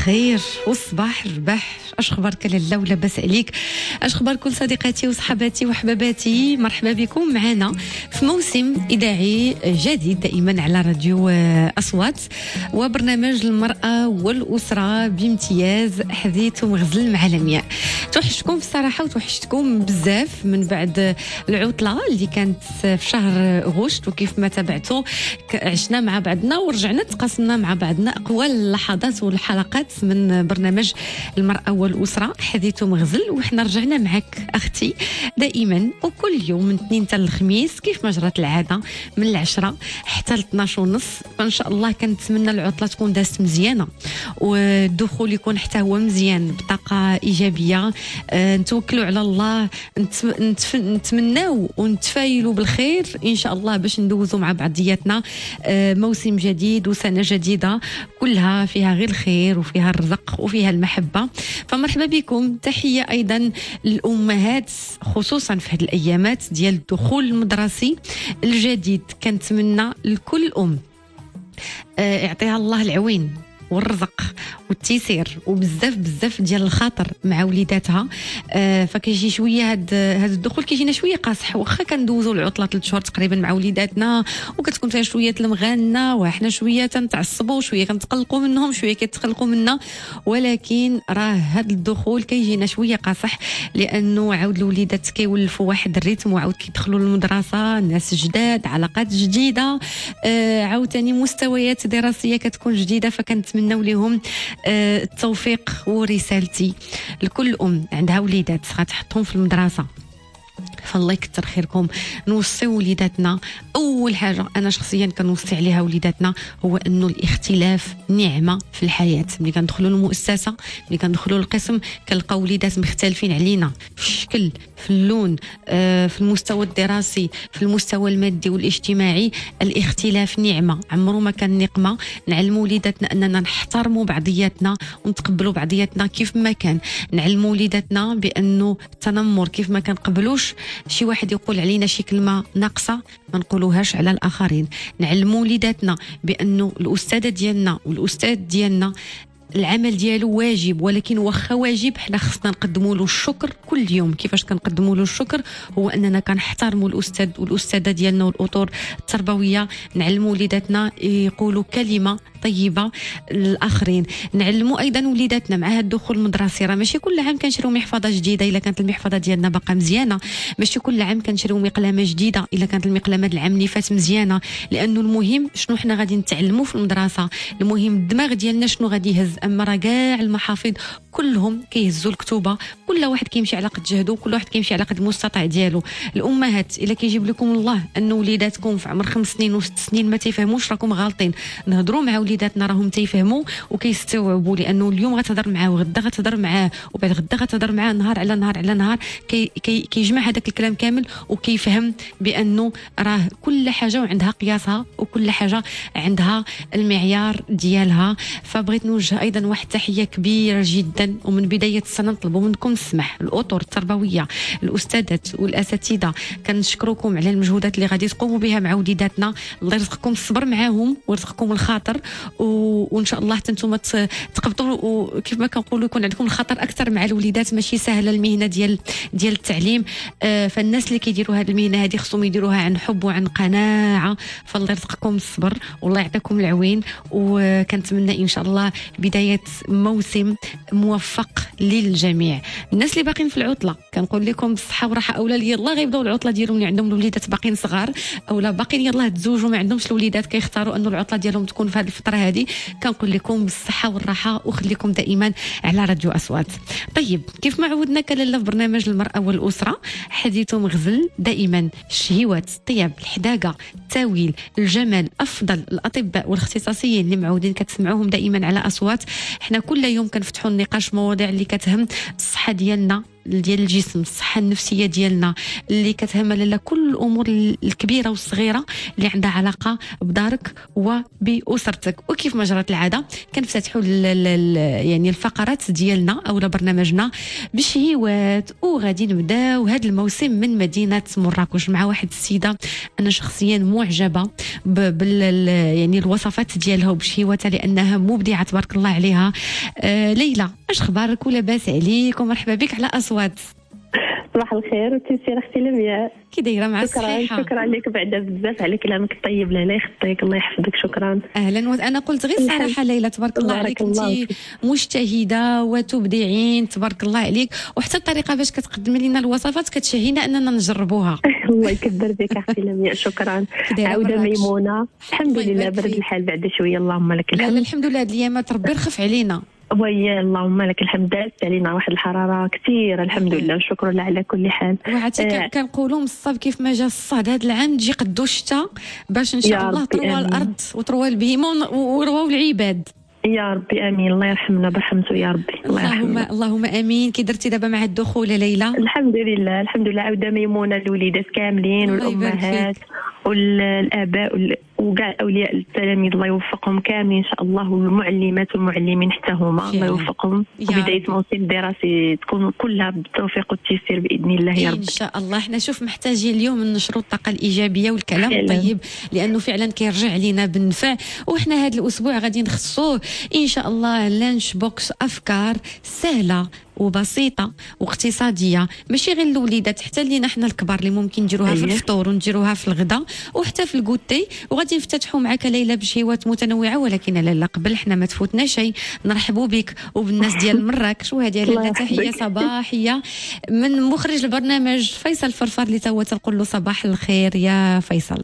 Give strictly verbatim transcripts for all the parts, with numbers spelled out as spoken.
الخير والصباح الرباح. اش اخبارك لاله ولاباس عليك؟ اش اخبار كل صديقاتي وصحباتي وحباباتي؟ مرحبا بكم معنا في موسم اذاعي جديد دائما على راديو اصوات وبرنامج المراه والاسره بامتياز، حديث ومغزل مع لمياء. توحشتكم بصراحه وتوحشتكم بزاف من بعد العطله اللي كانت في شهر غشت، وكيف ما تابعتوا عشنا مع بعضنا ورجعنا تقاسمنا مع بعضنا اقوى اللحظات والحلقات من برنامج المراه والاسره حديث ومغزل. وحنا رجعنا معك اختي دائما وكل يوم من اثنين حتى الخميس كيف ما جرت العاده من العشرة حتى ل اثناش ونص. فان شاء الله كنتمنى العطله تكون دازت مزيانه والدخول يكون حتى هو مزيان بطاقه ايجابيه. أه نتوكلوا على الله، نتمناو ونتفايلوا بالخير ان شاء الله باش ندوزوا مع بعضياتنا أه موسم جديد وسنه جديده كلها فيها غير الخير وفيها الرزق وفيها المحبه. فمرحبا بكم. تحيه ايضا للامهات خصوصا في هذه الايامات ديال الدخول المدرسي الجديد. كنتمنى لكل ام أه يعطيها الله العوين والرزق والتيسير وبزاف بزاف ديال الخاطر مع وليداتها. آه فكيجي شويه هاد هاد الدخول كيجينا شويه قاصح، واخا كندوزوا العطله ثلاث شهور تقريبا مع وليداتنا وكتكون فيها شويه المغانه وحنا شويه تنتعصبوا شويه كنتقلقوا منهم شويه كيتقلقوا منا، ولكن راه هاد الدخول كيجينا شويه قاصح لانه عاود الوليدات كيولفوا واحد الريتم وعاود كيدخلوا للمدرسه، ناس جداد، علاقات جديده، آه عاوتاني مستويات دراسيه كتكون جديده. فكنتمنوا لهم التوفيق. ورسالتي لكل ام عندها وليدات غتحطهم في المدرسه، فالله يكثر خيركم. نوصي وليداتنا اول حاجه انا شخصيا كنوصي عليها وليداتنا هو انه الاختلاف نعمه في الحياه. ملي كندخلوا المؤسسه ملي كندخلوا القسم كنلقاو وليدات مختلفين علينا في الشكل في اللون آه في المستوى الدراسي في المستوى المادي والاجتماعي. الاختلاف نعمه عمره ما كان نقمه. نعلموا وليداتنا اننا نحترموا بعضياتنا ونتقبلوا بعضياتنا كيف ما كان. نعلموا وليداتنا بانه التنمر كيف ما كنقبلوش شي واحد يقول علينا شي كلمه ناقصه ما نقولوهاش على الاخرين. نعلموا وليداتنا بانه الاستاذه ديالنا والاستاذ ديالنا العمل ديالو واجب، ولكن واخا واجب حنا خصنا نقدموا له الشكر كل يوم. كيفاش كنقدموا له الشكر؟ هو اننا كنحترموا الاستاذ والاستاذه ديالنا والاطر التربويه. نعلموا وليداتنا يقولوا كلمه طيبه للاخرين. نعلموا ايضا وليداتنا مع هذا الدخول المدرسي راه ماشي كل عام كنشريو محفظه جديده الا كانت المحفظه ديالنا باقا مزيانه، ماشي كل عام كنشريو مقلمه جديده الا كانت المقلمه العام اللي فات مزيانه، لانه المهم شنو حنا غادي نتعلموا في المدرسه. المهم الدماغ ديالنا شنو غادي يهز. اما راه كاع المحافظ كلهم كيهزوا الكتوبه، كل واحد كيمشي على قد جهده، كل واحد كيمشي على قد المستطاع ديالو. الامهات الا كيجيب لكم الله ان وليداتكم في عمر خمس سنين وست سنين ما تيفهموش راكم غالطين. نهضروا مع وليداتنا راهم تيفهموا وكيستوعبوا، لانه اليوم غتهضر معاه وغدا غتهضر معاه وبعد غدا غتهضر معاه نهار على نهار على نهار كي كي كيجمع هذاك الكلام كامل وكيفهم بانه راه كل حاجه وعندها قياسها وكل حاجه عندها المعيار ديالها. فبغيت نوجه ايضا واحد التحيه كبيره جدا ومن بدايه السنه نطلبوا منكم السمح، الاطر التربويه الأستاذات والاساتذه كنشكركم على المجهودات اللي غادي تقوموا بها مع وليداتنا. الله يرزقكم الصبر معاهم ويرزقكم الخاطر، وان شاء الله حتى نتوما تقبطوا وكيف ما كنقولوا يكون عندكم الخطر اكثر مع الوليدات. ماشي سهله المهنه ديال ديال التعليم. آه فالناس اللي كيديروا هذه المهنه هذه خصهم يديروها عن حب وعن قناعه. فالله يرزقكم الصبر والله يعطيكم العوين، وكنتمنى ان شاء الله بدايه موسم موفق للجميع. الناس اللي باقين في العطله كنقول لكم بالصحه والراحه، اولا يلاه غيبداو العطله ديالهم اللي عندهم الوليدات باقين صغار، اولا باقين يلاه تزوجوا ما عندهمش الوليدات كيختاروا انه العطله ديالهم تكون في هذه الفتره هذه. كنقول لكم بالصحه والراحه وخليكم دائما على راديو اصوات. طيب كيف ما عودنا كلاله في برنامج المراه والاسره حديث مغزل دائما الشهوات، الطياب، الحداقه، التاويل، الجمال، افضل الاطباء والاختصاصيين اللي معودين كتسمعوهم دائما على اصوات. حنا كل يوم كنفتحوا النقاش مواضيع اللي كتهم الصحه ديالنا ديال الجسم، الصحه النفسيه ديالنا اللي كتهم لاله كل الامور الكبيره والصغيره اللي عندها علاقه بدارك وباسرتك. وكيف ما جرت العاده كنفتتحوا يعني الفقرات ديالنا او برنامجنا بشهيوات، وغادي نبداو هذا الموسم من مدينه مراكش مع واحد السيده انا شخصيا معجبه بال يعني الوصفات ديالها وبشهيواتها لانها مبدعه تبارك الله عليها. آه ليلى، اش اخبارك ولاباس عليك ومرحبا بك على اصوات؟ صباح الخير وتيسير اختي لمياء، كي دايره مع الصحيحه؟ شكرا شكرا لك بعدا بزاف على كلامك الطيب. لا لا يخطيك، الله يحفظك، شكرا. اهلا. وانا قلت غير الصراحه ليلى تبارك الله عليك، انت مجتهده وتبدعين تبارك الله عليك، وحتى الطريقه باش كتقدمي لنا الوصفات كتشهينا اننا نجربوها. الله يكبر بك اختي لمياء، شكرا. عوده ميمونه، الحمد لله برد الحال بعد شويه، اللهم لك الحمد. لا لا الحمد لله، هاد الايامات ربي رخف علينا. ويا اللهم لك الحمد، دازت علينا واحد الحراره كثيره الحمد لله، وشكرا لله على كل حال. وعرفتي آه كنقولوا من الصاب كيف ما جا الصهد هذا العام تجي قدو الشتاء باش ان شاء الله تروى الارض وتروى البهيمه ورواو العباد. يا ربي امين، الله يرحمنا برحمته يا ربي. الله اللهم اللهم امين. كي درتي دابا مع الدخول ليلى؟ الحمد لله الحمد لله، عوده ميمونه الوليدات كاملين والامهات والاباء وكاع اولياء التلاميذ، الله يوفقهم كاملين ان شاء الله، والمعلمات والمعلمين حتى هما الله يوفقهم. بدايه موسم دراسي تكون كلها بالتوفيق والتيسير باذن الله يا رب ان شاء الله. احنا شوف محتاجين اليوم ننشروا الطاقه الايجابيه والكلام الطيب، لانه فعلا كيرجع لينا بالنفع. وحنا هذا الاسبوع غادي نخصوه ان شاء الله لانش بوكس، افكار سهله وبسيطه واقتصاديه، ماشي غير الوليدات، حتى لينا حنا الكبار اللي ممكن نديروها في الفطور ونديروها في الغداء وحتى في الكوتي. وغادي نفتتحوا معك ليلى بشهيوات متنوعه، ولكن لالا قبل حنا ما تفوتنا شيء، نرحبوا بك وبالناس ديال مراكش. وهذه لاله تحيه صباحيه من مخرج البرنامج فيصل فرفر اللي توا تنقول له صباح الخير يا فيصل.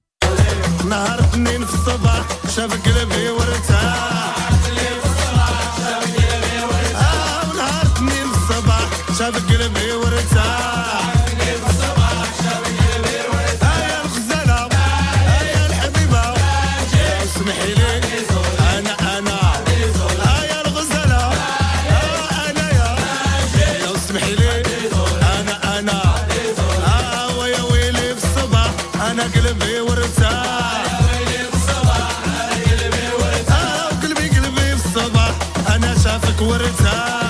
نهار اثنين في الصباح شاف قلبي وارتاح، شاف قلبي وارتاح، يا الغزالة يا الحبيبة اسمحي لي انا انا يا الغزالة انا يا اسمحي لي انا انا ويا ويلي في الصباح انا قلبي وارتاح، وقلبي قلبي في الصباح انا شافك وارتاح.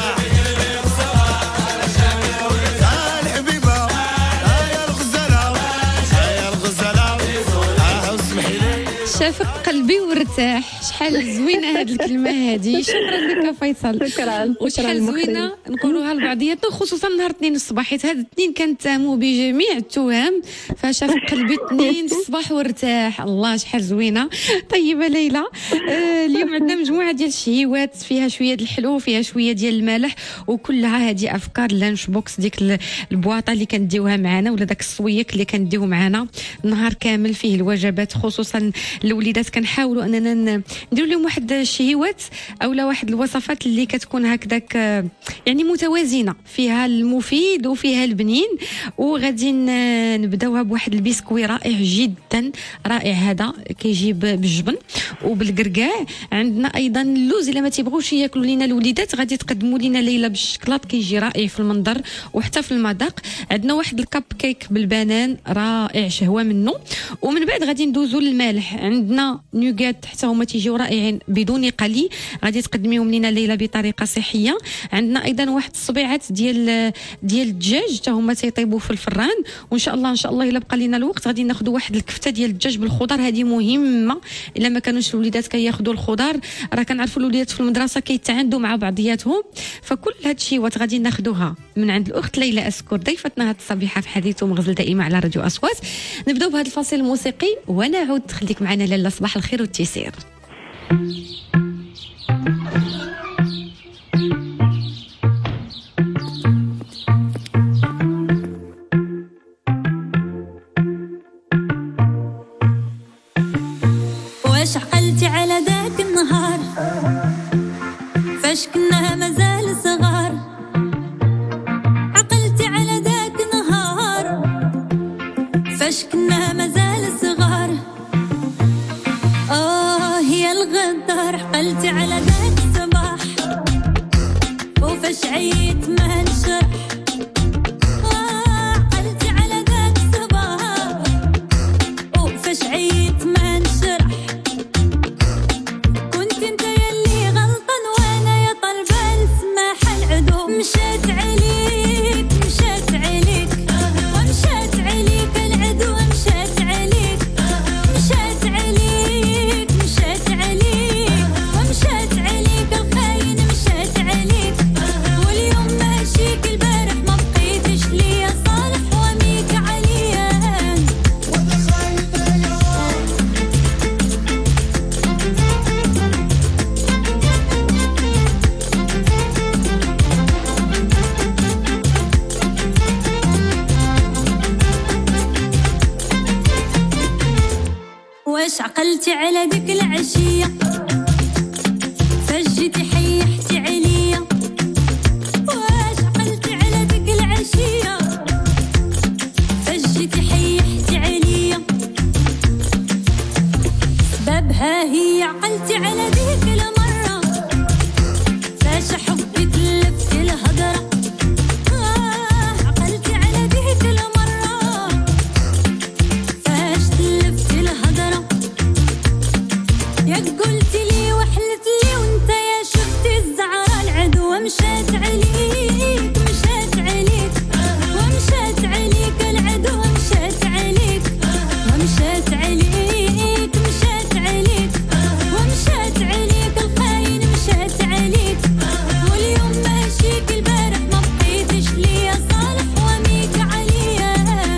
شافك قلبي وارتاح، شحال زوينه هذه الكلمه هذه. شكرا لك فيصل. شكرا. وشحال زوينه نقولوها لبعضياتنا، خصوصا نهار الاثنين الصباح، حيت هذا الاثنين كنتهموا بجميع التهم، فشافك قلبي اثنين في الصباح وارتاح. الله شحال زوينه. طيبه ليلى، آه اليوم عندنا مجموعه ديال الشهيوات فيها شويه ديال الحلو فيها شويه ديال المالح، وكلها هذه افكار لانش بوكس، ديك البواطه اللي كنديوها معنا ولا داك الصويك اللي كنديوه معنا نهار كامل فيه الوجبات. خصوصا الوليدات كنحاولوا اننا نديروا لهم واحد الشهيوات اولا واحد الوصفات اللي كتكون هكذاك يعني متوازنه، فيها المفيد وفيها البنين. وغادي نبداوها بواحد البسكوي رائع جدا، رائع هذا كيجيب بالجبن وبالكركاع. عندنا ايضا اللوز، الا ما تيبغوش ياكلوا لينا الوليدات غادي تقدموا لينا ليلى بالشكلاط، كيجي رائع في المنظر وحتى في المذاق. عندنا واحد الكب كيك بالبنان رائع شهوه منه. ومن بعد غادي ندوزوا للمالح، عندنا نوغات حتى هما تيجيو رائعين بدون قلي، غادي تقدميهم لينا ليلى بطريقه صحيه. عندنا ايضا واحد الصبيعات ديال ديال الدجاج حتى هما تيطيبوا في الفران، وان شاء الله ان شاء الله الا بقى لينا الوقت غادي ناخذوا واحد الكفته ديال الدجاج بالخضر. هذه مهمه، الا ما كانوش الوليدات كياخذوا الخضر، راه كنعرفوا الوليدات في المدرسه كيتعاندوا مع بعضياتهم. فكل هاد الشيوات غادي ناخذوها من عند الاخت ليلى اسكر، ضيفتنا هاد الصبيحه في حديث ومغزل دائما على راديو اصوات. نبداو بهذا الفاصل الموسيقي ونعود. خليك معنا لاله، صباح الخير والتيسير. واش عقلتي على ذاك النهار فاش كنا مازال صغار؟ عقلتي على ذاك النهار فاش كنا مازال صغار؟ آه يا الغدار، عقلتي على ذاك الصباح وفاش عييت ما نشرح واش عقلتي على ديك العشية فاش جيتي حيحتي عليا واش عقلتي على ديك العشية فاش جيتي حيحتي عليا سببها هي عقلتي على ديك المرة فاش حبي تلفت الهضرة آه عقلتي على ديك المرة فاش تلفت الهضرة ياك قلتي لي وحلت لي وانت يا شفتي الزعرة العدوى مشات عليك مشات عليك ومشات عليك العدوى مشات عليك ومشات عليك مشات عليك ومشات عليك الخاين مشات عليك واليوم ماشيك البارح ما بقيتش ليا صالح وميك عليا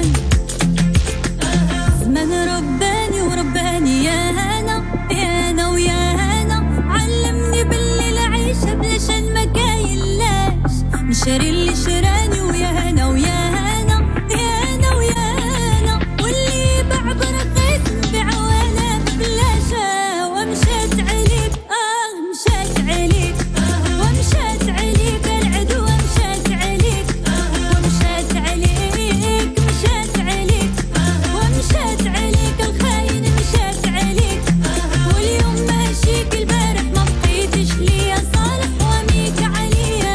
زمان رباني ورباني يا هنا يا هنا ويا هنا علمني باللي العيشة بلا شان ما كاينلاش نشري اللي شراني ويا هنا ويا هنا يا هنا ويا هنا واللي بعبر قيس نبيع وانا ببلاشة ومشات عليك اه مشات عليك ومشات عليك العدوى مشات عليك ومشات عليك مشات عليك ومشات عليك الخاين مشات عليك واليوم ماشيك البارح ما بقيتش ليا صالح وميك عليا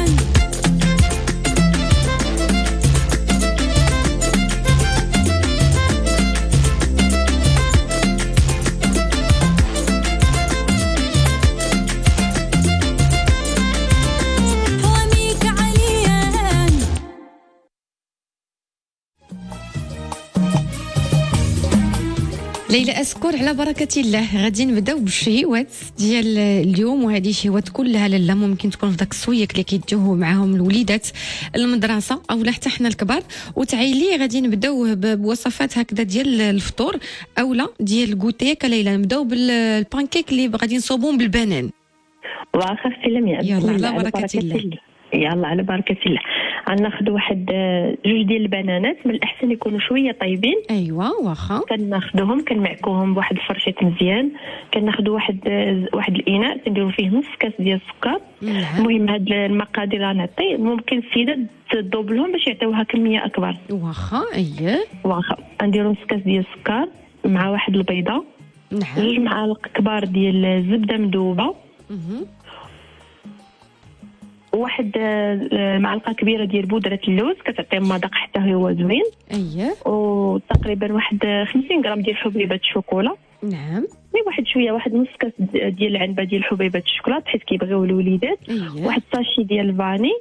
وميك عليا ليلى أسكور على بركة الله غادي نبداو بالشهيوات ديال اليوم، وهذه الشهيوات كلها لالا ممكن تكون في داك السويق اللي كيديوه معاهم الوليدات المدرسه او حتى حنا الكبار. وتعيلي غادي نبداو بوصفات هكذا ديال الفطور اولا ديال الكوتي كليلى. نبداو بالبانكيك اللي غادي نصوبوهم بالبنان. واخا اختي لميا يلا على بركة الله. يلا على بركة الله. غناخذ واحد جوج ديال البنانات، من الأحسن يكونوا شوية طيبين. أيوة واخا. كناخذوهم كنمعكوهم بواحد الفرشيط مزيان، كناخذ واحد واحد الإناء كنديرو فيه نص كاس ديال السكر. المهم هاد المقادير غنعطي، ممكن السيدة تذوبلهم باش يعطيوها كمية أكبر. واخا أيه. واخا نديرو نص كاس ديال السكر مع واحد البيضة. نعم. جوج معالق كبار ديال الزبدة مذوبة. واحد معلقه كبيره ديال بودره اللوز كتعطي مذاق حتى هو زوين. اييه. وتقريبا واحد خمسين غرام ديال حبيبات الشوكولا. نعم. مي واحد شويه واحد نص كاس ديال العنبه ديال حبيبات الشوكولا حيت كيبغيو الوليدات. أيه. واحد ساشي ديال الفاني.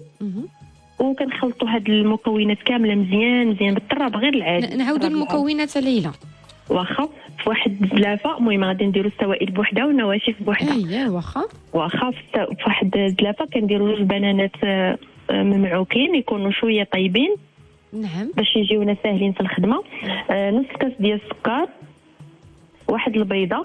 وكنخلطوا هاد المكونات كامله مزيان مزيان بالطراب غير العادي. نعاودوا المكونات ليلى. واخا في واحد الزلافه، المهم غادي نديرو السوائل بوحده والنواشف بوحده. اييه واخا. واخا في واحد الزلافه كنديرو جوج بنانات ممعوكين يكونوا شويه طيبين. نعم. باش يجيونا ساهلين في الخدمه. آه نص كاس ديال السكر، واحد البيضه،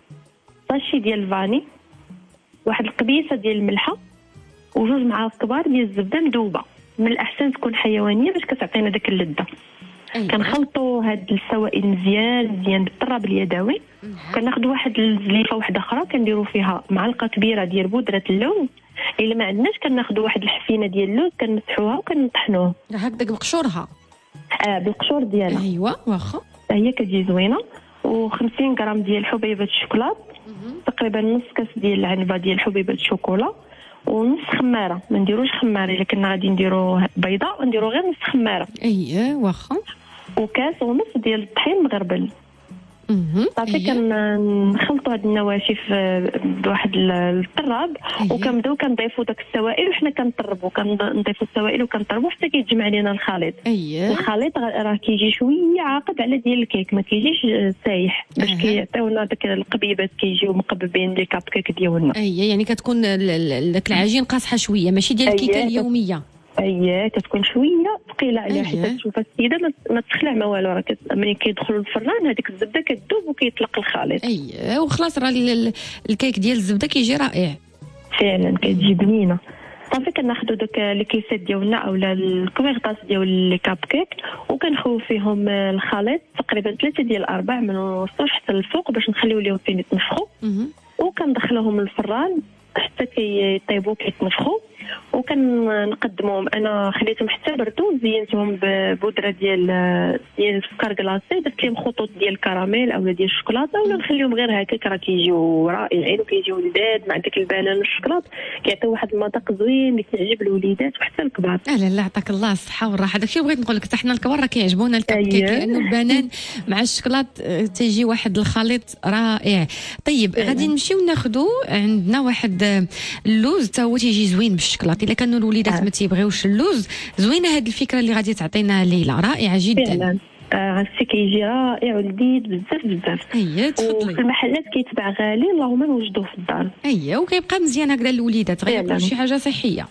طاشي ديال الفاني، واحد القبيصه ديال الملحه، وجوج معالق كبار ديال الزبده مذوبه. من الاحسن تكون حيوانيه باش كتعطينا داك اللذه. أيوة. كنخلطوا هاد السوائل مزيان مزيان بالطراب اليدوي. كناخذ واحد الزليفه واحده اخرى كنديروا فيها معلقه كبيره ديال بودره اللوز. الا ما عندناش كناخذ واحد الحفينه ديال اللوز كنمسحوها وكنطحنوها هكذاك بقشورها. اه بالقشور ديالها. ايوا واخا. هي كتجي زوينه. وخمسين غرام ديال حبيبات الشوكولات، تقريبا نص كاس ديال العنبه ديال حبيبات الشوكولا، ونص خماره. ما نديروش خماره، الا كنا غادي نديرو بيضه نديرو غير نص خماره. اييه واخا. وكاس ونص ديال الطحين مغربل. صافي كنخلطوا هاد النواشف بواحد الطراب. أيه. وكنبداو كنضيفوا داك السوائل وحنا كنطربوا كنضيفوا السوائل وكنطربوا حتى كيتجمع لينا الخليط. أيه. الخليط راه كيجي شويه عاقد على ديال الكيك، ما كيجيش سايح باش أه. كيعطيونا داك القبيبات كيجيو مقببين لي كاب كيك ديالنا. اييه يعني كتكون داك العجين قاصحه شويه ماشي ديال الكيكه أيه. اليوميه. اييه كتكون شويه ثقيله عليها. حيت تشوف السيده ما تخلع ما والو، راه ملي كيدخلوا الفران هذيك الزبده كتذوب وكيطلق الخليط. اييه وخلاص راه الكيك ديال الزبده كيجي رائع فعلا، كتجي بنينه. صافي كناخذوا دوك الكيسات ديالنا اولا الكويغطاس ديال لي كاب كيك وكنخوي فيهم الخليط تقريبا ثلاثه ديال الارباع من الوسط حتى الفوق باش نخليو ليهم فين يتنفخوا، وكندخلوهم للفران حتى كيطيبوا كيتنفخوا، وكنقدموهم. انا خليتهم حتى بردوا، زينتهم ببودره ديال ديال السكر كلاصي، درت لهم خطوط ديال الكراميل او ديال الشوكولاته، ولا نخليهم غير هكاك راه كيجيو رائعين وكيجيو لذاذ مع داك البنان والشوكولاط، كيعطيو واحد المذاق زوين اللي كيعجب الوليدات وحتى الكبار. لا لا عطاك الله الصحه والراحه. داكشي بغيت نقول لك حتى حنا الكبار راه كيعجبونا الكب كيك، لانه البنان مع الشوكولاط تيجي واحد الخليط رائع. طيب غادي نمشيو ناخذوا عندنا واحد اللوز حتى هو تيجي زوين بالشوكولاط. الا كانوا الوليدات ما تيبغيوش اللوز، زوينه هذه الفكره اللي غادي تعطينا ليلى، رائعه جدا فعلا. غاسي كيجي رائع ولذيذ بزاف بزاف. اييه تفضلي. وفي المحلات كيتباع غالي، اللهم نوجدوه في الدار. اييه وكيبقى مزيان هكذا للوليدات، غير شي حاجه صحيه.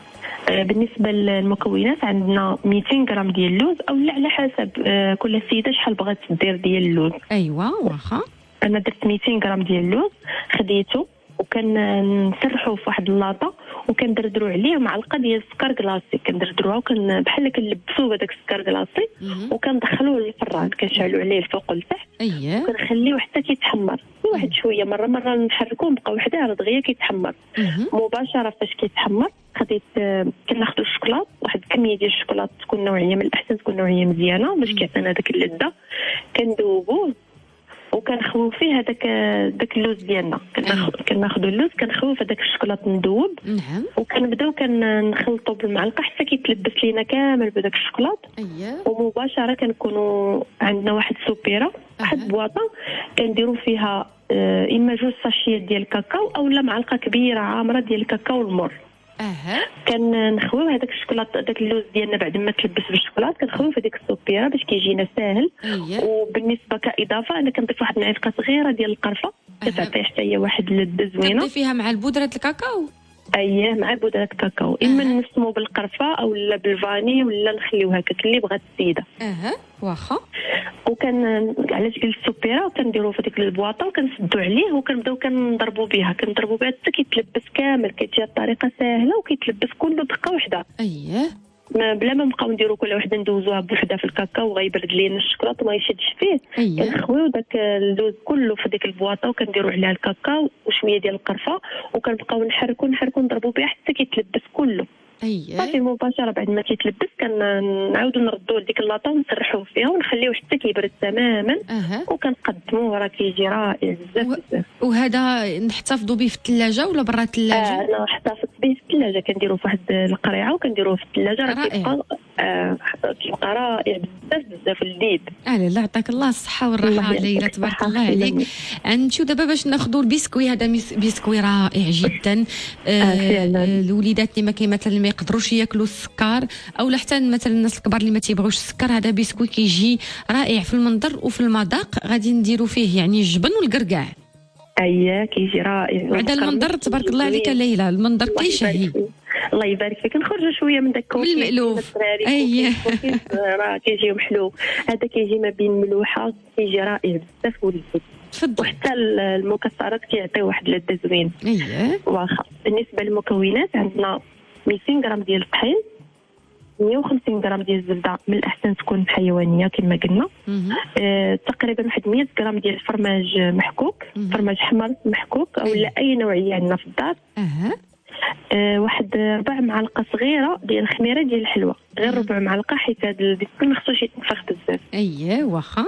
بالنسبه للمكونات عندنا مئتين غرام ديال اللوز، او لا على حسب كل سيده شحال بغات دير ديال اللوز. ايوا واخا. انا درت مئتين غرام ديال اللوز، خديته وكنسرحوه في واحد اللاطه، وكندردروا عليه معلقه ديال السكر كلاصي، كندردروها وكن بحال كنلبسوه بهذاك السكر كلاصي، وكندخلوه للفران، كنشعلوا عليه الفوق والتحت. اييه وكنخليوه حتى كيتحمر واحد شويه، مره مره نحركوه نبقى وحده على دغيا كيتحمر. مباشره فاش كيتحمر خديت كناخذوا الشوكولاط، واحد الكميه ديال الشوكولاط تكون نوعيه من الاحسن تكون نوعيه مزيانه باش كيعطينا داك اللذه، كندوبوه وكنخويو فيه هذاك داك اللوز ديالنا. كناخذوا اللوز كنخويو في هذاك الشوكولاط مذوب، نعم، وكنبداو كنخلطوا بالمعلقه حتى كيتلبس لينا كامل بهذاك الشوكولاط. اييه ومباشره كنكونوا عندنا واحد السوبيره، واحد البواطه كنديروا فيها اما جوج ساشيات ديال الكاكاو او لا معلقه كبيره عامره ديال الكاكاو المر. اها كنخويو هذاك الشوكولاط داك اللوز ديالنا بعد ما تلبس بالشوكولاط، كنخويو في هذيك السوبيره باش كيجينا ساهل. أيه. وبالنسبه كاضافه انا كنضيف واحد المعلقه صغيره ديال القرفه، كتعطي حتى هي واحد اللذه زوينه. كتضيفيها مع البودره الكاكاو؟ اييه مع بودره الكاكاو، اما أه. نسمو بالقرفه او لا بالفاني ولا نخليو هكاك اللي بغات السيده. اها واخا. وكان على شكل السوبيره وكنديروه في ديك البواطه وكنسدوا عليه وكنبداو كنضربوا بها كنضربوا بها حتى كيتلبس كامل، كتجي الطريقه ساهله وكيتلبس كله دقه واحده. اييه ما بلا ما نبقاو نديروا كل وحده ندوزوها بوحده في الكاكاو وغيبرد لينا الشوكولاط وما يشدش فيه. أيه. كنخويو داك اللوز كله في ديك البواطه وكنديروا عليها الكاكاو وشويه ديال القرفه وكنبقاو نحركوا نحركوا نضربوا بها حتى كيتلبس كله. اييه صافي مباشره بعد ما كيتلبس كنعاودوا نردوه لديك اللاطه ونسرحوه فيها ونخليوه حتى كيبرد تماما. أه. وكنقدموه راه كيجي رائع بزاف بزاف. و... وهذا نحتفظوا به في الثلاجه ولا برا الثلاجه؟ آه انا احتفظ به في الثلاجه، كنديروه في واحد القريعه وكنديروه في الثلاجه، راه كيبقى آه كيبقى رائع بزاف بزاف لذيذ. اه لا عطاك الله الصحه والراحه ليلى، تبارك الله عليك. نمشيو دابا باش ناخذوا البسكوي، هذا بسكوي رائع جدا. آه آه الوليدات اللي ما كاين مثلا ما يقدروش ياكلوا السكر، او حتى مثلا الناس الكبار اللي ما تيبغوش السكر، هذا بسكوي كيجي رائع في المنظر وفي المذاق. غادي نديروا فيه يعني الجبن والقرقاع. اييه كيجي رائع. هذا المنظر تبارك الله عليك ليلى، المنظر كيشهي. الله يبارك فيك. نخرجوا شويه من داك من المألوف. اييه راه كيجي محلو، هذا كيجي ما بين ملوحه، كيجي رائع بزاف ولذيذ. تفضل. وحتى المكسرات كيعطيو واحد اللذه زوين. اييه واخا. بالنسبه للمكونات عندنا مئتين غرام ديال الطحين، مئة وخمسين غرام ديال الزبده من الاحسن تكون حيوانيه كما قلنا. آه، تقريبا واحد مئة غرام ديال الفرماج محكوك، فرماج حمر محكوك او لا اي نوعيه عندنا في الدار. اها آه، واحد ربع معلقه صغيره ديال الخميره ديال الحلوى، غير ربع معلقه حيت هذا البسكوت ما خصوش يتنفخ بزاف. اييه واخا.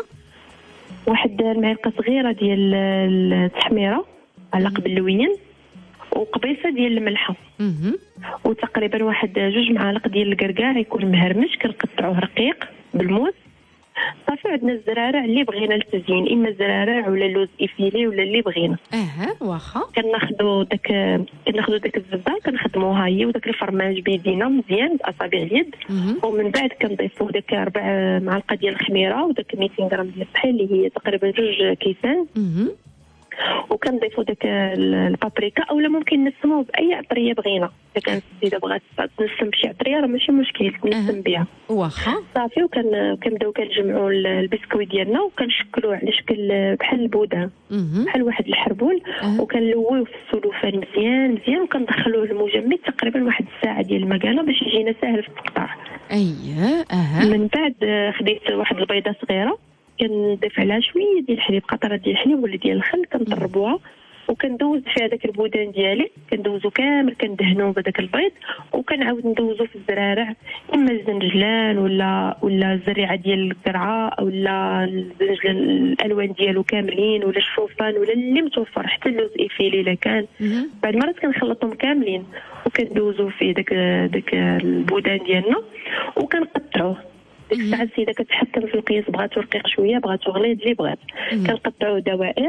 واحد المعلقه صغيره ديال التحميره على قبل اللوين، وقبيصه ديال الملحه. اها وتقريبا واحد جوج معالق ديال القرقاع يكون مهرمش، كنقطعوه رقيق بالموس. صافي عندنا الزرارع اللي بغينا للتزيين، اما الزرارع ولا اللوز افيلي ولا اللي بغينا. اها واخا. كناخذوا داك كناخذوا داك الزبده كنخدموها هي وداك الفرماج بيدينا مزيان باصابع اليد. ومن بعد كنضيفوا داك ربع معلقه ديال الخميره وداك مئتين غرام ديال الطحين اللي هي تقريبا جوج كيسان. اها وكنضيفوا داك البابريكا اولا ممكن نسموه باي عطريه بغينا. اذا كانت السيده بغات تنسم بشي عطريه راه ماشي مشكل نسم بها. واخا. صافي وكنبداو كنجمعوا البسكوي ديالنا وكنشكلوه على شكل بحال البودان، بحال واحد الحربول. أه. وكنلويوه في السلوفان مزيان مزيان وكندخلوه للمجمد تقريبا واحد الساعه ديال المكانه باش يجينا ساهل في التقطاع. اييه. اها. من بعد خديت واحد البيضه صغيره كنضيف عليها شويه ديال الحليب، قطره ديال الحليب ولا ديال الخل، كنطربوها وكندوز فيها داك البودان ديالي، كندوزو كامل كندهنوه بهذاك البيض، وكنعاود ندوزو في الزرارع، اما الزنجلان ولا ولا الزريعه ديال القرعه ولا الزنجلان الالوان ديالو كاملين ولا الشوفان ولا اللي متوفر، حتى اللوز ايفيلي الا كان. بعد المرات كنخلطهم كاملين وكندوزو فيه داك داك البودان ديالنا وكنقطعوه. ديك الساعه السيده كتحكم في القياس، بغاتو رقيق شويه بغاتو غليظ اللي بغات، كنقطعوه دوائر،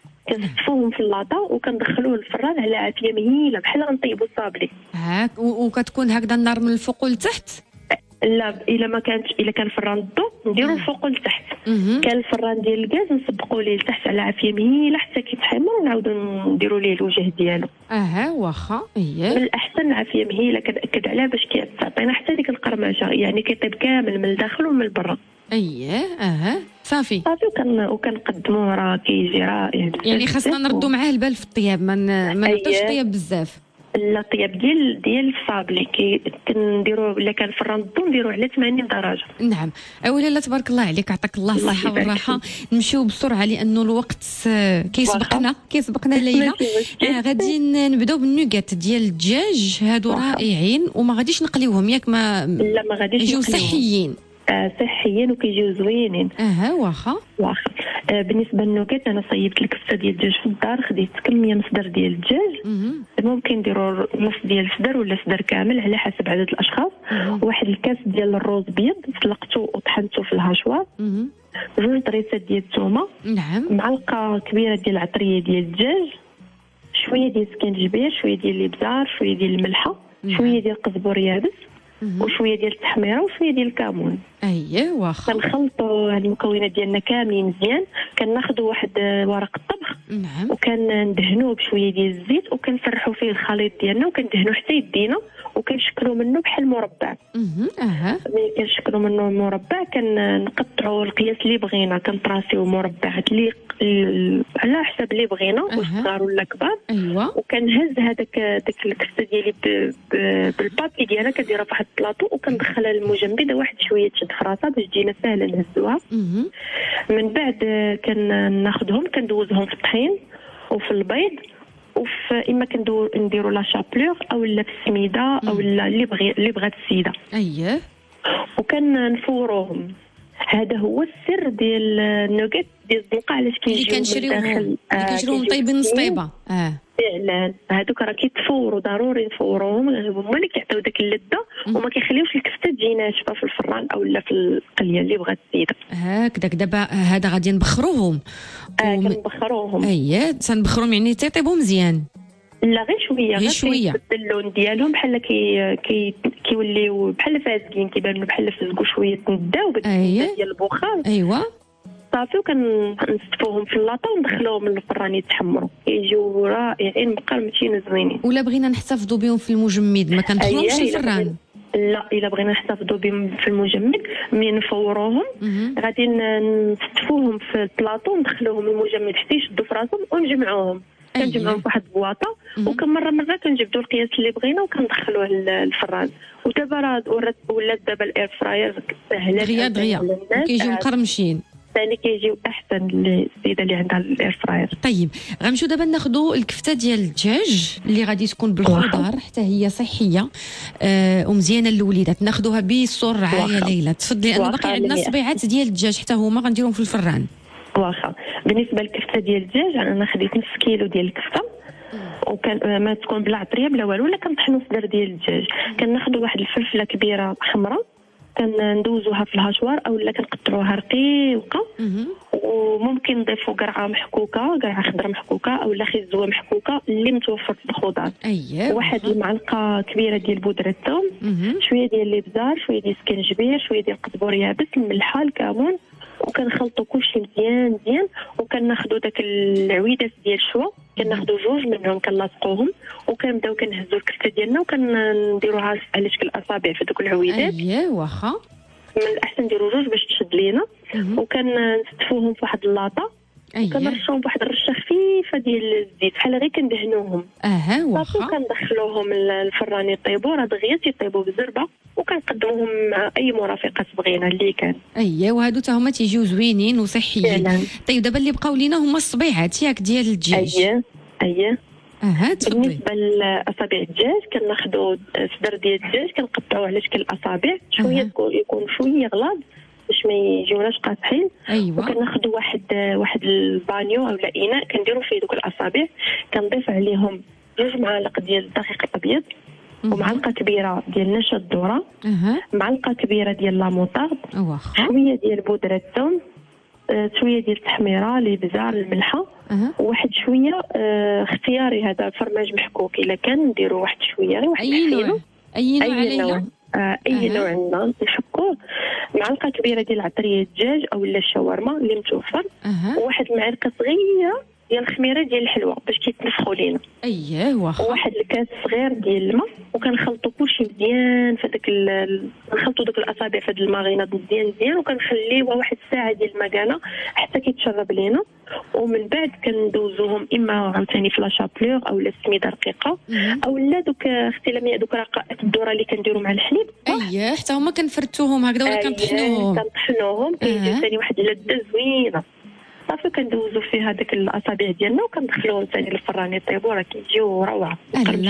كنصفوهم في اللاطا وكندخلوه للفران على عافيه مهيله بحال غنطيبوا الصابلي. هاك وكتكون هكذا النار من الفوق لتحت؟ لا، الا ما كانش، الا كان فران الضو نديرو الفوق لتحت، كان الفران ديال الغاز نسبقوا ليه لتحت على عافيه مهيله حتى كيتحمر ونعاودوا نديروا ليه الوجه ديالو. اها واخا اييه، من الاحسن عافيه مهيله، كنأكد عليها باش كيعطينا حتى ديك القرمشه، يعني كيطيب كامل من الداخل ومن البرا. اييه اها صافي صافي وكن وكنقدموه، راه كيجي رائع. يعني خاصنا نردوا معاه البال في الطياب، ما ما نعطيوش الطياب بزاف. لا، الطياب ديال ديال الصابلي كي كنديرو الا كان فران الضو نديرو على ثمانين درجه. نعم. اولا لا تبارك الله عليك، عطاك الله الصحه والراحه. نمشيو بسرعه لانه الوقت كيسبقنا كيسبقنا ليلى. آه غادي نبداو بالنوغات ديال الدجاج، هادو رائعين وما غاديش نقليوهم ياك؟ ما لا ما غاديش يجيو صحيين. آه صحيين وكيجيو زوينين. اها واخا واخا. آه بالنسبه للنوكيت انا صيبت الكفته ديال الدجاج في الدار، خديت كميه مصدر ديال الدجاج، ممكن نديروا نص ديال الصدر ولا صدر كامل على حسب عدد الاشخاص، واحد الكاس ديال الروز بيض سلقته وطحنته في الهاشوار، جوج طريسات ديال الثومه، نعم، معلقه كبيره ديال العطريه ديال الدجاج، شويه ديال السكنجبير، شويه ديال الابزار، شويه ديال الملحه، شويه ديال القزبر يابس، وشويه ديال التحميره وشويه ديال الكمون. اييه واخا. كنخلطوا هاد المكونات ديالنا كاملين مزيان، كناخذوا واحد ورق الطبخ، نعم، وكندهنوه بشويه ديال الزيت وكنسرحوا فيه الخليط ديالنا وكندهنوه حتى يدينا وكنشكلوا منه بحال مربع. اها ملي كنشكلوا منه مربع كنقطعوا القياس اللي بغينا، كنطراسيو مربعات اللي على حسب اللي بغينا، واش صغار ولا كبار. ايوا. وكنهز هذاك داك الكفته ديالي بالبابي ديالها، كنديرها في واحد البلاطو وكندخلها للمجمد واحد شويه تشد فراسه باش تجينا ساهله نهزوها. من بعد كناخذهم كندوزهم في الطحين وفي البيض، وفي اما كندور نديروا لا شابلور او لا في السميده او لا اللي بغي اللي بغات السيده. اييه. وكنفوروهم. هذا هو السر ديال النوغيت ديال الزنقه، علاش كيجيو كنشريوهم اللي كنشريوهم طيبين نص طيبه. اه فعلا هذوك راه كيتفوروا، ضروري نفوروهم، هما اللي كيعطيو داك اللذه وما كيخليوش الكفته تجي ناشفه في الفران او لا في القليه اللي بغات السيده. هكذاك. دابا هذا غادي نبخروهم. اه وم... كنبخروهم. اييه تنبخروهم، يعني تيطيبوا مزيان؟ لا غير شويه، غير شويه اللون ديالهم بحال كي كي كيوليو بحال فاسكين، كيبانوا بحال فسقوا شويه تنداو بالنسبه ديال البخار. ايوا صافي. وكنصفوهم في اللاطه وندخلوهم للفران يتحمروا، يجيو رائعين مقرمشين زوينين. ولا بغينا نحتفظوا بهم في المجمد ما كندخلوهمش الفران؟ لا، الا بغينا نحتفظوا بهم في المجمد ملي نفوروهم غادي نصفوهم في البلاطو وندخلوهم المجمد حتى يشدوا في راسهم ونجمعوهم. كنجمعوهم في واحد البواطه وكمره مره كنجبدوا القياس اللي بغينا وكندخلوه للفران. ودابا راه ولات دابا الاير فراير سهله دغيا دغيا كيجيو مقرمشين، ثاني كيجيو احسن للسيده اللي عندها الاير فراير. طيب غنمشيو دابا ناخذوا الكفته ديال الدجاج اللي غادي تكون بالخضر حتى هي صحيه آه ومزيانه للوليدات، ناخذوها بسرعه يا ليلى تفضلي، لانه باقي عندنا صبيعات ديال الدجاج حتى هما غنديرهم في الفران. واخا. بالنسبه للكفته ديال الدجاج انا خديت نص كيلو ديال الكفته، وكان ما تكون بلا عطريه بلا والو، ولا كنطحنوا صدر ديال الدجاج، كناخذوا واحد الفلفله كبيره حمراء كندوزوها في الهاشوار او لا كنقطعوها رقيقه، وممكن نضيفوا قرعه محكوكه، قرعه خضراء محكوكه او لا خزوه محكوكه اللي متوفر في الخضار. اييه. واحد المعلقه كبيره ديال بودره الثوم، شويه ديال الابزار، شويه ديال السكنجبير، شويه ديال القزبر يابس، الملحه، الكمون، وكنخلطوا كلشي مزيان مزيان، وكناخذوا داك العويدات ديال الشوا كناخذوا جوج منهم كنلاصقوهم وكنبداو كنهزوا الكفته ديالنا وكنديروها على شكل اصابع في دوك العويدات. اييه واخا. من الاحسن نديروا جوج باش تشد لينا، وكنستفوهم في واحد اللاطه. أيه. كنرشوهم بواحد الرشه خفيفه خفيفه ديال الزيت بحال غير كندهنوهم. اها واخا كندخلوهم للفران يطيبوا، راه دغيا تيطيبوا بالزربه، وكنقدموهم مع اي مرافقات بغينا اللي كان. اييه وهادو تا هما تيجيو زوينين وصحيين. طيب دابا اللي بقاو لينا هما الصبيعات ياك ديال الدجاج. اييه اييه اها تفضلي. بالنسبه لاصابع الدجاج كناخذوا صدر ديال الدجاج كنقطعوه على شكل اصابع شويه، أه. يكون شويه غلاظ باش ما يجيوناش قاصحين. ايوه وكناخذوا واحد واحد البانيو اولا اناء كنديروا فيه دوك الاصابع، كنضيف عليهم جوج معالق ديال الدقيق الابيض، ومعلقه كبيره ديال نشا الذره، أه. معلقه كبيره ديال لاموطارد، شويه ديال بودره الثوم، آه، شويه ديال التحميره، الابزار، الملحه، أه. وواحد شويه آه، اختياري هذا فرماج محكوك، الا كان نديروا واحد شويه غير واحد اي نوع اي نوع اي نوع آه اي أه. نوع عندنا نحكوه، معلقه كبيره ديال عطريه الدجاج اولا الشاورما اللي متوفر، أه. وواحد المعلقه صغيره ديال الخميره ديال الحلوى باش كيتنفخوا لينا. اييه واخا. وواحد الكاس صغير ديال الماء، وكنخلطوا كلشي مزيان في داك نخلطوا دوك الاصابع في هذا الماغيناد مزيان مزيان، وكنخليوها واحد الساعه ديال المكانه حتى كيتشرب لينا، ومن بعد كندوزوهم اما عاوتاني في لاشابلور اولا السميده رقيقه اولا دوك اختي لمياء دوك رقائق الذره اللي كنديروا مع الحليب. اييه حتى هما كنفرتوهم هكذا ولا كنطحنوهم؟ كنطحنوهم كيجيو ثاني واحد اللذه زوينه. صافي كندوزو فيه هذاك الاصابع ديالنا وكندخلوهم ثاني للفران يطيبوا، راه كيجيو روعه.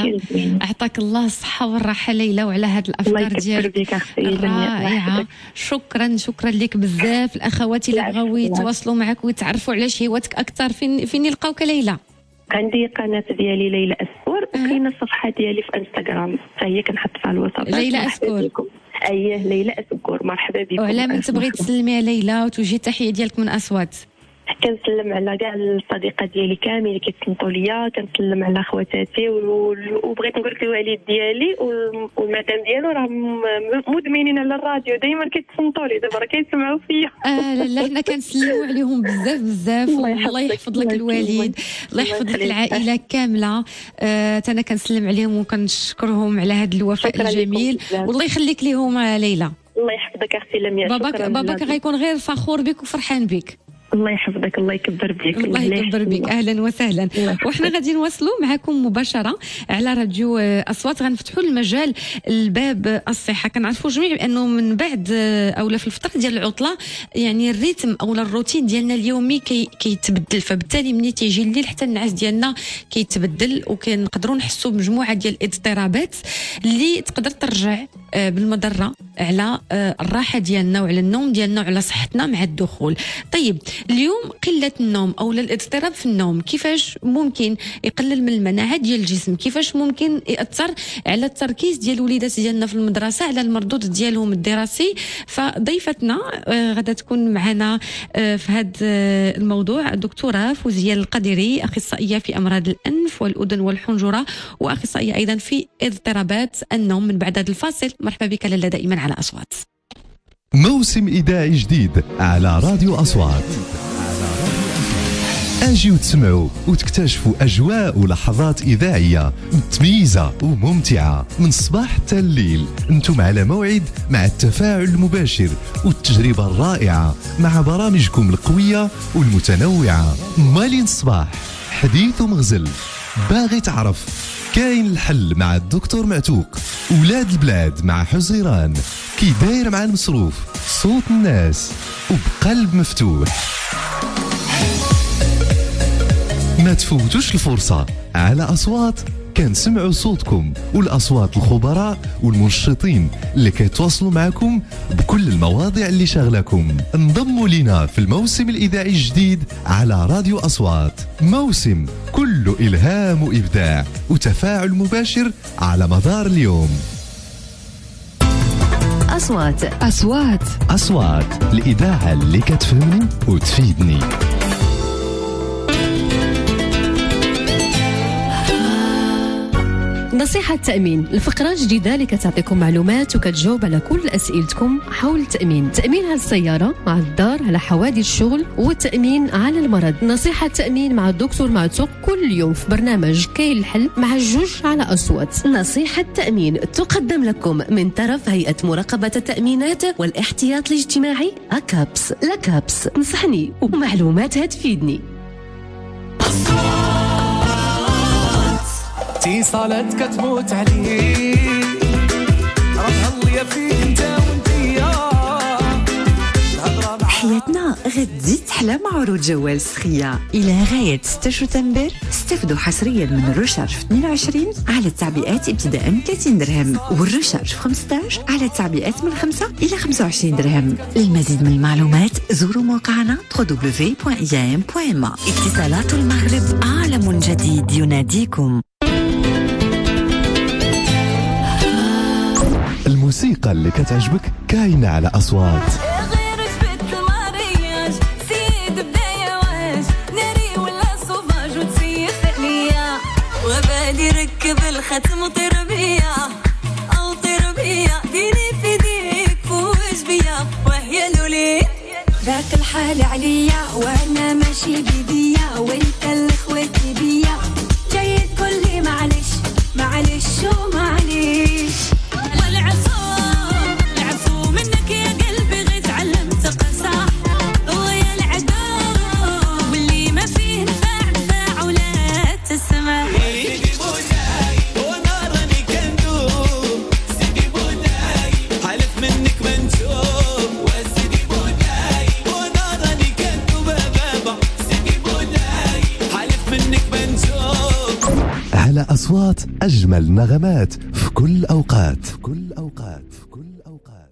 اعطاك الله الصحه والراحه ليلى وعلى هاد الافكار ديالك رائعه. شكرا شكرا لك بزاف. الاخوات اللي بغاو يتواصلوا معك ويتعرفوا على شهوتك اكثر فين فين يلقاوك ليلى؟ عندي قناه ديالي ليلى اسكور، وكاينه الصفحه ديالي في انستغرام حتى هي كنحط فيها الوصفات. ليلى اسكور. اييه ليلى اسكور، مرحبا بكم. وعلى من تبغي تسلمي على ليلى وتوجهي التحيه ديالك من اصوات؟ كنسلم على كاع الصديقات ديالي كامل اللي كيتصنتوا ليا، كنسلم على خواتاتي، وبغيت نقول لك الوالد ديالي والمدام ديالو راه مدمنين على الراديو، دائما كيتصنتوا لي، دابا راه كيسمعوا فيا. اه لا لا حنا كنسلموا عليهم بزاف بزاف. الله يحفظ لك الوالد، الله يحفظ لك العائله كامله. آه انا كنسلم عليهم وكنشكرهم على هذا الوفاء الجميل، والله يخليك ليهم ليلى. الله يحفظك اختي لمياء. باباك باباك غيكون غير فخور بك وفرحان بك. الله يحفظك، الله يكبر بك. الله يكبر بك. اهلا وسهلا. وحنا غادي نواصلوا معكم مباشره على راديو اصوات، غنفتحوا المجال الباب الصحه. كنعرفوا جميع بانه من بعد اولا في الفتره ديال العطله يعني الريتم اولا الروتين ديالنا اليومي كي كيتبدل، فبالتالي ملي تيجي الليل حتى النعاس ديالنا كيتبدل، وكنقدروا نحسوا بمجموعه ديال الاضطرابات اللي تقدر ترجع بالمضره على الراحه ديالنا وعلى النوم ديالنا وعلى صحتنا مع الدخول. طيب اليوم قله النوم او الاضطراب في النوم كيفاش ممكن يقلل من المناعه ديال الجسم؟ كيفاش ممكن ياثر على التركيز ديال الوليدات ديالنا في المدرسه، على المردود ديالهم الدراسي؟ فضيفتنا غادا تكون معنا في هذا الموضوع الدكتوره فوزيه القديري، اخصائيه في امراض الانف والاذن والحنجره، واخصائيه ايضا في اضطرابات النوم. من بعد هذا الفاصل مرحبا بك لاله دائما على اصوات. موسم إذاعي جديد على راديو أصوات. أجيو تسمعوا وتكتشفوا أجواء ولحظات إذاعية متميزة وممتعة من الصباح حتى الليل. انتم على موعد مع التفاعل المباشر والتجربة الرائعة مع برامجكم القوية والمتنوعة. مالين الصباح حديث ومغزل، باغي تعرف كاين الحل مع الدكتور معتوق، ولاد البلاد مع حزيران، كي داير مع المصروف، صوت الناس، وبقلب مفتوح. ما تفوتوش الفرصة على أصوات، كنسمعوا صوتكم والأصوات الخبراء والمنشطين اللي كيتواصلوا معكم بكل المواضيع اللي شغلكم. انضموا لنا في الموسم الإذاعي الجديد على راديو أصوات، موسم كله إلهام وإبداع وتفاعل مباشر على مدار اليوم. أصوات أصوات أصوات الإذاعة اللي كتفهمني وتفيدني. نصيحة التأمين، الفقرة الجديدة اللي كتعطيكم معلومات وكتجاوب على كل أسئلتكم حول التأمين. تأمين على السيارة، على الدار، على حوادث الشغل، والتأمين على المرض. نصيحة التأمين مع الدكتور معتوق كل يوم في برنامج كاين الحل مع الجوج على أصوات. نصيحة التأمين تقدم لكم من طرف هيئة مراقبة التأمينات والاحتياط الاجتماعي أكابس. لكابس نصحني ومعلوماتها تفيدني. اتصالات كتموت عليك راه الله فيك انت وانتيا حياتنا غتزيد تحلى مع عروض جوال سخية إلى غاية ستة شتنبر. استفدوا حصريا من الرشارج في اثنين وعشرين على التعبئات ابتداء من ثلاثين درهم، والرشارج في خمسة عشر على التعبئات من خمسة إلى خمسة وعشرين درهم. للمزيد من المعلومات زوروا موقعنا دبليو دبليو دبليو دوت إي إم دوت إم. اتصالات المغرب، عالم جديد يناديكم. الموسيقى اللي كتعجبك كاينة على أصوات. وبالي ركب الختم طير بيا او طير بيا ديني في ديك فوج بيا وهي لولي ذاك الحال عليا وانا ماشي بيديا وانت الاخواتي بيا جاي تقول لي معلش معلش ومعليش والعفو العفو منك يا قلبي غير تعلمت قسا ويا العدو واللي ما فيه نفاع نفاع ولا تسمع على أصوات أجمل نغمات في كل أوقات في كل أوقات في كل أوقات.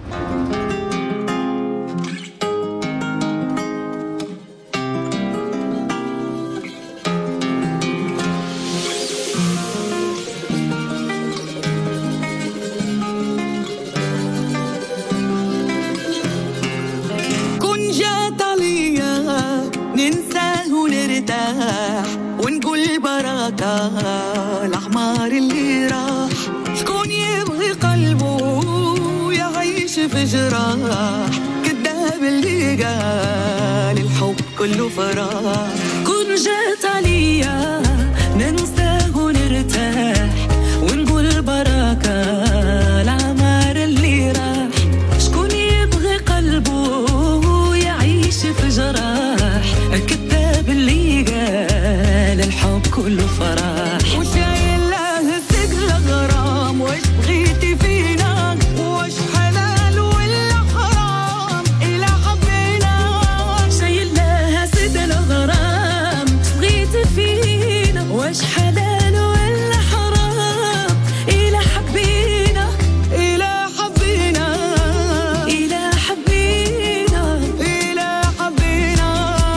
كن جات عليا ننسى ونرتاح ونقول بركة الأحمر اللي راح. شكون يبغي قلبه يعيش في جراح كذاب اللي قال الحب كله فراح. كون جات عليا ننسى ونرتاح ونقول بركة الأحمر اللي راح. شكون يبغي قلبه يعيش في جراح كذاب اللي قال الحب كله فراح. وشايل له ثقل غرام واش بغيتي فينا واش حلال ولا حرام إلا حبينا. شايل له ثقل غرام بغيتي فينا واش حلال ولا حرام إلا حبينا إلا حبينا إلا حبينا إلا حبينا.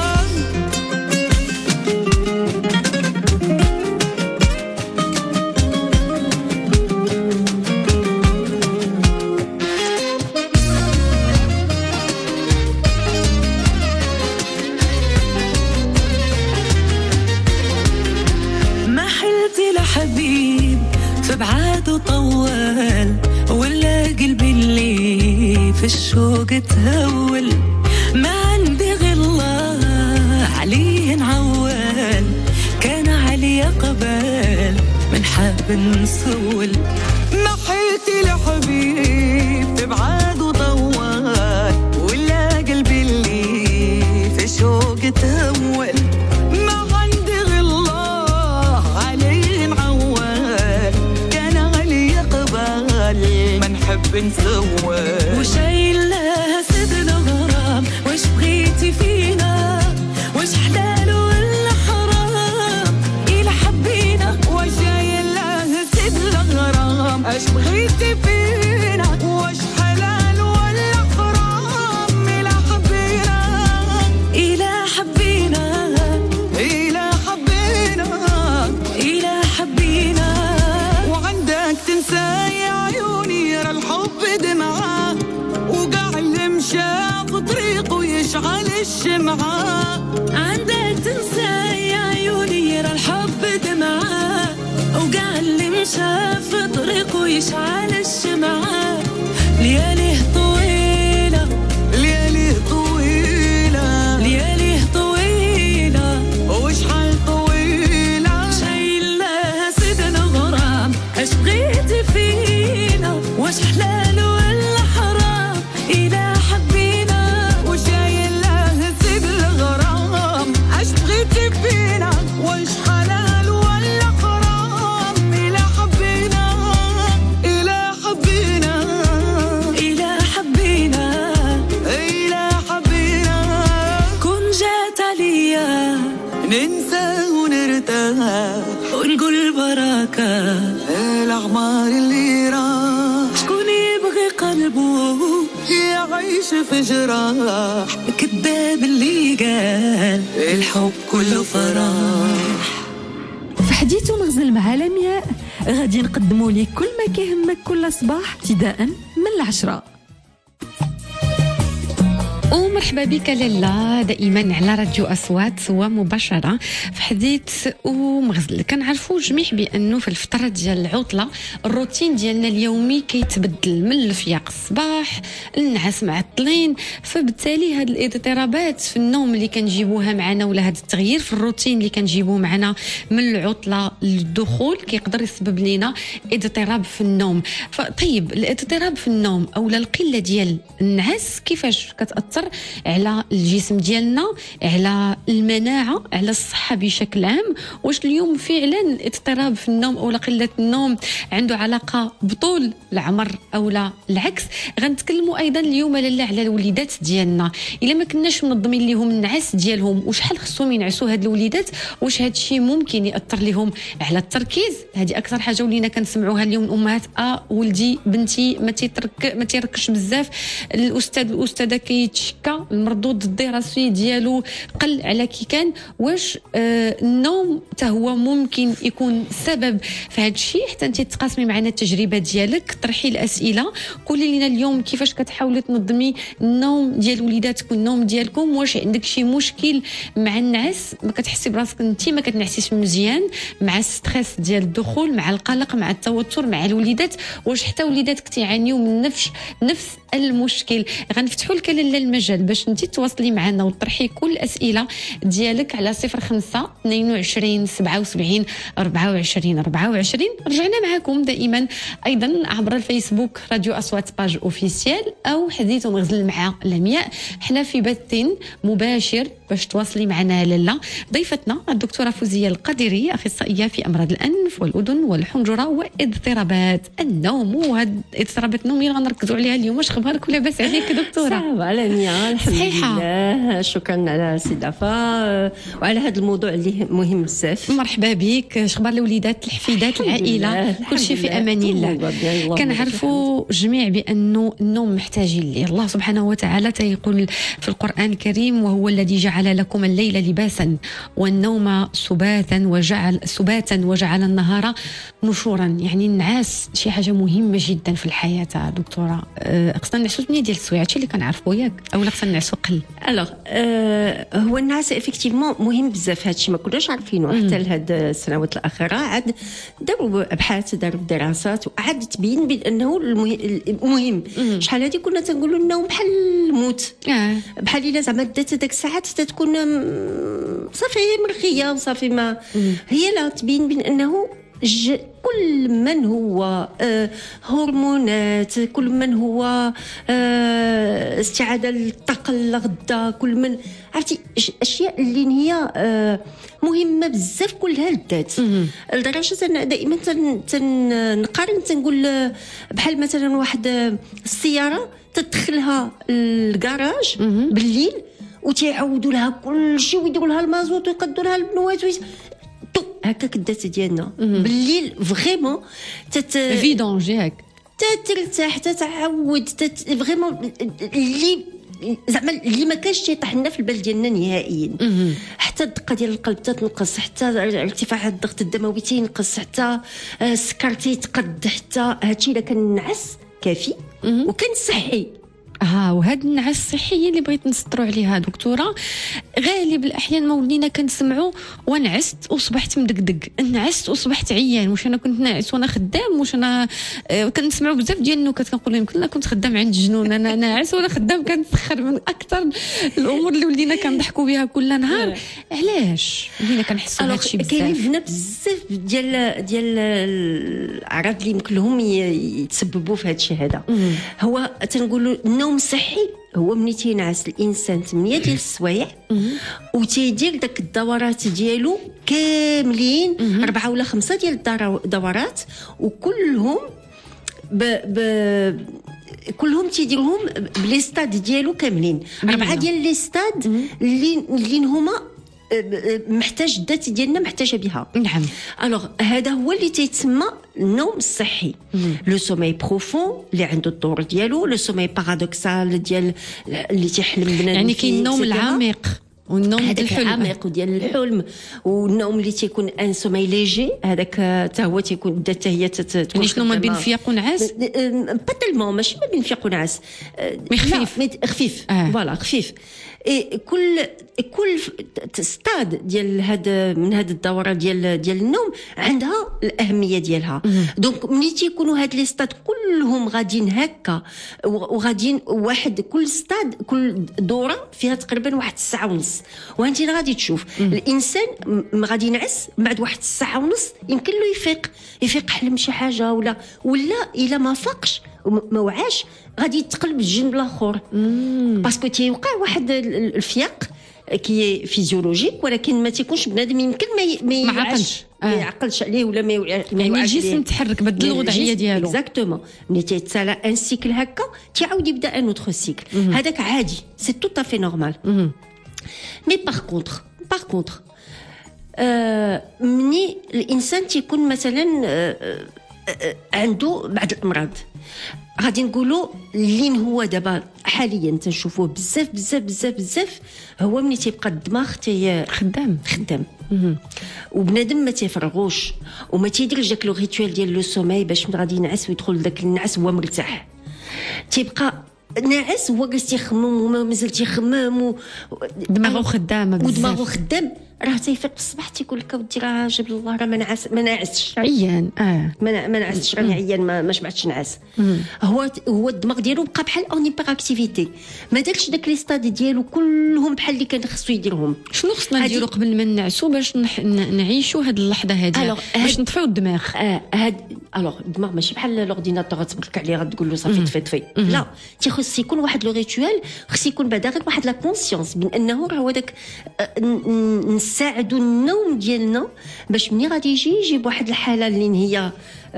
ما حلتي لحبيب فبعاده طول ولا قلبي اللي في الشوق تهول. ما عندي غير الله عليه نعول كان علي قبل من حاب نسول. ما حلتي لحبيب فبعاده طول ولا قلبي اللي في الشوق تهول. ما عندي غير الله عليه نعول كان علي قبل ما نحب نسول. وشايل له سدل غرام واش بغيتي فينا واش حلال ولا حرام إلا حبينا. وشايل له سدل غرام اش بغيتي فينا واش حلال ولا حرام إلا حبينا إلا حبينا إلا حبينا إلا حبينا. وعندك تنسى يا عيوني راه الحب دمعة وقاع اللي مشى في طريقه يشعل الشمعة. عندك تنسى يا عيوني راه الحب دمعة وقاع اللي مشى في طريقه يشعل الشمعة. لياليه طويلة لياليه طويلة لياليه طويلة وشحال طويلة. شايل لها سدن غرام اش بغيتي فينا واش حلال ولا حرام إلا حبينا. وشايل لها سدن غرام اش بغيتي فينا ننسى ونرتاح ونقول بركة الأعمار اللي راح. شكون يبغي قلبه يعيش في جراح، كذاب اللي قال الحب كله فرح. في حديث ونغزل مع لمياء غادي نقدموا لك كل ما كيهمك كل صباح ابتداء من العشرة. ومرحبا بك لالا دائما على راديو اصوات ومباشره في حديث ومغزل. كنعرفوا جميع بانه في الفتره ديال العطله الروتين ديالنا اليومي كيتبدل من الفياق الصباح النعاس معطلين، فبالتالي هاد الاضطرابات في النوم اللي كنجيبوها معنا ولا هذا التغيير في الروتين اللي كنجيبوه معنا من العطله للدخول كيقدر يسبب لنا اضطراب في النوم. فطيب الاضطراب في النوم او القله ديال النعاس كيفاش كتاثر على الجسم ديالنا، على المناعه، على الصحه بشكل عام؟ واش اليوم فعلا الاضطراب في النوم او قله النوم عنده علاقه بطول العمر او لا العكس؟ غنتكلموا ايضا اليوم لاله على الوليدات ديالنا، الا ما كناش منظمين لهم النعاس ديالهم وشحال خصهم ينعسوا هاد الوليدات، واش هاد الشيء ممكن ياثر لهم على التركيز؟ هذه اكثر حاجه ولينا كنسمعوها اليوم الامهات، اه ولدي بنتي ما تيترك ما تيركش بزاف، الاستاذ الاستاذه كيتشكى، المردود الدراسي ديالو قل على كي كان. واش آه النوم حتى هو ممكن يكون سبب في هذا الشيء؟ حتى انت تقاسمي معنا التجربه ديالك، طرحي الاسئله، قولي لنا اليوم كيفاش كتحاولي تنظمي النوم ديال وليداتك والنوم ديالكم. واش عندك شي مشكل مع النعاس، ما كتحسي براسك انت ما كتنعسيش مزيان، مع الستريس ديال الدخول، مع القلق، مع التوتر، مع الوليدات؟ واش حتى وليداتك تيعانيو من نفس نفس المشكل؟ غنفتحوا لك لاله المجال باش انت تواصلي معنا وتطرحي كل الاسئله ديالك على صفر خمسة اثنين وعشرين سبعة وسبعين أربعة وعشرين أربعة وعشرين. رجعنا معكم دائما ايضا عبر الفيسبوك راديو اصوات باج اوفيسيال او حديث ومغزل مع لمياء. حنا في بث مباشر باش تواصلي معنا لاله. ضيفتنا الدكتوره فوزيه القديري، اخصائيه في امراض الانف والاذن والحنجره واضطرابات النوم. وهاد اضطرابات النوم اللي غنركزوا عليها اليوم، واش خبارك ولاباس عليك دكتوره؟ صافا لمياء الحمد صحيحة. لله، شكرا على الاستضافه وعلى هذا الموضوع اللي مهم بزاف. مرحبا بك. اخبار الوليدات الحفيدات العائله كل شيء في امان الله؟ كنعرفوا جميع بانه النوم محتاجين ليه. الله سبحانه وتعالى تيقول في القران الكريم: وهو الذي جعل لكم الليل لباسا والنوم سباتا وجعل سباتا وجعل النهار نشورا. يعني النعاس شي حاجه مهمه جدا في الحياه دكتوره. أه خصنا نعسوا ثمانية ديال السوايع، هادشي اللي كنعرفوا ياك، اولا خصنا نعسوا قل. الوغ أه هو النعاس افيكتيفمون مهم بزاف، هادشي ما كناش عارفينه حتى لهاد السنوات الاخيره. عاد داروا ابحاث، داروا دراسات، وعاد تبين بانه المهم. شحال هادي كنا تنقولوا النوم بحال الموت، آه. بحال الا زعما دات هذاك الساعات تتكون صافي مرخيه وصافي ما مم. هي لا تبين بانه ج... كل من هو آه هرمونات، كل من هو آه استعاده للطاقه لغدا، كل من عرفتي اشياء اللي هي آه مهمه بزاف كلها للذات، لدرجه انا دائما تنقارن تنقول بحال مثلا واحد السياره تدخلها الكراج بالليل وتيعودوا لها كل شيء ويديروا لها المازوت ويقدوا لها البنوات ويس... هكاك الذات ديالنا بالليل فريمون تت فيدونجي هك تترتاح تتعود تت فريمون اللي زعما اللي ما كانش تيطيح لنا في البال ديالنا نهائيا. حتى الدقه ديال القلب تتنقص، حتى ارتفاع الضغط الدموي تينقص، حتى السكر تيتقد، حتى هادشي الا كان نعس كافي وكان صحي. ها وهاد النعاس الصحيه اللي بغيت نسطروا عليها دكتوره. غالب الاحيان ما ولينا كنسمعوا ونعست وصبحت مدقدق، نعست وصبحت عيان، واش انا كنت ناعس وانا خدام، واش انا آه كنسمعوا بزاف ديال النكات كنقول لهم كنا كنت خدام عند جنون، انا ناعس وانا خدام. كنتسخر من اكثر الامور اللي ولينا كنضحكوا بها كل نهار. علاش ولينا كنحسوا بهذا الشيء بزاف؟ كاينين فينا بزاف ديال ديال الاعراض اللي يمكن لهم يتسببوا في هذا الشيء هذا. هو تنقولوا النوم صحي هو ملي تينعس الانسان ثمانية ديال السوايع وتيدير داك الدورات ديالو كاملين، أربعة ولا خمسة ديال الدورات، وكلهم ب, ب كلهم تيديرهم بلي ستاد ديالو كاملين. أربعة ديال لي ستاد اللي اللي هما محتاج الذات ديالنا محتاجه بها. نعم. الوغ هذا هو اللي تيتسمى النوم الصحي. لو سومي بروفون اللي عنده الدور ديالو، لو سومي بارادوكسال ديال اللي تيحلم بنادم، يعني كاين النوم العميق والنوم ديال الحلم العميق وديال الحلم، والنوم اللي تيكون ان سومي ليجي، هذاك حتى هو تيكون الذات حتى هي تكون. يعني شنو ما بين فياق ونعاس؟ با تالمون ماشي ما بين فياق ونعاس، مي خفيف خفيف فوالا آه. خفيف. إيه كل كل ستاد ديال هذا من هذا الدوره ديال ديال النوم عندها الاهميه ديالها. دونك ملي تيكونوا هاد لي ستاد كلهم غاديين هكا وغاديين واحد، كل ستاد كل دوره فيها تقريبا واحد الساعه ونص، وانت غادي تشوف مم. الانسان غادي ينعس بعد واحد الساعه ونص يمكن له يفيق يفيق حلم شي حاجه ولا ولا الا ما فاقش ما وعاش غادي يتقلب الجنب الاخر، باسكو تيوقع واحد الفياق كي فيزيولوجيك، ولكن ما تيكونش بنادم يمكن ما ما يعقلش ما يعقلش عليه ولا ما يوعاش، يعني الجسم تحرك بدل الوضعيه ديالو. اكزاكتومون. ملي تيتسالى ان سيكل هكا تيعاود يبدا ان اوتر سيكل، هذاك عادي، سي تو افي نورمال. مي باغ كونطخ باغ كونطخ مني الانسان تيكون مثلا آه عنده بعض الامراض، غادي نقولوا لين هو دابا حاليا تنشوفوه بزاف بزاف بزاف بزاف، هو ملي تيبقى الدماغ تي خدام خدام وبنادم ما تيفرغوش وما تيديرش داك لو ريتوال ديال لو سومي باش غادي ينعس ويدخل داك النعس هو مرتاح، تيبقى ناعس هو جالس تيخمم وما مازال تيخمم دماغه خدامه بزاف ودماغه خدام، راه تيفيق الصباح تيقول لك اودي راه جاب الله راه ما نعس ما نعستش عيان اه ما ما نعستش راني عيان ما, ما شبعتش نعاس. هو هو الدماغ ديالو بقى بحال اون هيبر اكتيفيتي، ما دارش داك لي ستاد ديالو كلهم بحال اللي كان خصو يديرهم. شنو خصنا نديرو قبل ما نعسو باش نح... نعيشوا هاد اللحظه هذه باش نطفيو الدماغ؟ اه هاد الوغ الدماغ ماشي بحال لورديناتور تبرك عليه غتقول له صافي طفي طفي، لا تيخص يكون واحد لو ريتوال، خص يكون بعدا غير واحد لا كونسيونس من انه راه هو داك نساعدوا النوم ديالنا باش ملي غادي يجي يجيب واحد الحاله اللي هي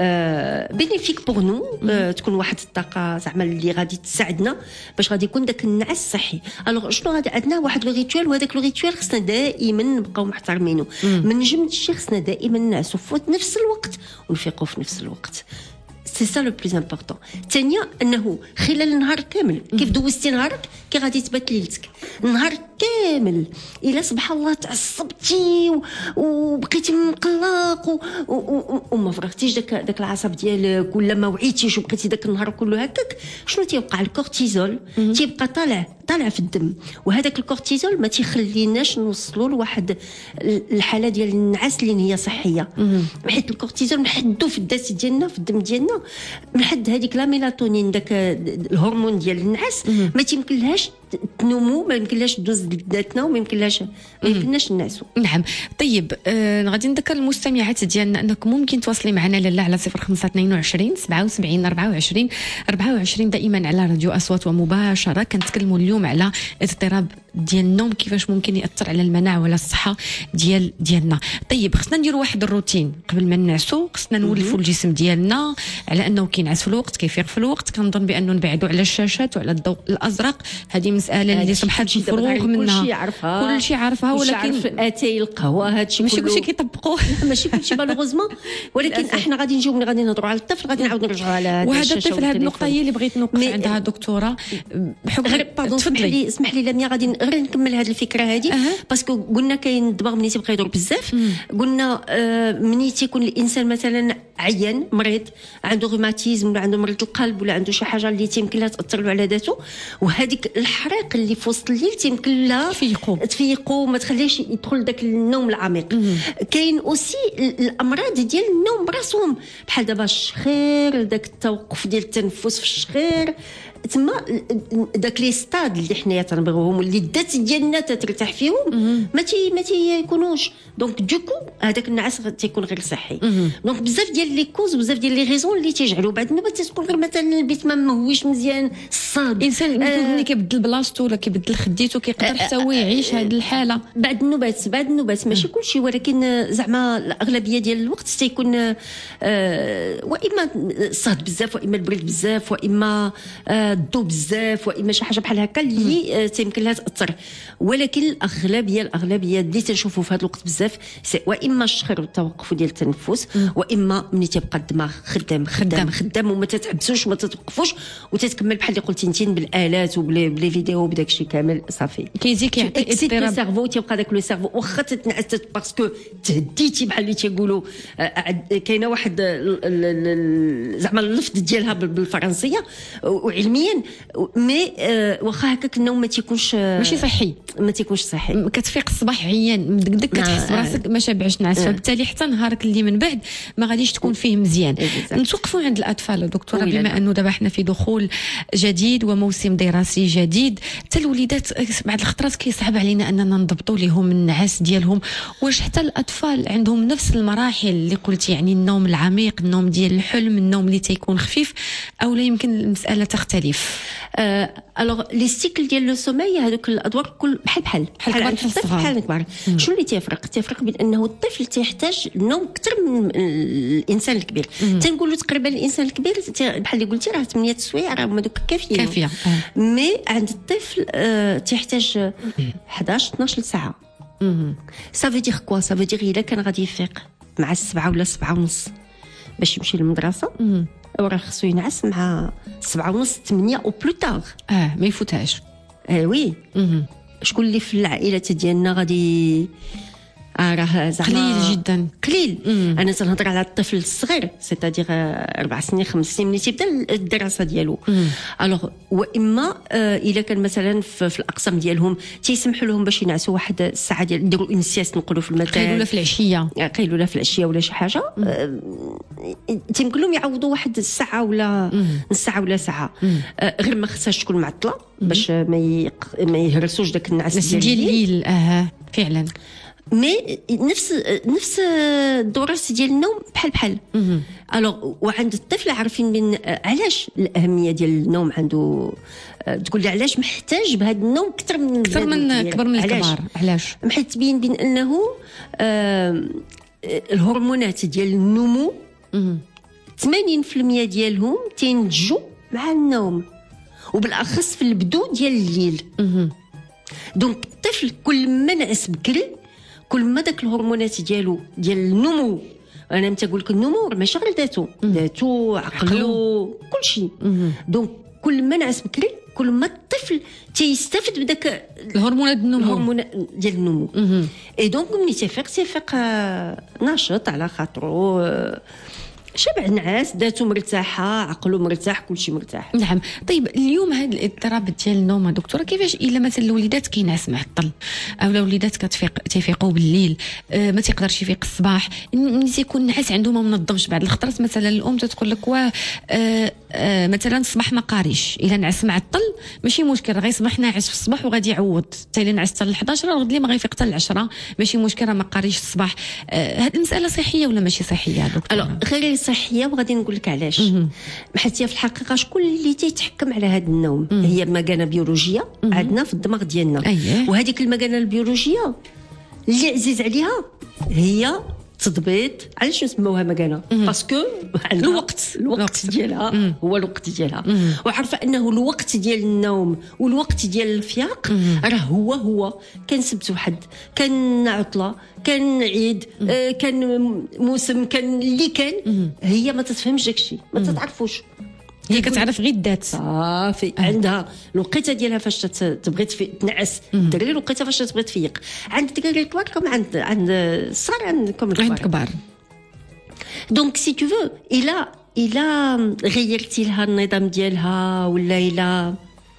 آه بينيفيك بور نو، آه تكون واحد الطاقه زعما اللي غادي تساعدنا باش غادي يكون داك النعاس صحي. الوغ شنو غادي عندنا واحد لو ريتوال، وهذاك لو ريتوال خصنا دائما نبقاو محترمينه. من جمد الشيء خصنا دائما نعسوا في نفس الوقت ونفيقوا في نفس الوقت، سي سا لو بليز امبورطون. ثانيا انه خلال النهار كامل كيف دوزتي نهارك كي غادي تبات ليلتك، النهار كامل الا سبحان الله تعصبتي وبقيتي مقلق وما فرغتيش داك داك العصب ديالك ولا ما وعيتيش وبقيتي داك النهار كله هكاك، شنو تيوقع؟ الكورتيزول تيبقى طالع طالع في الدم، وهذاك الكورتيزول ما تيخليناش نوصلوا لواحد الحاله ديال النعاس اللي هي صحيه، حيت الكورتيزول نحدو في الذات ديالنا في الدم ديالنا من حد هذيك لا ميلاتونين داك الهرمون ديال النعاس ما تيمكنلهاش تنومو، ما يمكنلاش تدوز ذاتنا وما يمكنلاش ما يمكنناش نعسوا. نعم. طيب آه غادي نذكر المستمعات ديالنا انكم ممكن تواصلي معنا لاله على صفر خمسة اثنين وعشرين سبعة وسبعين أربعة وعشرين أربعة وعشرين دائما على راديو أصوات ومباشره. كنتكلموا اليوم على اضطراب ديال النوم، كيفاش ممكن ياثر على المناعه ولا الصحه ديال ديالنا. طيب خصنا نديروا واحد الروتين قبل ما نعسوا، خصنا نولفوا الجسم ديالنا على انه كينعس في الوقت كيفيق في الوقت. كنظن بانه نبعدوا على الشاشات وعلى الضوء الازرق، هذه مساله اللي صبحت مفروغ منها، كلشي عارفها كلشي عارفها، ولكن اتاي القهوه هادشي ماشي كلشي كيطبقوه ماشي كلشي بالغوزمون، ولكن احنا غادي نجيو ملي غادي نهضروا على الطفل غادي نعاود نرجعوا على هذا وهذا الطفل. هذه النقطه هي اللي بغيت نوقف عندها دكتوره. غير باردون اسمح لي اسمح لي لميا غادي غير نكمل هذه الفكره هذه أه. باسكو قلنا كاين الدماغ ملي تيبقى يدور بزاف، قلنا آه ملي تيكون الانسان مثلا عيان مريض عنده روماتيزم ولا عنده مرض القلب ولا عنده شي حاجه اللي تيمكن لها تاثر له على ذاته، وهذيك الحريق اللي في وسط الليل تيمكن لها تفيقو تفيقو ما تخليش يدخل داك النوم العميق. كاين اوسي الامراض ديال النوم براسهم بحال دابا الشخير، داك التوقف ديال التنفس في الشخير، تما داك لي ستاد اللي حنايا تنبغيوهم واللي الذات ديالنا تترتاح فيهم ما تي ما تيكونوش. دونك دوكو هذاك النعاس تيكون غير صحي. دونك بزاف ديال لي كوز بزاف ديال لي ريزون اللي تيجعلوا بعض النوبات تكون غير مثلا البيت ما مهويش مزيان الصاد، الانسان ملي كيبدل بلاصتو ولا كيبدل خديته كيقدر حتى هو يعيش هذه الحاله. بعد النوبات بعد النوبات ماشي كلشي، ولكن زعما الاغلبيه ديال الوقت تيكون آه واما الصهد بزاف واما البرد بزاف واما آه الضو بزاف واما شي حاجه بحال هكا اللي تيمكن لها تاثر. ولكن الاغلبيه الاغلبيه اللي تنشوفوا في هذا الوقت بزاف سي واما الشخر والتوقف ديال التنفس، واما ملي تيبقى الدماغ خدام خدام خدام وما تتحبسوش وما تتوقفوش وتتكمل بحال اللي قلتي انت بالالات وبلي فيديو وبداك الشيء كامل صافي كيجي كيعطي اضطراب السيرفو. تيبقى داك لو سيرفو واخا تتنعس باسكو تهديتي بحال اللي تيقولوا. كاينه واحد زعما اللفظ ديالها بالفرنسيه وعلميا مي واخا هكاك النوم ما تيكونش ماشي صحي ما تيكونش صحي. كتفيق الصباح عيان مدقدك كتحس براسك ما شابعش نعاس، فبالتالي حتى نهارك اللي من بعد ما غاديش تكون فيه مزيان. نتوقفوا عند الاطفال دكتوره، بما انه دابا حنا في دخول جديد وموسم دراسي جديد، حتى الوليدات بعض الخطرات كيصعب علينا اننا نضبطوا لهم النعاس ديالهم. واش حتى الاطفال عندهم نفس المراحل اللي قلت، يعني النوم العميق، النوم ديال الحلم، النوم اللي تيكون خفيف، او لا يمكن المساله تختلف؟ الوغ لي سيكل ديال لو سوماي هذوك الادوار كل بحال بحال بحال كبار بحال الصغار بحال كبار. شنو اللي تيفرق؟ تيفرق بين انه الطفل تيحتاج النوم اكثر من الانسان الكبير. تنقولوا تقريبا الانسان الكبير بحال اللي قلتي راه ثمانية سوايع راه هما دوك كافيين كافيه. مي عند الطفل تيحتاج إحدى عشر اثنا عشر ساعه. صافي دير كوا صافي دير الا كان غادي يفيق مع السبعة ولا السبعة ونص باش يمشي للمدرسه، وراه خصو ينعس مع سبعة ونص ثمانية او بلو تاغ. اه ما يفوتهاش. اه وي. شكون اللي في العائلات ديالنا غادي آه راه زعما قليل جدا قليل. مم. انا تنهضر على الطفل الصغير سيتادير اربع سنين خمس سنين ملي تيبدا الدراسه ديالو. الوغ واما آه الا كان مثلا في, في الاقسام ديالهم تيسمحوا لهم باش ينعسوا واحد الساعه ديال يديروا اون سياست نقولوا في المثال قيلوله في العشيه قيلوله في العشيه ولا شي حاجه آه تيمكن لهم يعوضوا واحد الساعه ولا نص ساعه ولا ساعه آه غير ما خصهاش تكون معطله باش ما يق... ما يهرسوش داك النعاس ديال الليل. اه فعلا. مي نفس نفس الدورات ديال النوم بحال بحال. الوغ وعند الطفل عارفين من علاش الاهميه ديال النوم عنده. تقول لي علاش محتاج بهذا النوم اكثر من اكثر من كبر من الكبار؟ علاش؟ حيت تبين بين انه آه الهرمونات ديال النمو ثمانين بالمئة ديالهم تينتجوا مع النوم، وبالاخص في البدو ديال الليل. دونك الطفل كل ما نعس بكري كل ما داك الهرمونات ديالو ديال النمو، انا متى نقول لك النمو ماشي غير ذاته ذاته عقله كل شيء. دونك كل ما نعس بكري كل ما الطفل تيستافد بداك الهرمونات النمو الهرمونات ديال النمو. اي دونك ملي تيفيق تيفيق ناشط على خاطرو شبع نعاس ذاته مرتاحه عقله مرتاح كل شيء مرتاح. نعم. طيب اليوم هذا الاضطراب ديال النوم دكتوره كيفاش الا مثلا الوليدات كينعس معطل او الوليدات كتفيق تيفيقوا بالليل آه ما تيقدرش يفيق الصباح ملي تيكون النعاس عنده ما منظمش بعض الخطرات مثلا الام تتقول لك واه آه آه مثلا الصباح ما قاريش الا نعس معطل ماشي مشكل غيصبح ناعس في الصباح وغادي يعوض حتى الا نعس حتى ل الحداش راه غد لي ما غيفيق حتى ل العشرة ماشي مشكل ما قاريش الصباح. آه هذه المساله صحيه ولا ماشي صحيه دكتوره؟ غير صحيه وغادي نقول لك علاش. حيت هي في الحقيقه شكون اللي تيتحكم على هذا النوم؟ مم. هي مكانه بيولوجيه عندنا في الدماغ ديالنا. أيه. وهذيك المكانه البيولوجيه اللي عزيز عليها هي تضبيط. علاش نسموها مكانه؟ باسكو الوقت الوقت ديالها هو الوقت ديالها، وعارفه انه الوقت ديال النوم والوقت ديال الفياق راه هو هو. كان سبت واحد، كان عطله، كان عيد، آه كان موسم، كان اللي كان. هي ما تتفهمش داكشي، ما تتعرفوش، هي كتعرف غير الذات صافي. آه. عندها الوقيته ديالها فاش تبغي تنعس الدراري، الوقيته فاش تبغي تفيق. عند الدراري الكبار كما عند عند الصغار عندكم الكبار عند الكبار. دونك سي تو فو الا الا غيرتي لها النظام ديالها ولا الا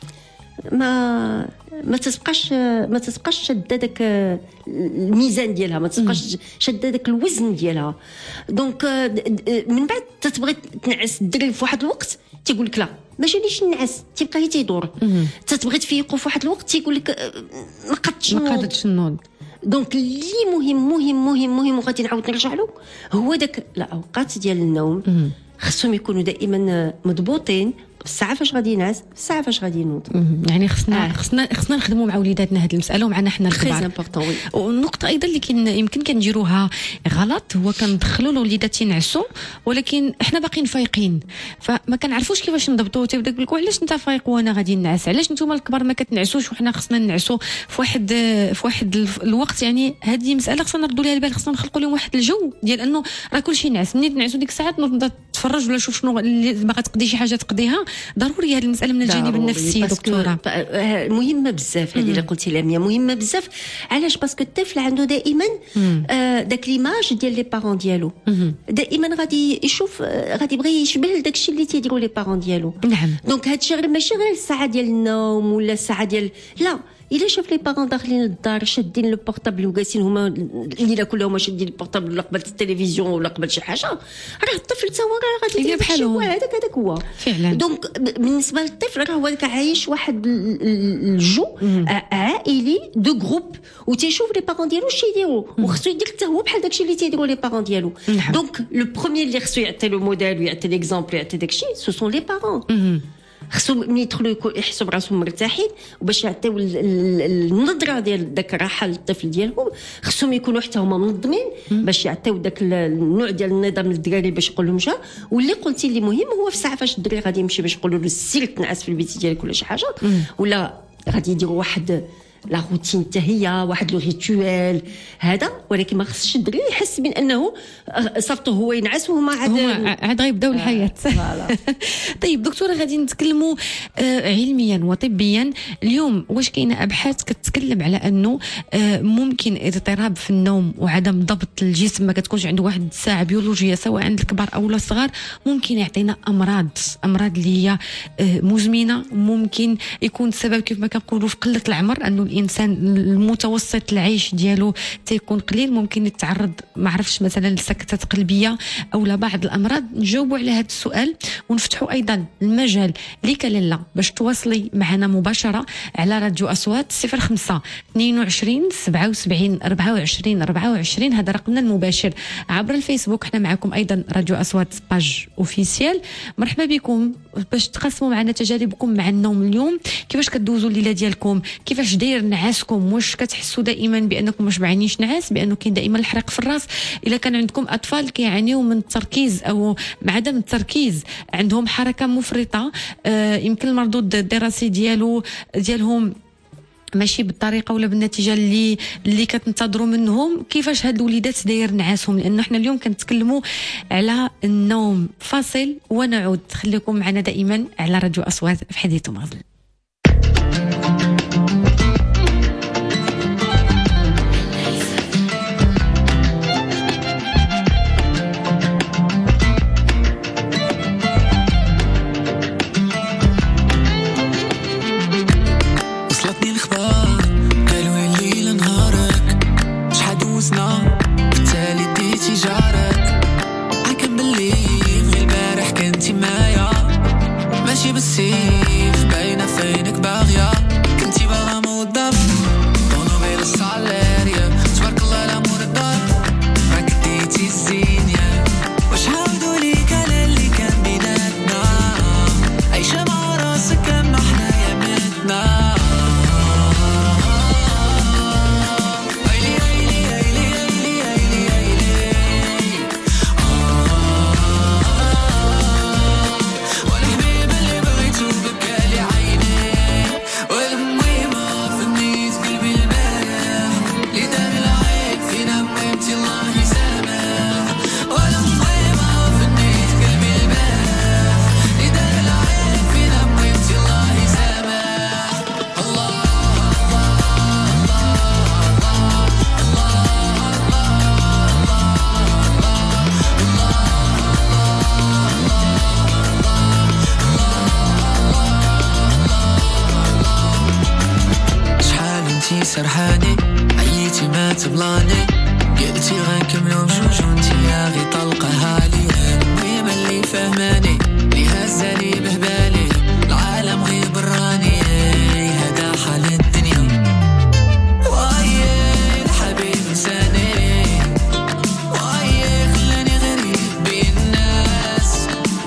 ما ما تتبقاش ما تتبقاش شاده داك الميزان ديالها، ما تتبقاش شاده داك الوزن ديالها. دونك من بعد تتبغي تنعس الدري في واحد الوقت تيقول لك لا ما جانيش نعس، تيبقى غير تيدور. تتبغي تفيقوا في واحد الوقت تيقول لك ما قدتش ما قدتش نوض. دونك اللي مهم مهم مهم مهم وغادي نعاود نرجع له هو داك الاوقات ديال النوم خصهم يكونوا دائما مضبوطين الساعه فاش غادي ينعس الساعه فاش غادي ينوض. يعني خصنا آه. خصنا خصنا نخدموا مع وليداتنا هذه المساله ومعنا حنا الكبار. والنقطه ايضا اللي كاين يمكن كنديروها غلط هو كندخلوا الوليدات ينعسوا ولكن احنا باقيين فايقين فما كنعرفوش كيفاش نضبطوا. تيبدا يقول لك علاش انت فايق وانا غادي نعس، علاش نتوما الكبار ما كتنعسوش وحنا خصنا نعسوا في واحد في واحد الوقت. يعني هذه مساله خصنا نردوا لها البال، خصنا نخلقوا لهم واحد الجو ديال انه راه كلشي نعس. منين تنعسوا ديك الساعات نبدا تفرج ولا شوف شنو اللي باغا تقضي شي حاجه تقضيها. ضروري هذه المساله من الجانب النفسي دكتوره. مهمه بزاف هذه اللي قلتي لها، مهمه بزاف. علاش؟ باسكو الطفل عنده دائما آه داك ليماج ديال لي بارون ديالو، دائما غادي يشوف غادي يبغي يشبه داك الشيء اللي تيديروا لي بارون ديالو. نعم. دونك هاد الشيء ماشي غير الساعه ديال النوم ولا الساعه ديال لا، الا شاف لي بارون داخلين للدار شادين لو بورطابل وجالسين هما الليله كلها هما شادين البورطابل ولا قبل التلفزيون ولا قبل شي حاجه، راه الطفل تا هو راه غادي يدير بحالو. هذاك هذاك هو فعلا. دونك بالنسبه للطفل راه هو عايش واحد الجو عائلي دو جروب وتيشوف لي بارون ديالو شي يديروا وخصو يدير حتى هو بحال داكشي اللي تيديروا لي بارون ديالو. دونك لو بروميير اللي خصو يعطي لو موديل ويعطي ليكزامبل ويعطي داكشي سو سون لي بارون. خصو ملي يدخلوا يحسوا براسهم مرتاحين وباش يعطيو النظره ديال داك الراحه للطفل ديالهم. خصهم يكونوا حتى هما منظمين باش يعطيو داك النوع ديال النظام للدراري باش يقول لهم جا. واللي قلتي اللي مهم هو في الساعه فاش الدري غادي يمشي باش يقولوا له سير تنعس في البيت ديالك ولا شي حاجه، ولا غادي يديروا واحد لا روتين حتى هي واحد لو ريتوال هذا. ولكن ما خصش الدري يحس من انه صافطو هو ينعس وهما عاد عاد غيبداو الحياه. طيب دكتوره غادي نتكلموا آه علميا وطبيا اليوم. واش كاينه ابحاث كتتكلم على انه آه ممكن اضطراب في النوم وعدم ضبط الجسم ما كتكونش عنده واحد الساعه بيولوجيه سواء عند الكبار او الصغار ممكن يعطينا امراض امراض اللي هي آه مزمنه. ممكن يكون السبب كيف ما كنقولوا في قله العمر، انه الانسان المتوسط العيش ديالو تيكون قليل، ممكن يتعرض ما عرفش مثلا لسكتات قلبيه او لبعض الامراض. نجاوبوا على هذا السؤال ونفتحوا ايضا المجال ليك لاله باش تواصلي معنا مباشره على راديو اصوات صفر خمسة اثنين وعشرين سبعة وسبعين أربعة وعشرين أربعة وعشرين. هذا رقمنا المباشر عبر الفيسبوك. احنا معكم ايضا راديو اصوات باج اوفيسيال. مرحبا بكم باش تقسموا معنا تجاربكم مع النوم اليوم. كيفاش كدوزوا الليله ديالكم؟ كيفاش داير نعاسكم؟ واش كتحسوا دائما بانكم ما شبعانيش نعاس، بانه كاين دائما الحريق في الراس؟ الا كان عندكم اطفال كيعانيوا من التركيز او عدم التركيز، عندهم حركه مفرطه، آه يمكن المردود الدراسي ديالو ديالهم ماشي بالطريقه ولا بالنتيجه اللي اللي كتنتظروا منهم. كيفاش هاد الوليدات داير نعاسهم؟ لانه احنا اليوم كنتكلموا على النوم. فاصل ونعود. خليكم معنا دائما على راديو اصوات في حديث مغزل. بالسيف باينة فينك باغية كنتي باغا موظف طونوبيل الساليريا تبارك الله الامور الدار راك ديتي الزينية. واش عاودوا ليك على اللي كان بيناتنا؟ عايشة مع راسك كما حنايا بنتنا. سرحاني عييتي ما تبلاني قلتي غنكملو بجوج وانتي يا غي طلقة هالي. المهم اللي فهماني اللي هزالي بهبالي العالم غي براني هذا حال الدنيا. وايه الحبيب انساني وايه خلاني غريب بين الناس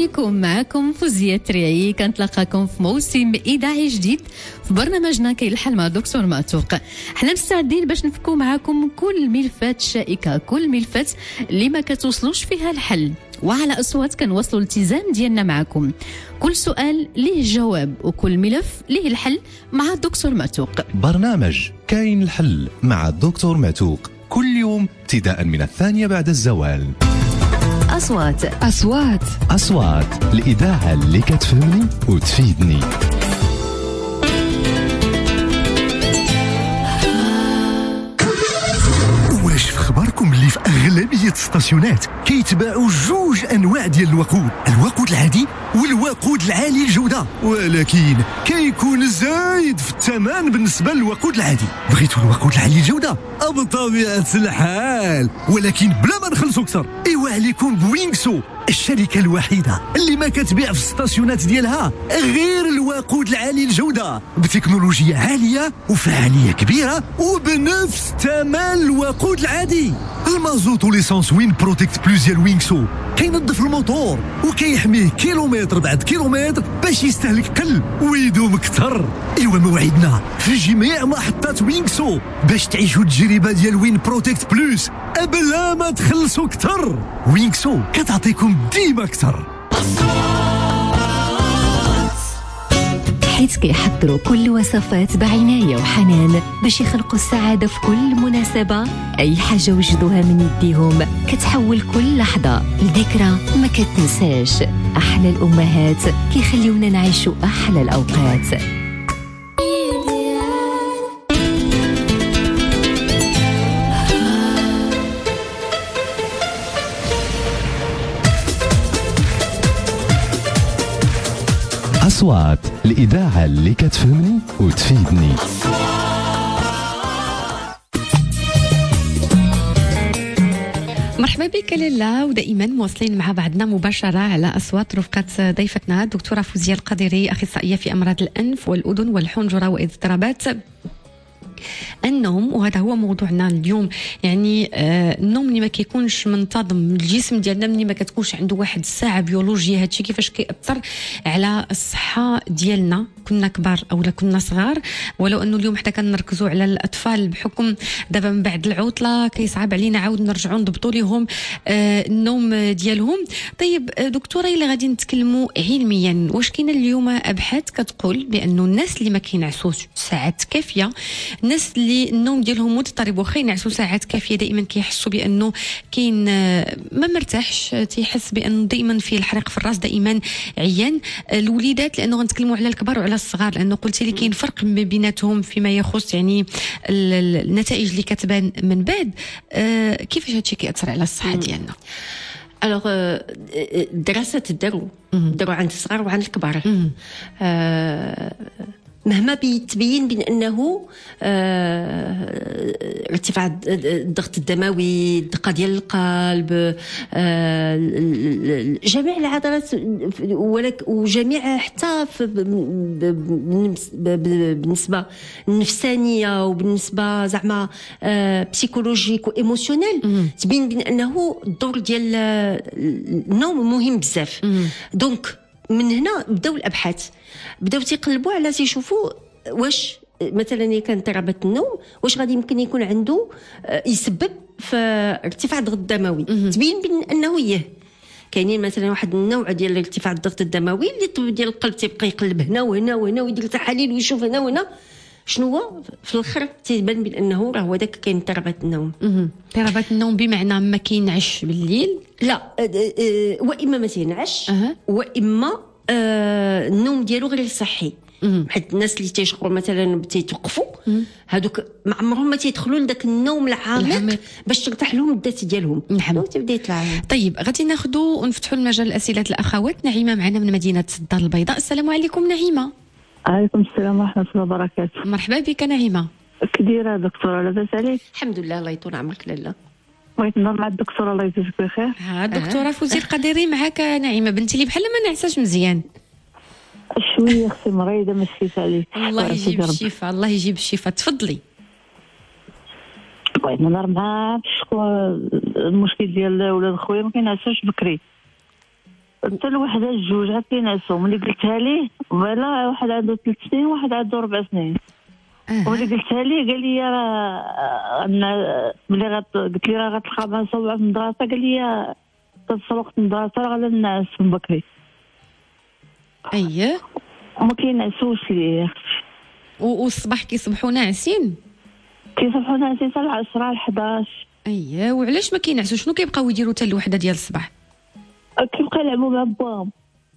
عليكم، معكم فوزية تريعي، كنتلاقاكم في موسم إذاعي جديد في برنامجنا كاين الحل مع دكتور معتوق. حنا مستعدين باش نفكوا معكم كل ملفات شائكة، كل ملفات اللي ما كتوصلوش فيها الحل، وعلى أصوات كنوصلوا الالتزام ديالنا معكم. كل سؤال ليه جواب وكل ملف ليه الحل مع الدكتور معتوق. برنامج كاين الحل مع الدكتور معتوق كل يوم ابتداء من الثانية بعد الزوال. أصوات أصوات أصوات الإذاعة اللي كتفهمني وتفيدني. واش في خبركم اللي في أغلبية الستاسيونات كيتباعوا جوج أنواع ديال الوقود، الوقود العادي والوقود العالي الجودة، ولكن كيكون زايد في الثمن بالنسبة للوقود العادي. بغيتوا الوقود العالي الجودة؟ بطبيعة الحال، ولكن بلا ما نخلصوا أكثر. إيوا عليكم بوينكسو، الشركة الوحيدة اللي ما كتبيع في الستاسيونات ديالها غير الوقود العالي الجودة، بتكنولوجيا عالية وفعالية كبيرة وبنفس ثمن الوقود العادي. المازوت وليسانس وين بروتكت بلوس ديال وينكسو كينظف الموتور وكيحميه كيلومتر بعد كيلومتر باش يستهلك قل ويدوم كثر. ايوا موعدنا في جميع محطات وينكسو باش تعيشوا التجربة ديال وين بروتكت بلوس بلا ما تخلصوا كثر. وينكسو كتعطيكم ديما كثر، حيث كيحضروا كل وصفات بعناية وحنان باش يخلقوا السعادة في كل مناسبة. أي حاجة وجدوها من يديهم كتحول كل لحظة لذكرى ما كتنساش. أحلى الأمهات كيخليونا نعيشوا أحلى الأوقات. أصوات الإذاعة اللي كتفهمني وتفيدني. مرحبا بك لاله، ودائما مواصلين مع بعضنا مباشرة على أصوات رفقة ضيفتنا الدكتورة فوزية القديري، أخصائية في أمراض الأنف والأذن والحنجرة واضطرابات النوم. وهذا هو موضوعنا اليوم. يعني آه النوم اللي ما كيكونش منتظم، الجسم ديالنا ملي ما كتكونش عنده واحد الساعه بيولوجيه، هادشي كيفاش كيأثر على الصحه ديالنا كنا كبار او لا كنا صغار. ولو انه اليوم حتى كنركزوا على الاطفال بحكم دابا من بعد العطله كيصعب علينا عاود نرجعوا نضبطوا لهم آه النوم ديالهم. طيب دكتوره، الا غادي نتكلموا علميا، واش كاينه اليوم ابحاث كتقول بانه الناس اللي ما كينعسوش ساعات كافيه، الناس اللي النوم ديالهم مضطرب واخا ينعسوا ساعات كافيه، دائما كيحسوا بانه كاين ما مرتاحش، تيحس بانه دائما فيه الحريق في الراس، دائما عيان. الوليدات، لانه غنتكلموا على الكبار وعلى الصغار، لانه قلتي لي كاين فرق ما بيناتهم فيما يخص يعني النتائج اللي كتبان من بعد. آه كيفاش هادشي كيأثر على الصحه ديالنا؟ الوغ الدراسات داروا داروا عند الصغار وعند الكبار. آه مهما بيتبين بين انه آه ارتفاع الضغط الدموي، الدقه ديال القلب، آه جميع العضلات وجميع حتى بالنسبه النفسانيه وبالنسبه زعما آه بسيكولوجيك وايموشنيل، تبين بين انه الدور ديال النوم مهم بزاف. دونك من هنا بداو الابحاث، بداو تيقلبوا على تيشوفوا واش مثلا اذا كان اضطرابات النوم واش غادي يمكن يكون عنده يسبب في ارتفاع الضغط الدموي. تبين بان انه يه كاينين مثلا واحد النوع ديال ارتفاع الضغط الدموي اللي الطبيب ديال القلب تيبقى يقلب هنا وهنا وهنا ويدير تحاليل ويشوف هنا وهنا، شنو هو في الاخر تيبان بانه راه هو داك كاين اضطرابات النوم. اضطرابات النوم بمعنى ما كينعش بالليل؟ لا، واما ما تينعش واما آه النوم ديالو غير صحي. حيت الناس اللي تيشقوا مثلا تيتوقفوا هذوك ما عمرهم ما تيدخلوا لذاك النوم العميق باش ترتاح لهم الذات ديالهم. نعم. تبدا يطلع. طيب غادي ناخذوا ونفتحوا المجال لاسئله الاخوات. نعيمه معنا من مدينه الدار البيضاء. السلام عليكم نعيمه. عليكم السلام ورحمه الله وبركاته. مرحبا بك نعيمه. كديره دكتوره؟ لاباس عليك؟ الحمد لله، الله يطول عمرك لاله. بغيت نهضر مع الدكتوره الله يجزيك بخير. ها الدكتوره فوزية القديري معك نعيمه بنتي لي بحال ما نعساش مزيان شويه، اختي مريضه ما شفيت عليك. الله يجيب الشفاء، الله يجيب الشفاء. تفضلي. بغيت نهضر معاك شكون المشكل ديال ولاد خويا ما كينعسوش بكري. حتى الوحده الجوج عاد كينعسوا. ملي قلتها ليه فوالا واحد عنده ثلاث سنين وواحد عنده ربع سنين. آه. وملي قلتها ليه قال لي راه انا ملي غت قلت لي راه غتلقى مع صوبع في المدرسه قال لي تصل وقت المدرسه راه غادا نعس من بكري. اييه وما كينعسوش ليه. والصباح كيصبحوا ناعسين كيصبحوا ناعسين حتى العشرة الحداش. اييه وعلاش ما كينعسوش؟ شنو كيبقاو يديروا حتى الوحده ديال الصباح؟ كيبقاو يلعبوا مع باهم.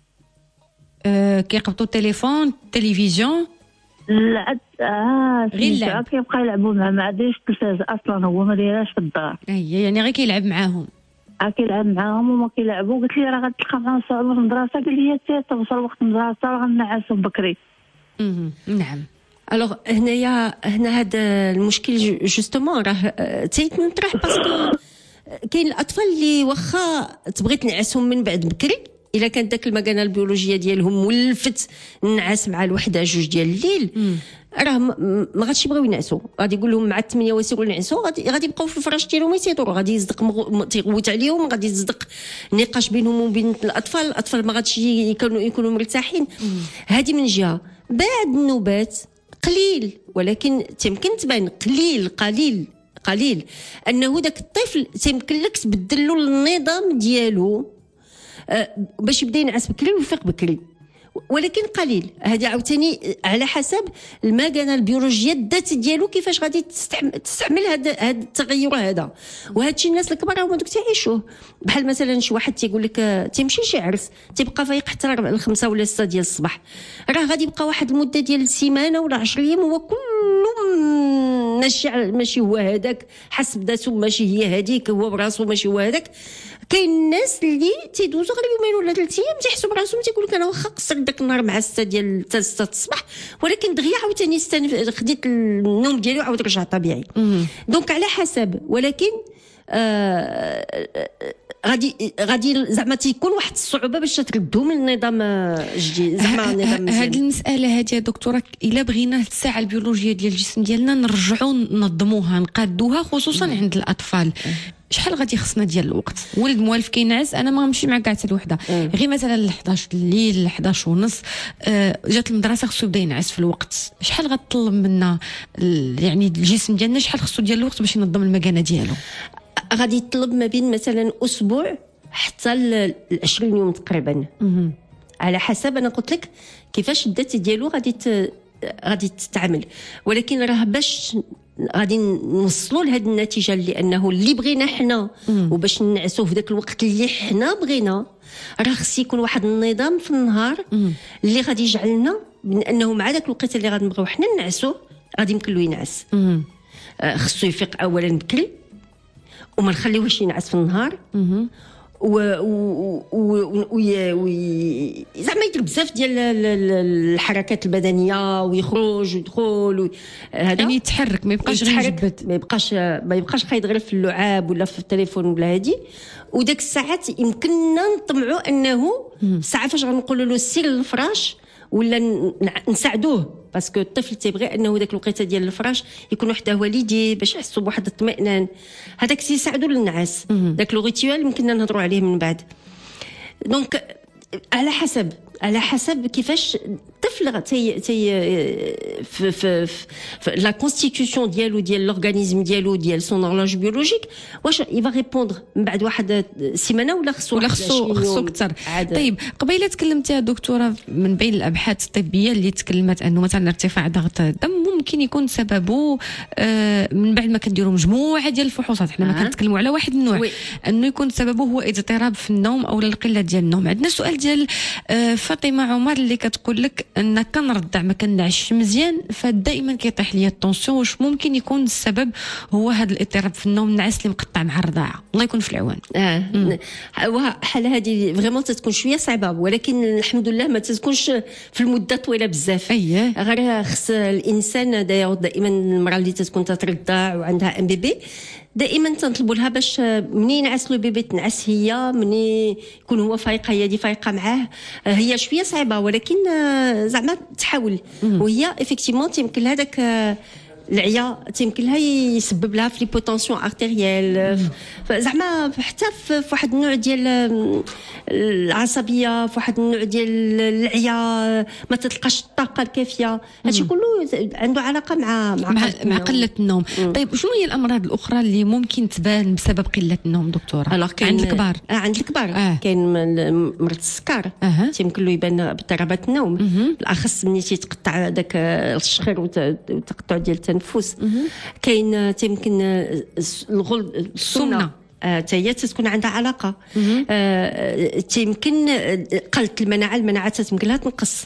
أه كيقبطوا التليفون التلفزيون. لا اه غير اللعب كيبقى يلعبوا مع ما عندوش التلفاز اصلا هو ما دايرهاش في الدار. اييه يعني غير كيلعب معاهم. اه كيلعب معاهم وما كيلعبوا. قلت لي راه غتلقى مع صاحبه في المدرسه قال لي تيتا وصل وقت المدرسه راه غنعسوا بكري. اها نعم. الوغ هنايا هنا هذا المشكل جوستومون راه تيتنطرح باسكو كاين الاطفال اللي واخا تبغي تنعسهم من بعد بكري الا كانت داك المكانه البيولوجيه ديالهم ولفت النعاس مع الوحده جوج ديال الليل راه ما غاديش يبغيو ينعسوا. غادي يقول لهم مع الثمانية ويسيروا ينعسوا غادي غادي يبقاو في الفراش ديالهم يتيضروا. غادي يصدق مغ... تيغوت عليهم. غادي يصدق نقاش بينهم وبين الاطفال. الاطفال ما غاديش يكونوا يكونوا مرتاحين. هذه من جهه. بعد النوبات قليل ولكن تمكن تبان قليل قليل قليل انه داك الطفل تيمكن لك تبدل له النظام ديالو باش يبدا ينعس بكري ويفيق بكري ولكن قليل. هذا عاوتاني على حسب المكانه البيولوجيه الذات ديالو كيفاش غادي تستحمل هذا هذا التغير هذا. وهذا الشيء الناس الكبار هما دوك تعيشوه. بحال مثلا شي واحد تيقول لك تيمشي شي عرس تيبقى فايق حتى الخمسة ولا الستة ديال الصباح راه غادي يبقى واحد المده ديال سيمانه ولا عشرة ايام هو كله ماشي ماشي هو هذاك حسب ذاته ماشي هي هذيك هو براسو ماشي هو هذاك. كاين الناس اللي تيدوزوا غير يومين ولا ثلاث ايام تيحسوا براسهم تيقول لك انا واخا قصرت داك النهار مع ستة ديال حتى ستة الصباح ولكن دغيا عاوتاني خديت النوم ديالي وعاود رجع طبيعي. دونك على حسب ولكن آه غادي غادي زعما تيكون واحد الصعوبه باش تردهم للنظام جديد زعما النظام. هذه المساله هذه يا دكتوره الا بغينا الساعه البيولوجيه ديال الجسم ديالنا نرجعوا ننظموها نقادوها خصوصا مم. عند الاطفال شحال غادي خصنا ديال الوقت؟ ولد موالف كينعس انا ما نمشي مع كاع حتى الوحده غير مثلا ل حداش الليل ل حداش ونص آه جات المدرسه خصو يبدا ينعس في الوقت. شحال غتطلب منا يعني الجسم ديالنا شحال خصو ديال الوقت باش ينظم المكانه ديالو؟ غادي يطلب ما بين مثلا اسبوع حتى ل عشرين يوم تقريبا مم. على حسب انا قلت لك كيفاش الذات ديالو غادي ت... غادي تتعامل. ولكن راه باش غادي نوصلوا لهذه النتيجه لانه اللي بغينا حنا وباش ننعسوا في ذاك الوقت اللي حنا بغينا راه خص يكون واحد النظام في النهار مم. اللي غادي يجعلنا من انه مع ذاك الوقت اللي غادي نبغيو حنا ننعسوا غادي يمكن له ينعس. آه خصو يفيق اولا بكري وما نخليوهش ينعس في النهار و و و زعما يدير بزاف ديال الحركات البدنيه ويخرج ويدخل هذا يعني يتحرك ما يبقاش غير يجبد ما يبقاش ما يبقاش قايد غير في اللعاب ولا في التليفون ولا هادي. وداك الساعات يمكننا نطمعوا انه ساعه فاش غنقولوا له سير للفراش ولا نساعدوه باسكو الطفل تيبغي انه داك الوقيته ديال الفراش يكون وحده والديه باش يحسوا بواحد الاطمئنان. هذاك سيساعدوا للنعاس داك لو ريتوال يمكننا نهضروا عليه من بعد. دونك على حسب على حسب كيفاش الطفل تي تي في في, في لا كونستيتيوشن ديالو ديال لورغانيزم ديالو ديال سون هورلوج بيولوجيك واش يفا ريبوندر من بعد واحد سيمانه ولا خصو ولا خصو خصو اكثر. طيب قبيله تكلمتي يا دكتوره من بين الابحاث الطبيه اللي تكلمت انه مثلا ارتفاع ضغط الدم ممكن يكون سببه آه من بعد ما كنديروا مجموعه ديال الفحوصات حنا ما آه. كنتكلموا على واحد النوع وي. انه يكون سببه هو اضطراب في النوم او القله ديال النوم. عندنا سؤال ديال آه فاطمه عمر اللي كتقول لك ان كنرضع ما كنعش مزيان فدائما كيطيح ليا الطونسيون. واش ممكن يكون السبب هو هذا الاضطراب في النوم النعاس اللي مقطع مع الرضاعه؟ الله يكون في العوان. اه حال هذه فريمون تتكون شويه صعبه ولكن الحمد لله ما تتكونش في المده طويله بزاف. اييه غير خص الانسان دائما المراه اللي تتكون تترضع وعندها ام بي بي دائما تنطلبوا لها باش منين ينعس لو بيبي تنعس هي منين يكون هو فايقه هي دي فايقه معاه. هي شويه صعيبه ولكن زعما تحاول وهي افيكتيفمون تيمكن لها داك العيا تيمكن لها يسبب لها في ليبوتونسيون ارتيريال زعما حتى في واحد النوع ديال العصبيه في واحد النوع ديال العيا ما تلقاش الطاقه الكافيه هادشي كله عنده علاقه مع مع, مع, مع قله النوم. طيب شنو هي الامراض الاخرى اللي ممكن تبان بسبب قله النوم دكتوره عند الكبار؟ آه عند الكبار آه. كاين مرض السكر آه. تيمكن له يبان باضطرابات النوم بالاخص ملي تيتقطع داك الشخير وتقطع ديال التنفس. كاين تيمكن الغل السمنه حتى هي تكون عندها علاقه آه، تيمكن قله المناعه المناعه تمكن لها تنقص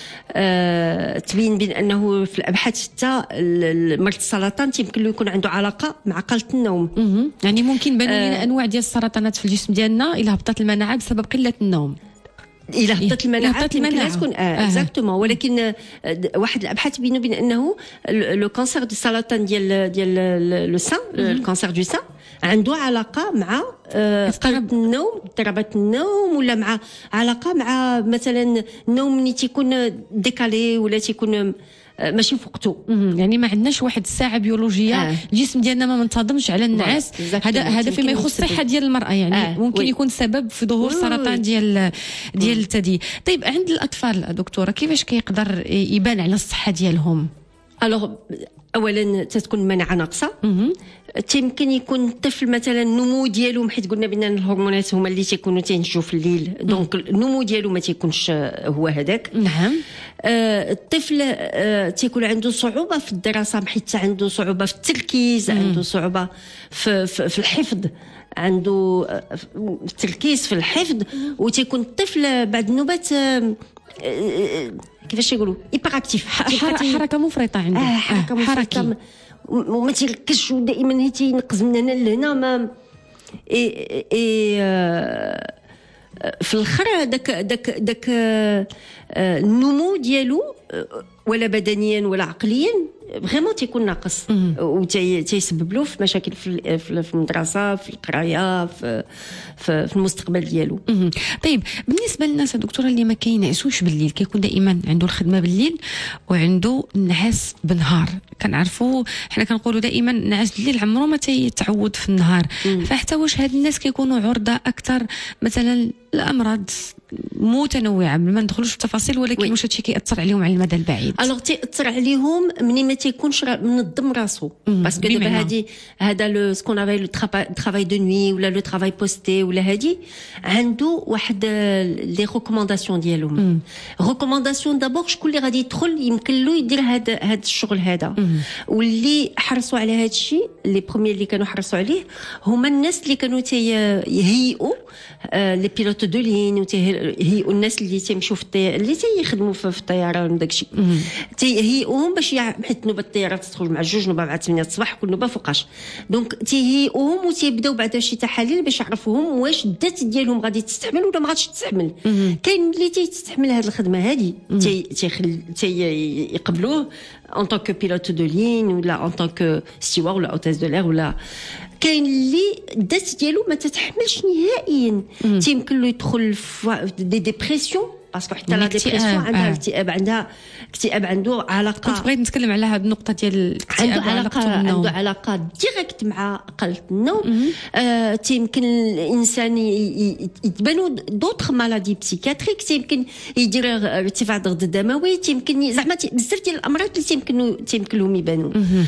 آه، تبين بين انه في الابحاث حتى مرض السرطان تيمكن له يكون عنده علاقه مع قله النوم. يعني ممكن بانوا لنا آه انواع ديال السرطانات في الجسم ديالنا الا هبطت المناعه بسبب قله النوم. الى هبطت المناعه ممكن تكون اكزاكتومون آه. ولكن آه واحد الابحاث بينوا بين انه لو كانسير دو السرطان ديال ديال لو سان الكانسير دو سان عنده علاقه مع قله النوم اضطرابات النوم ولا مع علاقه مع مثلا النوم اللي تيكون ديكالي ولا تيكون ماشي في وقته. يعني ما عندناش واحد الساعه بيولوجيه آه. الجسم ديالنا ما منتظمش على النعاس. هذا هذا فيما يخص الصحه ديال المراه يعني آه. ممكن وي. يكون سبب في ظهور سرطان ديال ديال الثدي. طيب عند الاطفال دكتوره كيفاش كيقدر يبان على الصحه ديالهم؟ الوغ اولا تتكون المناعه ناقصه تيمكن يكون الطفل مثلا النمو ديالو حيت قلنا بان الهرمونات هما اللي تيكونوا تينشوا في الليل دونك النمو ديالو ما تيكونش هو هذاك. نعم. آه الطفل آه تيكون عنده صعوبه في الدراسه حيت عنده صعوبه في التركيز مم. عنده صعوبه في, في, في الحفظ عنده التركيز في الحفظ وتيكون الطفل بعد النوبات آه كيفاش يقولوا ايبر اكتيف حركه مفرطه عنده آه حركه مفرطه وما تيركزش ودائما هي تينقز من هنا لهنا ما اي اي آه في الاخر داك داك داك آه النمو ديالو ولا بدنيا ولا عقليا فريمون تيكون ناقص وتيسبب له في مشاكل في في المدرسه في القرايه في في, في المستقبل ديالو. طيب بالنسبه للناس دكتوره اللي ما كينعسوش بالليل كيكون دائما عنده الخدمه بالليل وعنده النعاس بالنهار كنعرفوا حنا كنقولوا دائما النعاس بالليل عمره ما تيتعوض في النهار فحتى واش هاد الناس كيكونوا عرضه اكثر مثلا الامراض متنوعه ما ندخلوش في التفاصيل ولكن واش هادشي كيأثر عليهم على المدى البعيد؟ الوغ تيأثر عليهم منين ما تيكونش منظم راسو باسكو دابا هادي هذا لو سكون افاي لو ترافاي دو نوي ولا لو ترافاي بوستي ولا هادي عنده واحد لي ريكومونداسيون ديالهم. ريكومونداسيون دابور شكون اللي غادي يدخل يمكن له يدير هذا هذا الشغل هذا واللي حرصوا على هذا الشيء لي بروميير اللي كانوا حرصوا عليه هما الناس اللي كانوا تيهيئوا لي بيلوت دو لين وتيهيئوا الناس اللي تيمشوا في الطياره اللي تيخدموا في الطيران وداك الشيء تيهيئوهم باش حيت نوبه الطيارات تدخل مع جوج نوبه مع ثمانية الصباح كل نوبه فوقاش دونك تيهيئوهم وتيبداو بعدا شي تحاليل باش يعرفوهم واش الذات ديالهم غادي تستحمل ولا ما غاديش تستحمل. كاين اللي تيستحمل هذه الخدمه هذه تيخل تيقبلوه en tant que pilote de ligne ولا en tant que steward ولا hôtesse de l'air ولا كاين اللي الذات ديالو ما تتحملش نهائيا تيمكن له يدخل في دي ديبرسيون باسكو حتى لا ديبرسيون عندها اكتئاب عندها اكتئاب عنده علاقه كنت بغيت نتكلم على هذه النقطه ديال الاكتئاب عنده علاقه عنده علاقه ديريكت مع قله النوم آه تيمكن الانسان يتبانوا دوطخ مالادي بسيكاتريك تيمكن يدير ارتفاع الضغط الدموي تيمكن زعما بزاف ديال الامراض اللي تيمكن تيمكن لهم يبانوا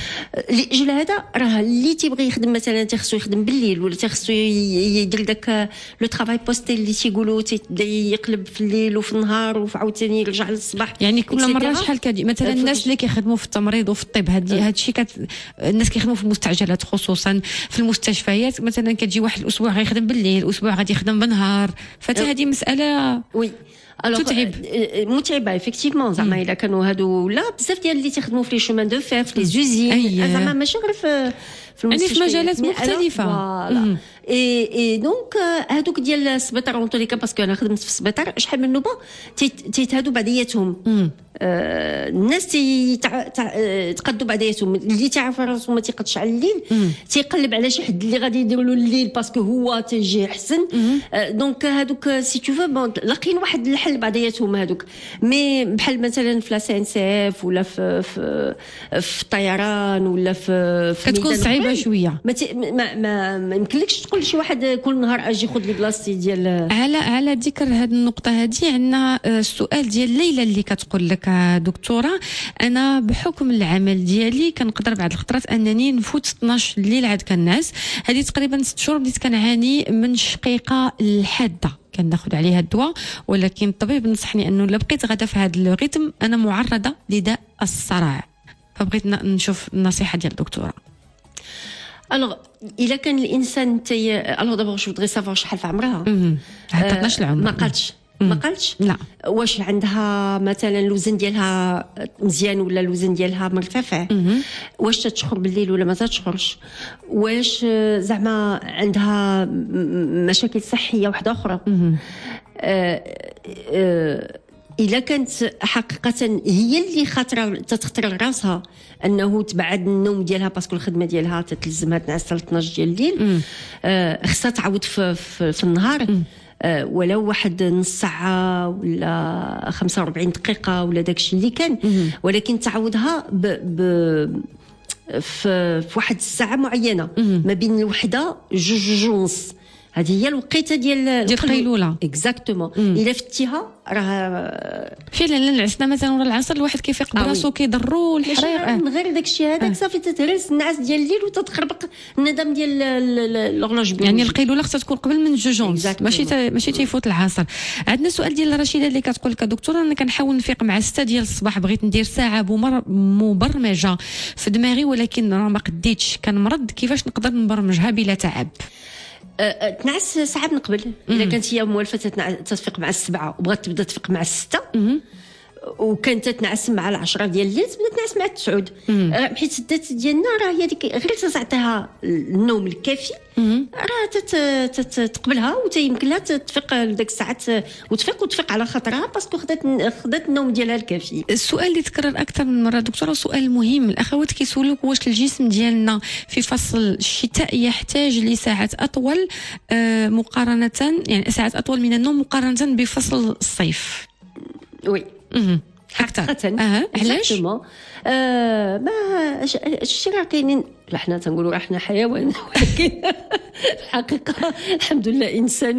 لاجل هذا راه اللي تيبغي يخدم مثلا تيخصو يخدم بالليل ولا تيخصو يدير داك لو ترافاي بوستي اللي تيقولوا تيبدا يقلب في الليل وفي النهار وعاوتاني يرجع للصباح يعني كل مره شحال كدي مثلا الناس اللي كيخدموا في التمريض وفي الطب هادي هادشي كت الناس كيخدموا في المستعجلات خصوصا في المستشفيات مثلا كتجي واحد الاسبوع غيخدم بالليل اسبوع غادي يخدم بالنهار فحتى هذه مساله وي تتعب متعبه افيكتيفمون زعما الا كانوا هادو ولا بزاف ديال اللي تيخدموا في لي شومان دو فير في لي زوزين زعما ماشي غير في في يعني في مجالات مختلفه فوالا اي اي دونك هادوك ديال السبيطار اون طوليكا باسكو انا خدمت في السبيطار شحال من نوبه تيتهادوا بعضياتهم آه الناس تي تع... تع... تقدوا بعضياتهم اللي تعرف راسو ما تيقدش على الليل تيقلب على شي حد اللي غادي يدير له الليل باسكو هو تيجي احسن. آه دونك هادوك سي تو فو بون لاقين واحد الحل بعضياتهم هادوك. مي بحال مثلا في لاسان سي اف ولا في في, في الطيران ولا في, في كتكون صعيبه شويه. ما ت... ما ما, ما يمكنلكش تقول لشي واحد كل نهار اجي خذ لي بلاصتي ديال. على على ذكر هذه النقطه هذه عندنا السؤال ديال ليلى اللي كتقول لك دكتوره انا بحكم العمل ديالي كنقدر بعض الخطرات انني نفوت اثناش الليل عاد كناس. هذه تقريبا ست شهور بديت كنعاني من شقيقه الحاده كناخذ عليها الدواء ولكن الطبيب نصحني انه الا بقيت غادا في هذا الريتم انا معرضه لداء الصرع. فبغيت نشوف النصيحه ديال الدكتوره. الوغ الا كان الانسان تي الوغ دابا جو فودغي سافوار شحال في عمرها حتى اثناش العمر. ما قالتش ما قالتش لا. واش عندها مثلا الوزن ديالها مزيان ولا الوزن ديالها مرتفع؟ واش تتشخر بالليل ولا ما تتشخرش؟ واش زعما عندها مشاكل صحيه واحده اخرى؟ آه آه الا كانت حقيقه هي اللي خاطره تتختار راسها انه تبعد النوم ديالها باسكو الخدمه ديالها تتلزمها تنعس حتى اثناش ديال الليل، آه خصها تعاود في, في, في النهار آه ولو واحد نص ساعه ولا خمسة وأربعين دقيقه ولا داكشي اللي كان، ولكن تعاودها ب, ب في, في واحد الساعه معينه ما بين الوحده جوج جوج ونص. هذه هي الوقيته ديال ديال القيلوله اكزاكتومون. الا فتيها راه فعلا العشنا مثلا ولا العصر الواحد كيفيق براسو كيضرو الحرير من غير داك الشيء هذاك صافي تتهرس النعاس ديال الليل وتتخربق الندم ديال لورلوج بيولوجي. يعني القيلوله خصها تكون قبل من جوج ونص ماشي تا ماشي تيفوت العصر. عندنا سؤال ديال رشيده اللي كتقول لك دكتوره انا كنحاول نفيق مع ستة ديال الصباح بغيت ندير ساعه مبرمجه في دماغي ولكن راه ما قديتش كنمرض كيفاش نقدر نبرمجها بلا تعب؟ أه تنعس ساعه من قبل اذا كانت هي موالفه تتفيق مع السبعه وبغات تبدا تفيق مع السته وكانت تنعس مع العشرة ديال الليل تبدا تنعس مع التسعود أه حيت الذات ديالنا راه هي ديك غير تعطيها النوم الكافي راه تقبلها وتيمكن لها تفيق لذاك الساعات وتفيق وتفيق على خاطرها باسكو خدات خدات النوم ديالها الكافي. السؤال اللي تكرر اكثر من مره دكتوره سؤال مهم، الاخوات كيسولوك واش الجسم ديالنا في فصل الشتاء يحتاج لساعات اطول آه مقارنه يعني ساعات اطول من النوم مقارنه بفصل الصيف؟ وي حقيقة اه علاش؟ آه ما الشيء راه كاينين حنا تنقولوا راه حنا حيوان ولكن الحقيقه الحمد لله انسان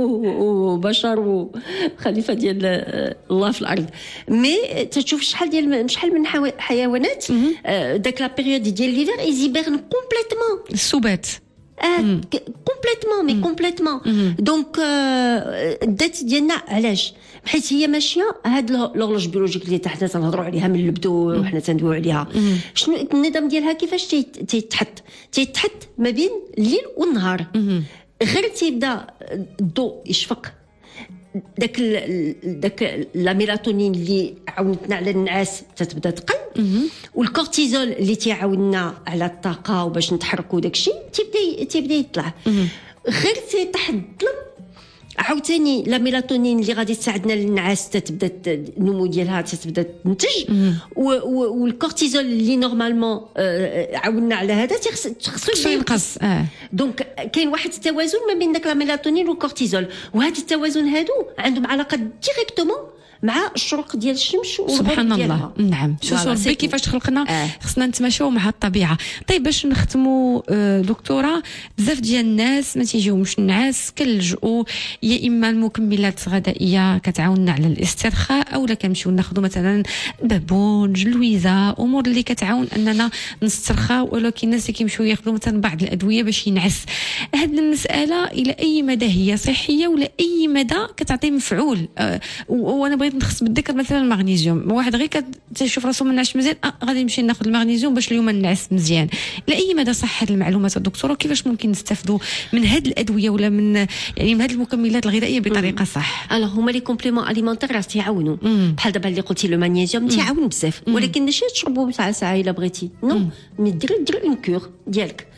وبشر وخليفه ديال الله في الارض. مي تشوف شحال ديال شحال من حيوانات داك لا بيريود ديال ليفر ايزيبرن كومبليتمون السبات آه كومبليتمون مي كومبليتمون. دونك الذات ديالنا علاش؟ حيت هي ماشيه هاد لورلوج بيولوجيك اللي حنا تنهضروا عليها من البدو وحنا تندويو عليها. شنو النظام ديالها كيفاش تيتحط؟ تيتحط ما بين الليل والنهار. غير تيبدا الضوء يشفق داك داك لا ميلاتونين اللي عاونتنا على النعاس تتبدا تقل والكورتيزول اللي تيعاوننا على الطاقه وباش نتحركوا داكشي تيبدا تيبدا يطلع. غير تيطيح الظلم عاوتاني لا ميلاتونين اللي غادي تساعدنا للنعاس تتبدا النمو ديالها تتبدا تنتج والكورتيزول اللي نورمالمون عاوننا على هذا خصو ينقص. اه دونك كاين واحد التوازن ما بين داك لا ميلاتونين والكورتيزول وهذا التوازن هادو عندهم علاقه ديريكتومون مع الشروق ديال الشمس سبحان الله. نعم شوفوا ربي كيفاش خلقنا آه. خصنا نتماشاو مع الطبيعه. طيب باش نختموا دكتوره بزاف ديال الناس ما تيجيومش النعاس كنلجؤوا يا اما المكملات الغذائيه كتعاوننا على الاسترخاء اولا كنمشيو ناخذوا مثلا بابون جلويزه امور اللي كتعاون اننا نسترخاو ولكن الناس كيمشيو ياخذوا مثلا بعض الادويه باش ينعس. هذه المساله الى اي مدى هي صحيه ولا اي مدى كتعطي مفعول؟ أه وانا بغيت نخص بالذكر مثلا المغنيسيوم واحد غير كتشوف راسو ما نعش مزيان اه غادي نمشي ناخذ المغنيسيوم باش اليوم نعس مزيان. لاي مدى صح هذه المعلومات الدكتوره كيفاش ممكن نستافدوا من هذه الادويه ولا من يعني من هذه المكملات الغذائيه بطريقه صح؟ الوغ هما لي كومبليمون اليمونتير راه تيعاونوا بحال دابا اللي قلتي لو مغنيسيوم تيعاون بزاف ولكن ماشي تشربوا ساعه ساعه الا بغيتي نو مي دير دير اون كور ديالك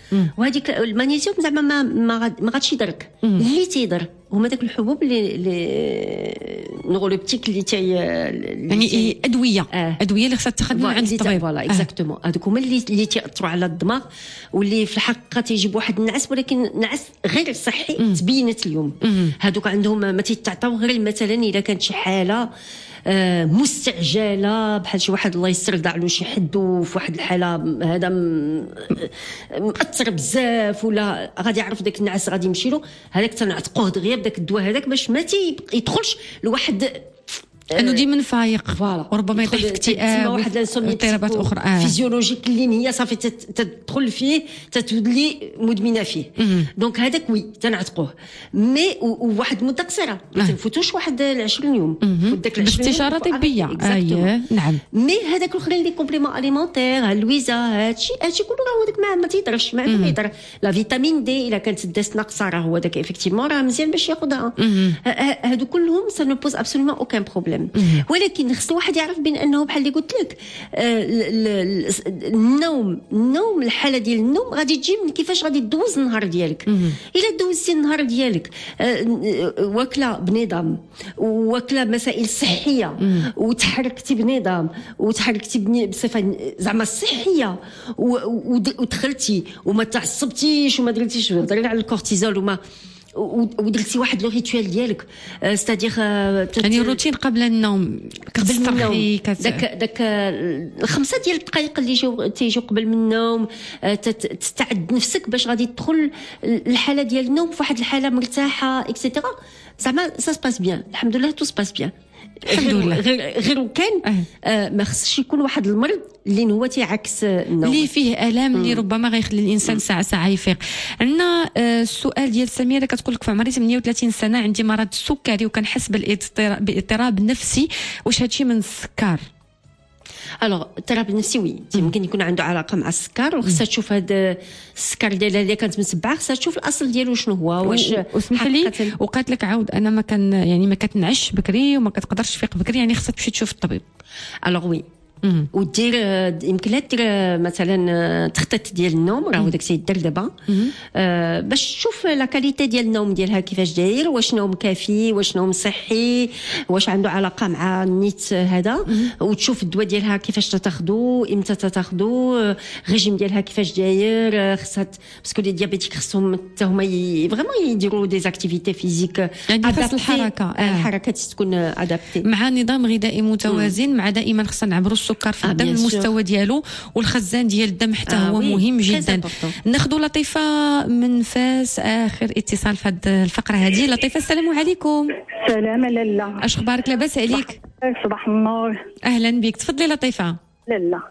وهذيك المغنيسيوم زعما ما ما ما غاديش يضرك. اللي تيضر هما داك الحبوب اللي اللي نغولوبتيك اللي تي يعني ادويه آه. ادويه اللي خصها تاخذ من عند الطبيب. فوالا اكزاكتومون هذوك هما اللي اللي تيأثروا على الدماغ واللي في الحقيقه تيجيب واحد النعاس ولكن نعاس غير صحي. تبينت اليوم هذوك عندهم ما تيتعطاو غير مثلا اذا كانت شي حاله آه مستعجله بحال شي واحد الله يستر داع له شي حد في واحد الحاله هذا مأثر بزاف ولا غادي يعرف داك النعاس غادي يمشي له هذاك تنعتقوه دغيا بداك الدواء هذاك باش ما يدخلش لواحد انه ديما فايق فوالا وربما يطيح في اكتئاب واحد اضطرابات اخرى آه. فيزيولوجيك اللي هي صافي تدخل فيه تتولي مدمنه فيه. دونك هذاك وي تنعتقوه مي وواحد المده قصيره ما تنفوتوش واحد عشرين يوم وداك باستشاره طبيه. اييه نعم. مي هذاك الاخرين اللي كومبليمون اليمونتير اللويزا هادشي هادشي كله راه هذاك ما ما تيضرش ما ما يضر. لا فيتامين دي الا كانت الداس ناقصه راه هو داك افيكتيفمون راه مزيان باش ياخذها. هادو كلهم سا نو بوز ابسولومون اوكان بروبليم. ولكن خص الواحد يعرف بين انه بحال اللي قلت لك النوم النوم الحاله ديال النوم غادي تجي من كيفاش غادي دوز النهار ديالك. الا دوزتي النهار ديالك واكله بنظام واكله مسائل صحيه وتحركتي بنظام وتحركتي بصفه زعما صحيه ودخلتي وما تعصبتيش وما درتيش هضرنا على الكورتيزول وما ودرتي واحد لو ريتوال ديالك ستادير يعني الروتين قبل النوم قبل النوم داك داك الخمسه ديال الدقائق اللي جاو تيجيو قبل من النوم تستعد نفسك باش غادي تدخل الحاله ديال النوم في واحد الحاله مرتاحه اكسيتيرا زعما سا سباس بيان الحمد لله تو سباس بيان الحمد لله. غير غير كان آه ما خصش يكون واحد المرض اللي هو تيعكس النوم اللي فيه الام اللي ربما غيخلي الانسان ساعه ساعه يفيق. عندنا آه السؤال ديال سميره كتقول لك في عمري ثمانية وثلاثين سنه عندي مرض السكري وكنحس بالاضطراب نفسي واش هادشي من السكر؟ الوغ الاضطراب النفسي وي يمكن يكون عنده علاقه مع السكر وخصها تشوف هذا السكر ديالها اللي كانت مسبعه خصها تشوف الاصل ديالو شنو هو واش واسمح لي وقالت لك عاود انا ما كان يعني ما كتنعش بكري وما كتقدرش تفيق بكري يعني خصها تمشي تشوف الطبيب. الوغ وي ودير يمكن لها دير مثلا تخطيط ديال النوم راه داك الشيء يدير دابا أه باش تشوف لا كاليتي ديال النوم ديالها كيفاش داير واش نوم كافي واش نوم صحي واش عنده علاقه مع النيت هذا وتشوف الدواء ديالها كيفاش تاخذو امتى تاخذو الريجيم ديالها كيفاش داير خصها باسكو لي ديابيتيك خصهم حتى هما فريمون يديروا دي اكتيفيتي فيزيك يعني خاص الحركه الحركه تكون ادابتي مع نظام غذائي متوازن مع دائما خصنا نعبروا السكر في الدم المستوى ديالو والخزان ديال الدم حتى آه هو مهم جدا. ناخذوا لطيفه من فاس اخر اتصال في هذه الفقره هذه. لطيفه السلام عليكم. السلام لاله اش اخبارك لاباس عليك؟ صباح النور. اهلا بك تفضلي لطيفه. لاله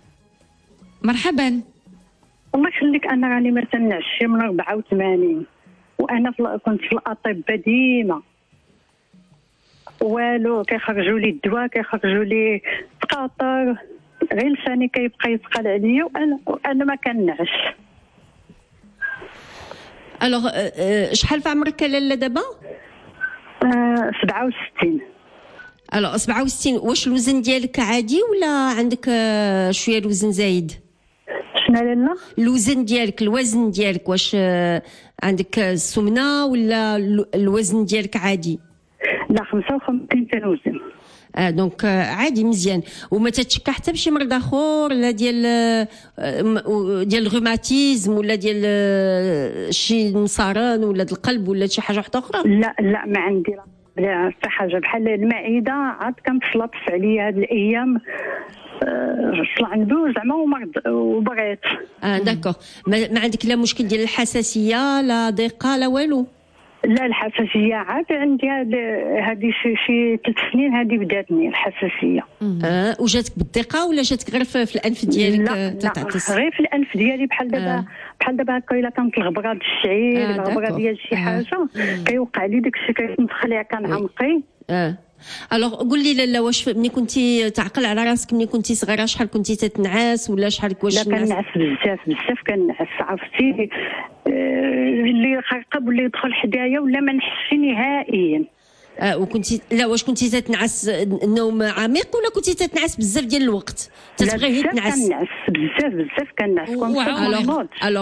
مرحبا. الله يخليك انا راني ما تنعش من أربعة وثمانين وانا كنت في الاطباء ديما والو كيخرجوا لي الدواء كيخرجوا لي تقاطر غير لساني كيبقى يثقل عليا وانا وانا ما كنعش. الوغ شحال في عمرك لاله دابا؟ أه سبعة وستين. الوغ سبعة وستين واش الوزن ديالك عادي ولا عندك شويه الوزن زايد؟ شنو لاله؟ الوزن ديالك الوزن ديالك واش عندك السمنه ولا الوزن ديالك عادي؟ لا خمسة وخمسين كنوزن. اه دونك عادي مزيان وما تتشكى حتى بشي مرض اخر لا ديال ديال الروماتيزم ولا ديال شي نصران ولا ديال القلب ولا شي حاجه واحده اخرى؟ لا لا ما عندي لا حتى حاجه بحال المعده عاد كنتسلطف عليا هاد الايام طلع ندوز زعما ومرض وبغيت. اه داكوغ ما, ما عندك لا مشكل ديال الحساسيه لا ضيقه لا والو؟ لا الحساسيه عاد عندي هذه شي شي ثلاث سنين هذه بداتني الحساسيه. اه وجاتك بالضيقه ولا جاتك غير في الانف ديالك تتعطس؟ غير في الانف ديالي بحال دابا آه. بحال دابا هكا الا كانت الغبره ديال الشعير آه الغبره ديال شي حاجه آه. كيوقع لي داكشي كيتمخلع كنعمقي. اه الوغ قول لي لاله واش ملي كنتي تعقل على راسك ملي كنتي صغيره شحال كنتي تتنعس ولا شحال واش؟ لا كنعس بزاف بزاف كنعس عرفتي اللي يخرقب ولا يدخل حدايا ولا ما نحسش نهائيا. اه وكنتي لا واش كنتي تتنعس النوم عميق ولا كنتي تتنعس بزاف ديال الوقت؟ تتبغي تنعس؟ كنعس بزاف بزاف كنعس كنت. الوغ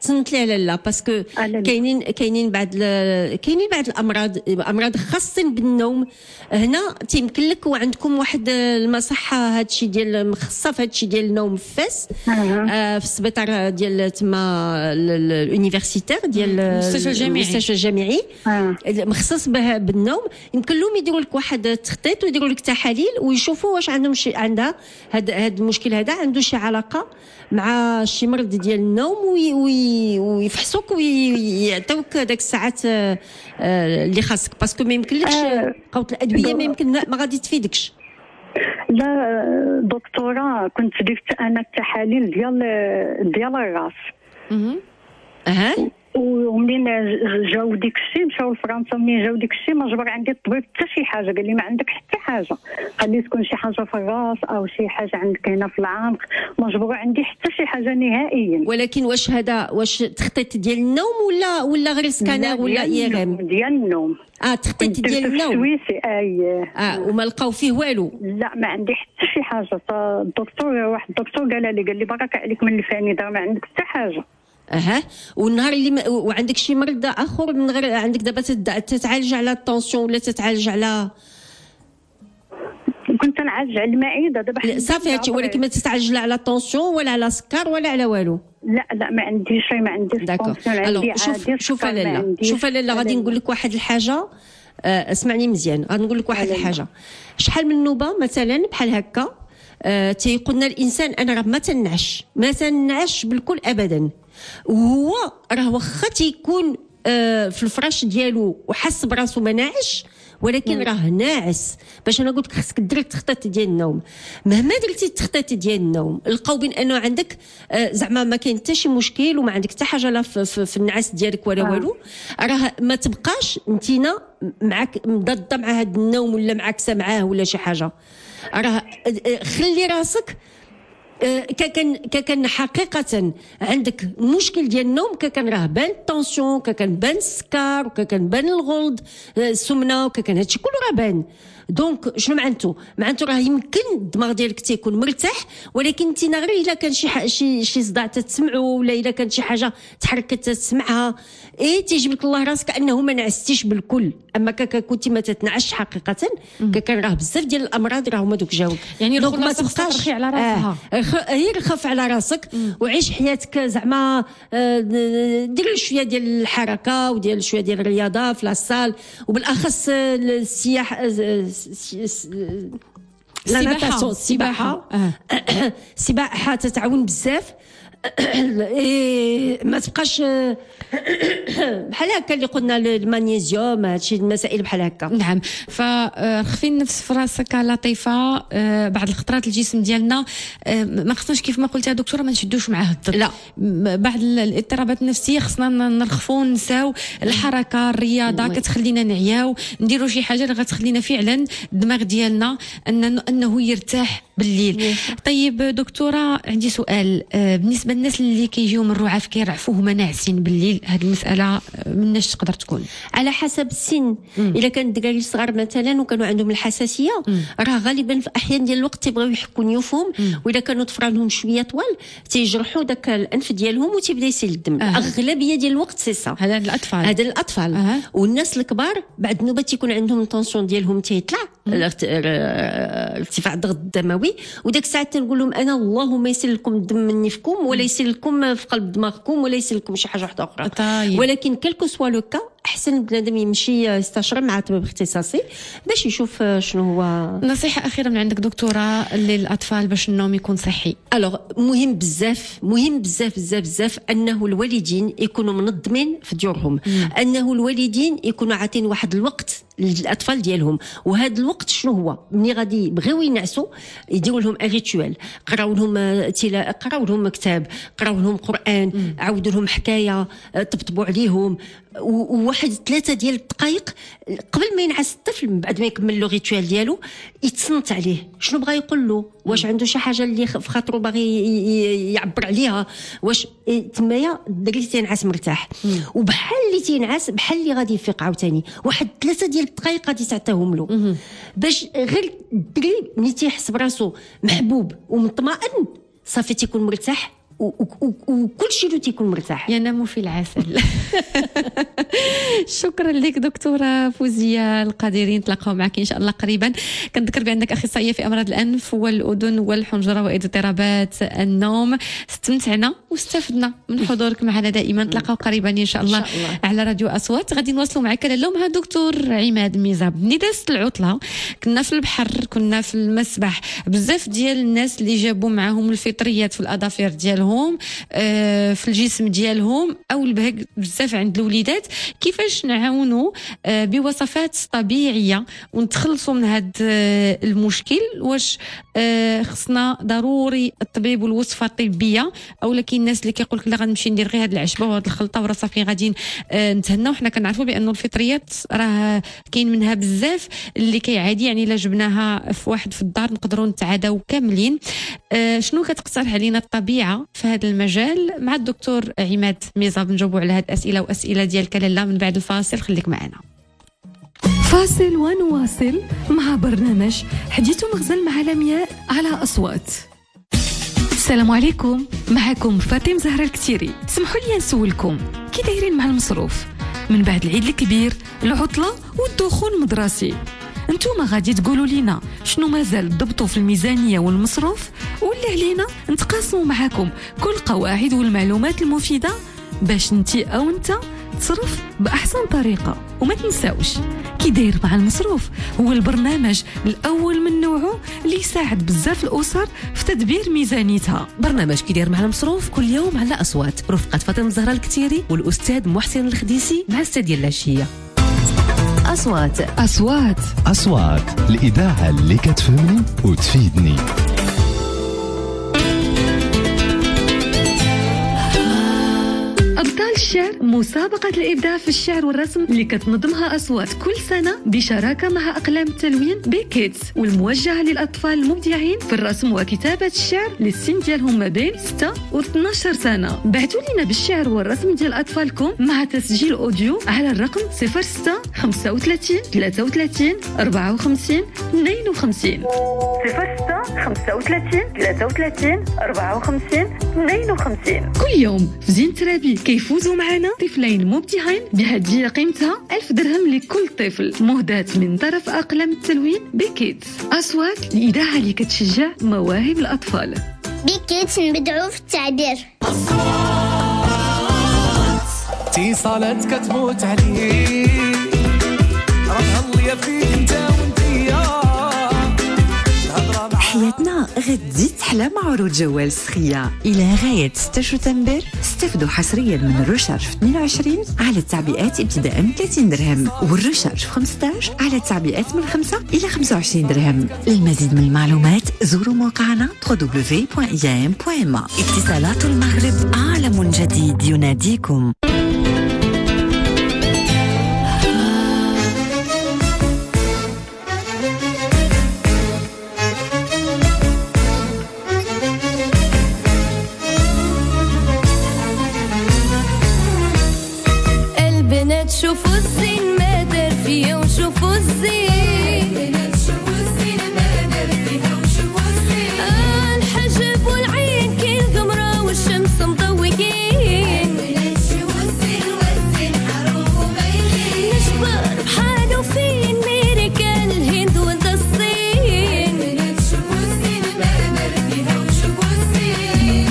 تصنت لي على لا باسكو كاينين كاينين بعض كاينين بعض الامراض امراض خاصين بالنوم هنا تيمكن لك وعندكم واحد المصحه هذا الشيء ديال مخصصه في هذا الشيء ديال النوم في فاس آه في السبيطار ديال تما اليونيفرسيتير ديال المستشفى الجامعي المستشفى الجامعي آه. مخصص به بالنوم يمكن لهم يديروا لك واحد التخطيط ويديروا لك تحاليل ويشوفوا واش عندهم شي عندها هذا هذا المشكل هذا عنده شي علاقه مع شي مرض ديال النوم ويفحصوك ويعطيوك داك الساعات اللي خاصك باسكو ما يمكنلكش قوه الادويه ما يمكن ما غادي تفيدكش. لا دكتوره كنت درت انا التحاليل ديال ديال الراس اها ومنين جاو ديك الشيء مشاو لفرنسا منين جاو ديك الشيء ما جبر عندي الطبيب حتى شي حاجه قال لي ما عندك حتى حاجه قال لي تكون شي حاجه في الراس او شي حاجه عندك هنا في العنق ما جبر عندي حتى شي حاجه نهائيا. ولكن واش هذا واش تخطيط ديال النوم ولا ولا غير سكانر ولا ايرام ديال النوم؟ اه تخطيط ديال النوم السويسي اي اه وما لقاو فيه والو؟ لا ما عندي حتى شي حاجه. الدكتور واحد الدكتور قال لي قال لي برك عليك من الفاني دار ما عندك حتى حاجه. اها والنهار اللي م... وعندك شي مرض اخر من غير عندك دابا تتعالج على الطونسيون ولا تتعالج على كنت نعالج على المعده دابا صافي هادشي ولكن ما تتعالج لا على الطونسيون ولا على السكر ولا على والو؟ لا لا ما عنديش شي ما عنديش الطونسيون عندي شوف شوف لاله شوف لاله غادي نقول لك واحد الحاجه آه اسمعني مزيان غادي نقول لك واحد الحاجه شحال من نوبه مثلا بحال هكا آه تيقولنا الانسان انا راه ما تنعش ما تنعش بالكل ابدا وهو راه واخا تيكون آه في الفراش ديالو وحس براسو ما ناعش ولكن راه ناعس. باش انا قلت لك خاصك دير التخطيط ديال النوم مهما درتي التخطيط ديال النوم لقاو بين انه عندك آه زعما ما كاين حتى شي مشكل وما عندك حتى حاجه لا في, في, في النعاس ديالك ولا والو راه ما تبقاش انتينا معك مضاده مع هذا النوم ولا معاكسه معاه ولا شي حاجه راه خلي راسك كان كان حقيقه عندك مشكل ديال النوم كان راه بان الطونسيون كان بان السكر وكان بان الغلظ السمنه وكان هادشي كله راه بان. دونك شنو معناتو معناتو راه يمكن الدماغ ديالك تيكون مرتاح ولكن انت غير الا كان شي شي شي صداع تسمعو ولا الا كانت شي حاجه تحركت تسمعها اي تيجيب لك الله راسك انه ما نعستيش بالكل. اما كنتي ما تتنعش حقيقه كان راه بزاف ديال الامراض راه هما دوك جاوك يعني دونك ما تبقاش على راسها غير آه. خاف على راسك مم. وعيش حياتك زعما آه دير شويه ديال الحركه وديال شويه ديال الرياضه في لاصال وبالاخص السياحه السباحه السباحه السباحه تتعاون بزاف ما تبقاش بحال هكا اللي قلنا المغنيسيوم هادشي المسائل بحال هكا. نعم فخفي النفس في راسك لطيفه بعض الخطرات الجسم ديالنا ما خصناش كيف ما قلتي يا دكتوره ما نشدوش معاه الضد لا بعض الاضطرابات النفسيه خصنا نرخفوا نساو الحركه الرياضه كتخلينا نعياو نديروا شي حاجه اللي غتخلينا فعلا الدماغ ديالنا انه انه يرتاح بالليل. طيب دكتوره عندي سؤال بالنسبه للناس اللي كيجيو من الرعاف كيرعفوا هما ناعسين بالليل هذه المساله مناش تقدر تكون؟ على حسب السن. الا كان الدراري صغار مثلا وكانوا عندهم الحساسيه راه غالبا في احيان ديال الوقت تيبغيو يحكوا نيوفهم واذا كانوا طفرانهم شويه طوال تيجرحوا داك الانف ديالهم وتيبدا يسيل الدم. أه. الاغلبيه ديال الوقت سي سا هذا الاطفال هذا الاطفال أه. والناس الكبار بعد نوبه تيكون عندهم الطونسيون ديالهم تيطلع ارتفاع الضغط الدموي وداك الساعه تنقول لهم انا اللهم يسير لكم الدم من نفكم ولا يسير لكم في قلب دماغكم ولا يسير لكم شي حاجه واحده اخرى. طيب. ولكن كلكو سوا لو كا احسن بنادم يمشي يستشير مع طبيب اختصاصي باش يشوف شنو هو. نصيحه اخيره من عندك دكتوره للاطفال باش النوم يكون صحي؟ الوغ مهم بزاف مهم بزاف بزاف بزاف انه الوالدين يكونوا منظمين في ديورهم مم. انه الوالدين يكونوا عاطين واحد الوقت للاطفال ديالهم وهذا الوقت شنو هو ملي غادي يبغيو ينعسوا يديروا لهم ان ريتوال قراو لهم تلا قراو لهم كتاب قراو لهم قران عاودوا لهم حكايه طبطبوا عليهم وواحد ثلاثه ديال الدقائق قبل ما ينعس الطفل من بعد ما يكمل لو ريتوال ديالو يتصنت عليه شنو بغى يقول له واش عنده شي حاجه اللي في خاطرو باغي يعبر عليها واش تمايا الدري تينعس مرتاح وبحال اللي تينعس بحال اللي غادي يفيق عاوتاني واحد ثلاثه ديال الدقائق غادي تعطيهم له باش غير الدري ملي تيحس براسو محبوب ومطمئن صافي تيكون مرتاح وكل شيء له تيكون مرتاح، ينام في العسل. شكرا لك دكتوره فوزيه القادرين، نتلاقاو معك ان شاء الله قريبا. كنذكر بانك اخصائيه في امراض الانف والاذن والحنجره واضطرابات النوم. استمتعنا واستفدنا من حضورك معنا دائما. نتلاقاو قريبا ان شاء الله, إن شاء الله. على راديو اصوات. غادي نواصلوا معك اللوم مع دكتور عماد ميزاب. ملي دازت العطله كنا في البحر، كنا في المسبح، بزاف ديال الناس اللي جابوا معاهم الفطريات في الاظافر ديالهم، آه في الجسم ديالهم او البهج بزاف عند الوليدات. كيفاش نعاونوا آه بوصفات طبيعيه ونتخلصوا من هذا آه المشكل؟ واش آه خصنا ضروري الطبيب والوصفه الطبيه، او لكن الناس اللي كيقول لك لا غنمشي ندير غير هاد العشبه وهاد الخلطه وراه صافي غادي آه نتهناو؟ حنا كنعرفوا بانه الفطريات راه كاين منها بزاف اللي كيعادي، يعني الا جبناها في واحد في الدار نقدروا نتعاداو كاملين. آه شنو كتقترح علينا الطبيعه في هذا المجال؟ مع الدكتور عماد ميزاب نجاوبوا على هذه الاسئله واسئله ديال كلاله من بعد الفاصل. خليك معنا. فاصل ونواصل مع برنامج حديث مغزل مع لمياء على أصوات. السلام عليكم، معكم فاطمه زهرة الكتيري. تسمحوا لي نسولكم كي دايرين مع المصروف من بعد العيد الكبير، العطله والدخول المدرسي؟ انتوما غادي تقولوا لينا شنو مازال ضبطوا في الميزانيه والمصروف، ولا علينا نتقاسموا معاكم كل القواعد والمعلومات المفيده باش انتي او انت تصرف باحسن طريقه؟ وما تنساوش كي داير مع المصروف هو البرنامج الاول من نوعه اللي يساعد بزاف الاسر في تدبير ميزانيتها. برنامج كي داير مع المصروف كل يوم على اصوات، رفقه فاطمه زهرة الكتيري والاستاذ محسن الخديسي مع السادية العشيه. أصوات أصوات أصوات الإذاعة اللي كتفهمني وتفيدني. أبطال الشعر، مسابقة الإبداع في الشعر والرسم اللي كتنظمها أصوات كل سنة بشراكة مع أقلام التلوين بيكيتس، والموجهة للأطفال المبدعين في الرسم وكتابة الشعر للسن ديالهم ما بين ستة و اثنا عشر سنة. بعثوا لنا بالشعر والرسم ديال أطفالكم مع تسجيل أوديو على الرقم صفر ستة خمسة وثلاثين ثلاثة وثلاثين أربعة وخمسين اثنين وخمسين صفر ستة خمسة وثلاثين ثلاثة وثلاثين أربعة وخمسين اثنين وخمسين. كل يوم في زين ترابي كيفوزوا معنا طفلين مبدعين بهدية قيمتها ألف درهم لكل طفل، مهداة من طرف أقلام التلوين بيكيتس. أصوات الإذاعة اللي كتشجع مواهب الأطفال. بيكيتس نبدعوا في التعبير. اتصالات كتموت عليك، راه اللي فيك انت وانتيا. حياتنا غتزيد تحلى مع عروض جوال سخية إلى غاية ستة شتنبر. استفدوا حصريا من الرشارج في اثنين وعشرين على التعبئات ابتداء من ثلاثين درهم، والرشارج في خمسة عشر على التعبئات من خمسة إلى خمسة وعشرين درهم. للمزيد من المعلومات زوروا موقعنا دبليو دبليو دبليو دوت اي ام دوت ام. اتصالات المغرب، عالم جديد يناديكم. شوفوا الزين ما دار فيا وشوفوا الزين، شوفوا الزين ما دار فيها وشوفوا الزين. آه الحجب والعين كي القمرة والشمس مضوقين، شوفوا الزين والزين حروف وباينين. نشبر بحال وفين ميريكان الهند وانت الصين، شوفوا الزين ما دار فيها وشوفوا الزين.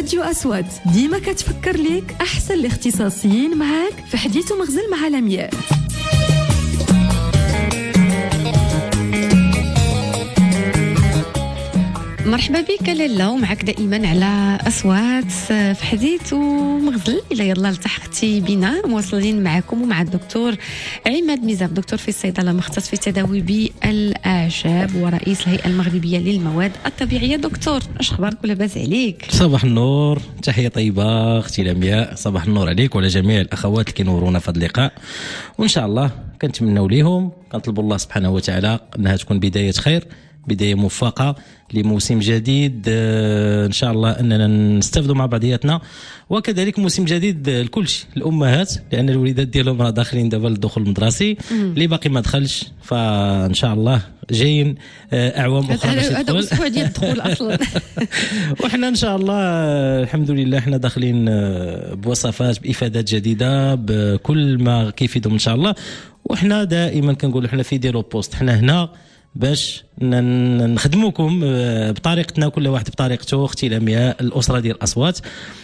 راديو أصوات ديما كتفكر ليك أحسن الاختصاصيين معاك في حديث ومغزل مع لمياء. مرحبا بك لاله ومعك دائما على أصوات في حديث ومغزل. إلا يلا التحقتي بنا مواصلين معكم ومع الدكتور عماد ميزاب، دكتور في الصيدلة مختص في التداوي بالأعشاب ورئيس الهيئة المغربية للمواد الطبيعية. دكتور اش اخبارك ولاباس عليك؟ صباح النور، تحية طيبة اختي لمياء، صباح النور عليك وعلى جميع الأخوات اللي كينورونا في هذا اللقاء، وإن شاء الله كنتمناو ليهم، كنطلبوا الله سبحانه وتعالى أنها تكون بداية خير، بداية موفقة لموسم جديد ان شاء الله، اننا نستافدوا مع بعضياتنا، وكذلك موسم جديد لكل شيء، الامهات لان الوليدات ديالهم راه داخلين دابا للدخول المدرسي، اللي باقي ما دخلش فان شاء الله جايين اعوام اخرى باش يدخل. هذا اسبوع ديال الدخول اصلا. وحنا ان شاء الله الحمد لله حنا داخلين بوصفات بافادات جديده بكل ما كيفيدهم ان شاء الله، وحنا دائما كنقولوا حنا في ديرو بوست، حنا هنا باش نخدموكم بطريقتنا، كل واحد بطريقته. اختي لمياء الاسره ديال الاصوات،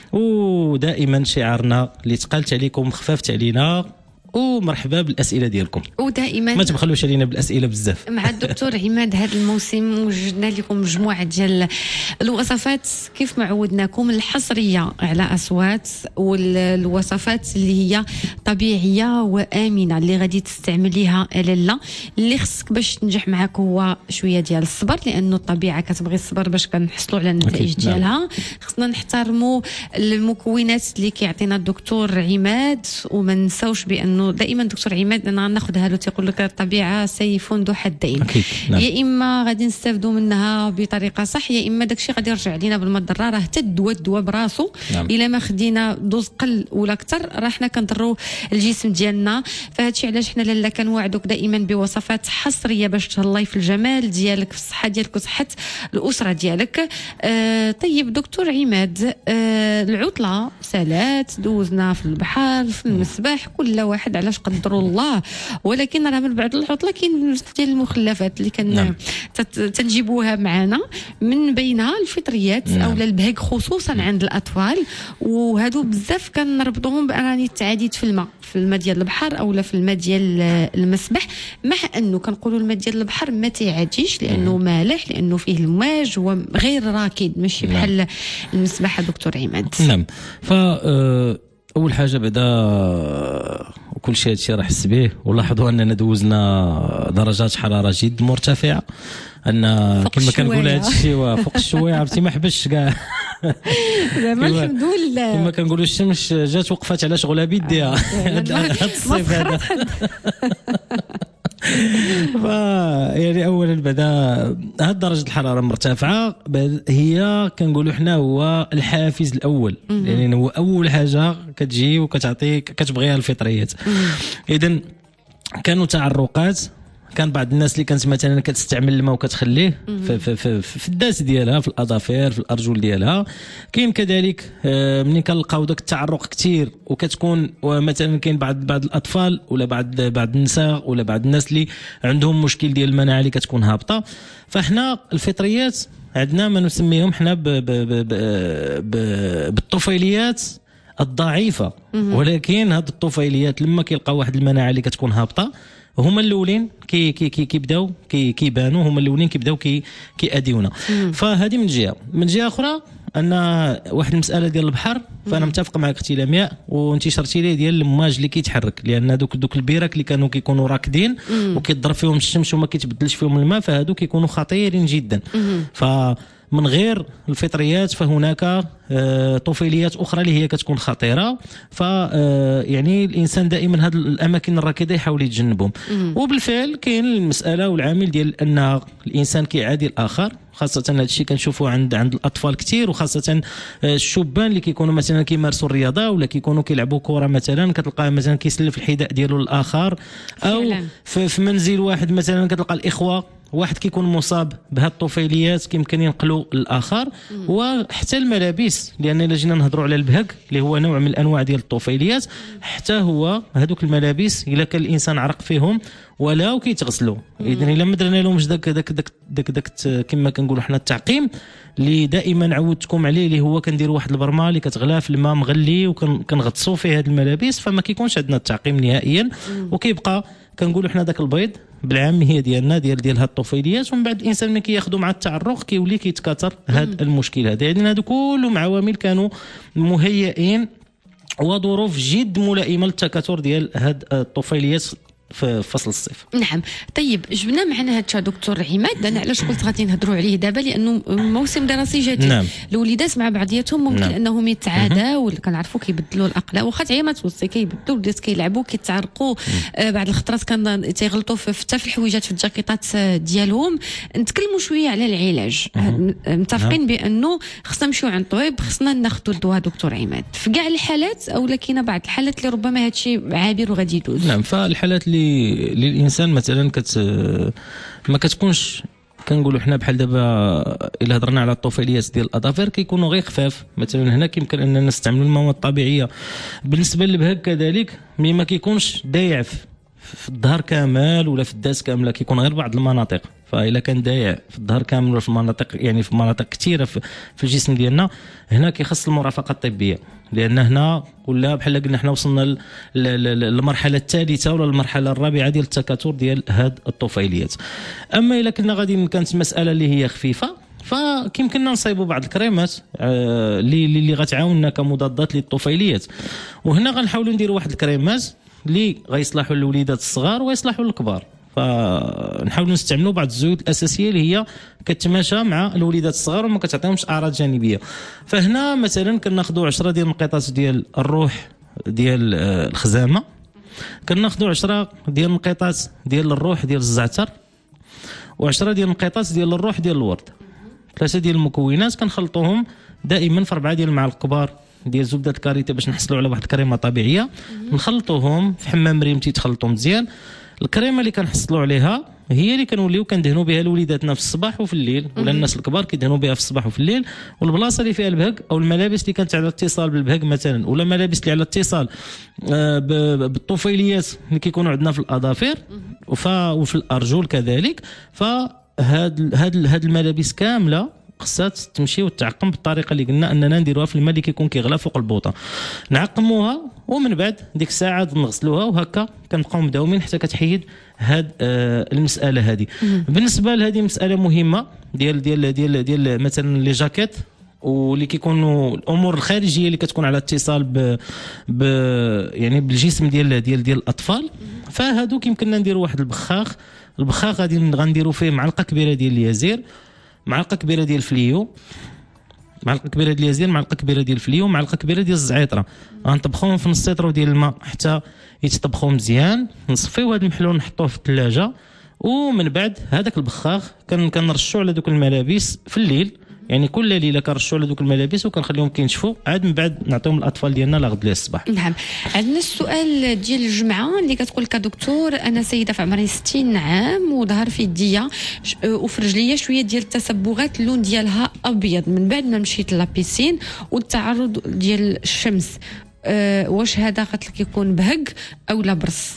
ودائما شعارنا اللي تقالت عليكم خفافت علينا، ومرحبا بالاسئله ديالكم، ودائما ما تبخلوش علينا بالاسئله بزاف. مع الدكتور عماد هذا الموسم وجدنا لكم مجموعه ديال الوصفات كيف ما عودناكم، الحصريه على اصوات، والوصفات اللي هي طبيعيه وامنه اللي غادي تستعمليها لاله. اللي خصك باش تنجح معاك هو شويه ديال الصبر، لانه الطبيعه كتبغي الصبر باش كنحصلوا على النتائج ديالها. خصنا نحترموا المكونات اللي كيعطينا الدكتور عماد، وما نساوش بانه دائما دكتور عماد انا ناخذها له تيقول لك الطبيعه سيف ذو حدين. نعم. يا اما غادي نستافدوا منها بطريقه صح، يا اما داكشي غادي يرجع لينا بالمضره. راه حتى الدواء الدواء براسو نعم. الا ما خدينا دوز قل ولا اكثر راه حنا كنضروا الجسم ديالنا. فهادشي علاش حنا لاله كنوعدوك دائما بوصفات حصريه باش تهلاي في الجمال ديالك، في الصحه ديالك وصحه الاسره ديالك. آه طيب دكتور عماد، آه العطله سالات، دوزنا في البحر في المسبح، كل واحد علاش قدروا الله، ولكن راه من بعد العطله كاين بزاف ديال المخلفات اللي كان نعم. تنجيبوها معنا، من بينها الفطريات نعم. او البهيك خصوصا نعم. عند الاطفال، وهادو بزاف كنربطوهم بانني التعديد في الماء، في الماء ديال البحر اولا في الماء ديال المسبح، مع انه كنقولوا الماء ديال البحر ما تيعاديش لانه مالح، لانه فيه المواج وغير راكد، ماشي بحال نعم. المسبح. دكتور عماد نعم. ف اول حاجه بعدا وكل شيء هادشي راه حس به، ولاحظوا اننا دوزنا درجات حراره جد مرتفعه، ان كما كنقول هذا الشيء فوق الشويه، عرفتي ما حبسش كاع زعما الحمد لله، كما كنقولوا الشمس جات وقفات على شغلها بيديها هذا الصيف هذا. ف يعني اولا بعدا هاد درجه الحراره المرتفعه هي كنقولوا حنا هو الحافز الاول، يعني هو اول حاجه كتجي وكتعطيك كتبغيها الفطريات. اذا كانوا تعرقات، كان بعض الناس اللي كانت مثلا كتستعمل الماء وكتخليه في, في, في, في الداس ديالها، في الاظافر، في الارجل ديالها. كاين كذلك ملي كنلقاو داك التعرق كثير وكتكون مثلا كاين بعض بعض الاطفال ولا بعض بعض النساء ولا بعض الناس اللي عندهم مشكل ديال المناعه اللي كتكون هابطه. فاحنا الفطريات عندنا ما نسميهم حنا ب ب ب ب بالطفيليات الضعيفه، ولكن هاد الطفيليات لما كيلقاو واحد المناعه اللي كتكون هابطه هما الاولين كي كي كي كيبداو كي كيبانوا، هما الاولين كيبداو كي كيأديونا. فهذه من جهه. من جهه اخرى ان واحد المساله ديال البحر، فانا متفق معك اختي لمياء، وانت شرتي لي ديال المواج اللي كيتحرك، لان دوك دوك البيراك اللي كانوا كيكونوا راكدين وكيضرب فيهم الشمس وما كيتبدلش فيهم الماء، فهادو كيكونوا خطيرين جدا. ف من غير الفطريات فهناك طفيليات اخرى اللي هي كتكون خطيره. ف يعني الانسان دائما هذه الاماكن الراكده يحاول يتجنبهم. وبالفعل كاين المساله والعامل ديال ان الانسان كيعادي الاخر، خاصه هذا الشيء كنشوفوه عند عند الاطفال كثير، وخاصه الشبان اللي كيكونوا مثلا كيمارسوا الرياضه ولا كيكونوا كيلعبوا كره مثلا، كتلقاه مثلا كيسلف الحذاء ديالو للاخر، او في, في منزل واحد مثلا كتلقى الاخوه واحد كيكون مصاب بهاد الطفيليات كيمكن ينقلوا للاخر، وحتى الملابس، لان الا جينا نهضروا على البهك اللي هو نوع من الانواع ديال الطفيليات، حتى هو هذوك الملابس الا كان الانسان عرق فيهم ولا وكيتغسلوا، اذا الا ما درنا لهمش داك داك داك داك, داك كما كنقولوا حنا التعقيم اللي دائما عودتكم عليه، اللي هو كنديروا واحد البرمه اللي كتغلى في الماء مغلي وكنغطسوا فيه هذه الملابس، فما كيكونش عندنا التعقيم نهائيا، وكيبقى كنقولوا حنا داك البيض بالعاميه ديالنا ديال ديال هاد الطفيليات، ومن بعد الانسان ملي كياخذوا مع التعرق كيولي كيتكاثر هاد المشكل هذا. يعني هادو كلهم عوامل كانوا مهيئين وظروف جد ملائمه للتكاثر ديال هاد الطفيليات في فصل الصيف. نعم. طيب جبنا معنا هذا دكتور عماد، انا علاش قلت غادي نهضروا عليه دابا لانه موسم دراسي جديد. نعم. الوليدات مع بعضياتهم ممكن نعم. انهم يتعاداو، ولا كنعرفوا كيبدلوا الاقلام، واخا هي ما توصي كيبدلوا، الوليدات كيلعبوا كيتعرقوا، آه بعض الخطرات كان تيغلطوا في حتى في الحويجات في الجاكيطات ديالهم. نتكلموا شويه على العلاج. متفقين بانه خصنا نمشيو عند الطبيب، خصنا ناخذوا الدواء دكتور عماد في كاع الحالات، او لكن بعض الحالات اللي ربما هذا الشيء عابر وغادي يدوز. نعم. فالحالات اللي للانسان مثلا كت ما كتكونش كنقولوا حنا بحال دابا الا هضرنا على الطفيليات ديال الاظافر كيكونوا غير خفاف، مثلا هنا كيمكن اننا نستعملوا المواد الطبيعيه. بالنسبه للبهك كذلك ملي ما كيكونش دايع في الظهر كامل ولا في الداس كامله، كيكون غير بعض المناطق، فإلا كان دايع في الظهر كامل ولا في المناطق يعني في مناطق كثيره في, في الجسم ديالنا، هنا كيخص المرافقه الطبيه، لان هنا ولا بحال قلنا حنا وصلنا للمرحله الثالثه ولا المرحله الرابعه ديال التكاثر ديال هاد الطفيليات. اما الا كنا غادي كانت مساله اللي هي خفيفه، فكيمكننا نصايبوا بعض الكريمات اللي آه اللي غتعاوننا كمضادات للطفيليات، وهنا غنحاولوا نديروا واحد الكريمات اللي غيصلحوا للوليدات الصغار ويصلحوا للكبار. فنحاولوا نستعملوا بعض الزيوت الاساسيه اللي هي كتماشى مع الوليدات الصغار وما كتعطيهمش اعراض جانبيه. فهنا مثلا كناخذوا عشرة ديال النقيطات ديال الروح ديال الخزامه، كناخذوا عشرة ديال النقيطات ديال الروح ديال الزعتر، وعشرة ديال النقيطات ديال الروح ديال الورد. ثلاثه ديال المكونات كنخلطوهم دائما في اربعه ديال المعالق كبار ديال زبده الكاريتي باش نحصلوا على واحد الكريمه طبيعيه، نخلطوهم في حمام مريم تيتخلطوا مزيان. الكريمه اللي كنحصلوا عليها هي اللي كنوليو كندهنوا بها لوليداتنا في الصباح وفي الليل، ولا الناس الكبار كيدهنوا بها في الصباح وفي الليل. والبلاصه اللي فيها البهك او الملابس اللي كانت على اتصال بالبهك مثلا، ولا ملابس اللي على اتصال بالطفيليات اللي كيكونوا عندنا في الاظافر وفي الارجل كذلك، فهاد هاد هاد الملابس كامله خصها تمشي وتعقم بالطريقه اللي قلنا اننا نديروها في الماء اللي كيكون كيغلى فوق البوطه، نعقموها ومن بعد ديك الساعه نغسلوها، وهكا كنبقاو مداومين حتى كتحيد هاد آه المساله هذه. بالنسبه لهذه مساله مهمه ديال ديال ديال ديال مثلا لي جاكيت واللي كيكونوا الامور الخارجيه اللي كتكون على اتصال ب, ب يعني بالجسم ديال ديال ديال الاطفال، فهادو كيمكننا نديروا واحد البخاخ. البخاخ غادي غنديروا فيه معلقه كبيره ديال اليازير، معلقه كبيره ديال الفليو، معلقه كبيره ديال اليازير، معلقه كبيره ديال الفليو، معلقه كبيره ديال الزعتره. غنطبخوهم في نص لتر ديال الماء حتى يتطبخوا مزيان، نصفيو هذا المحلول نحطوه في الثلاجه، ومن بعد هذاك البخاخ كنرشوا على دوك الملابس في الليل، يعني كل ليله كنرشوا على دوك الملابس وكنخليهم كينشفوا، عاد من بعد نعطيهم الاطفال ديالنا لغد ليه الصباح. نعم. عندنا السؤال ديال الجمعه اللي كتقول لك دكتور انا سيده في عمري ستين عام وظهر في يديا وفي رجليا شويه ديال التصبغات اللون ديالها ابيض من بعد ما مشيت لابيسين والتعرض ديال الشمس، أه واش هذا قالت لك يكون بهق او لا برص؟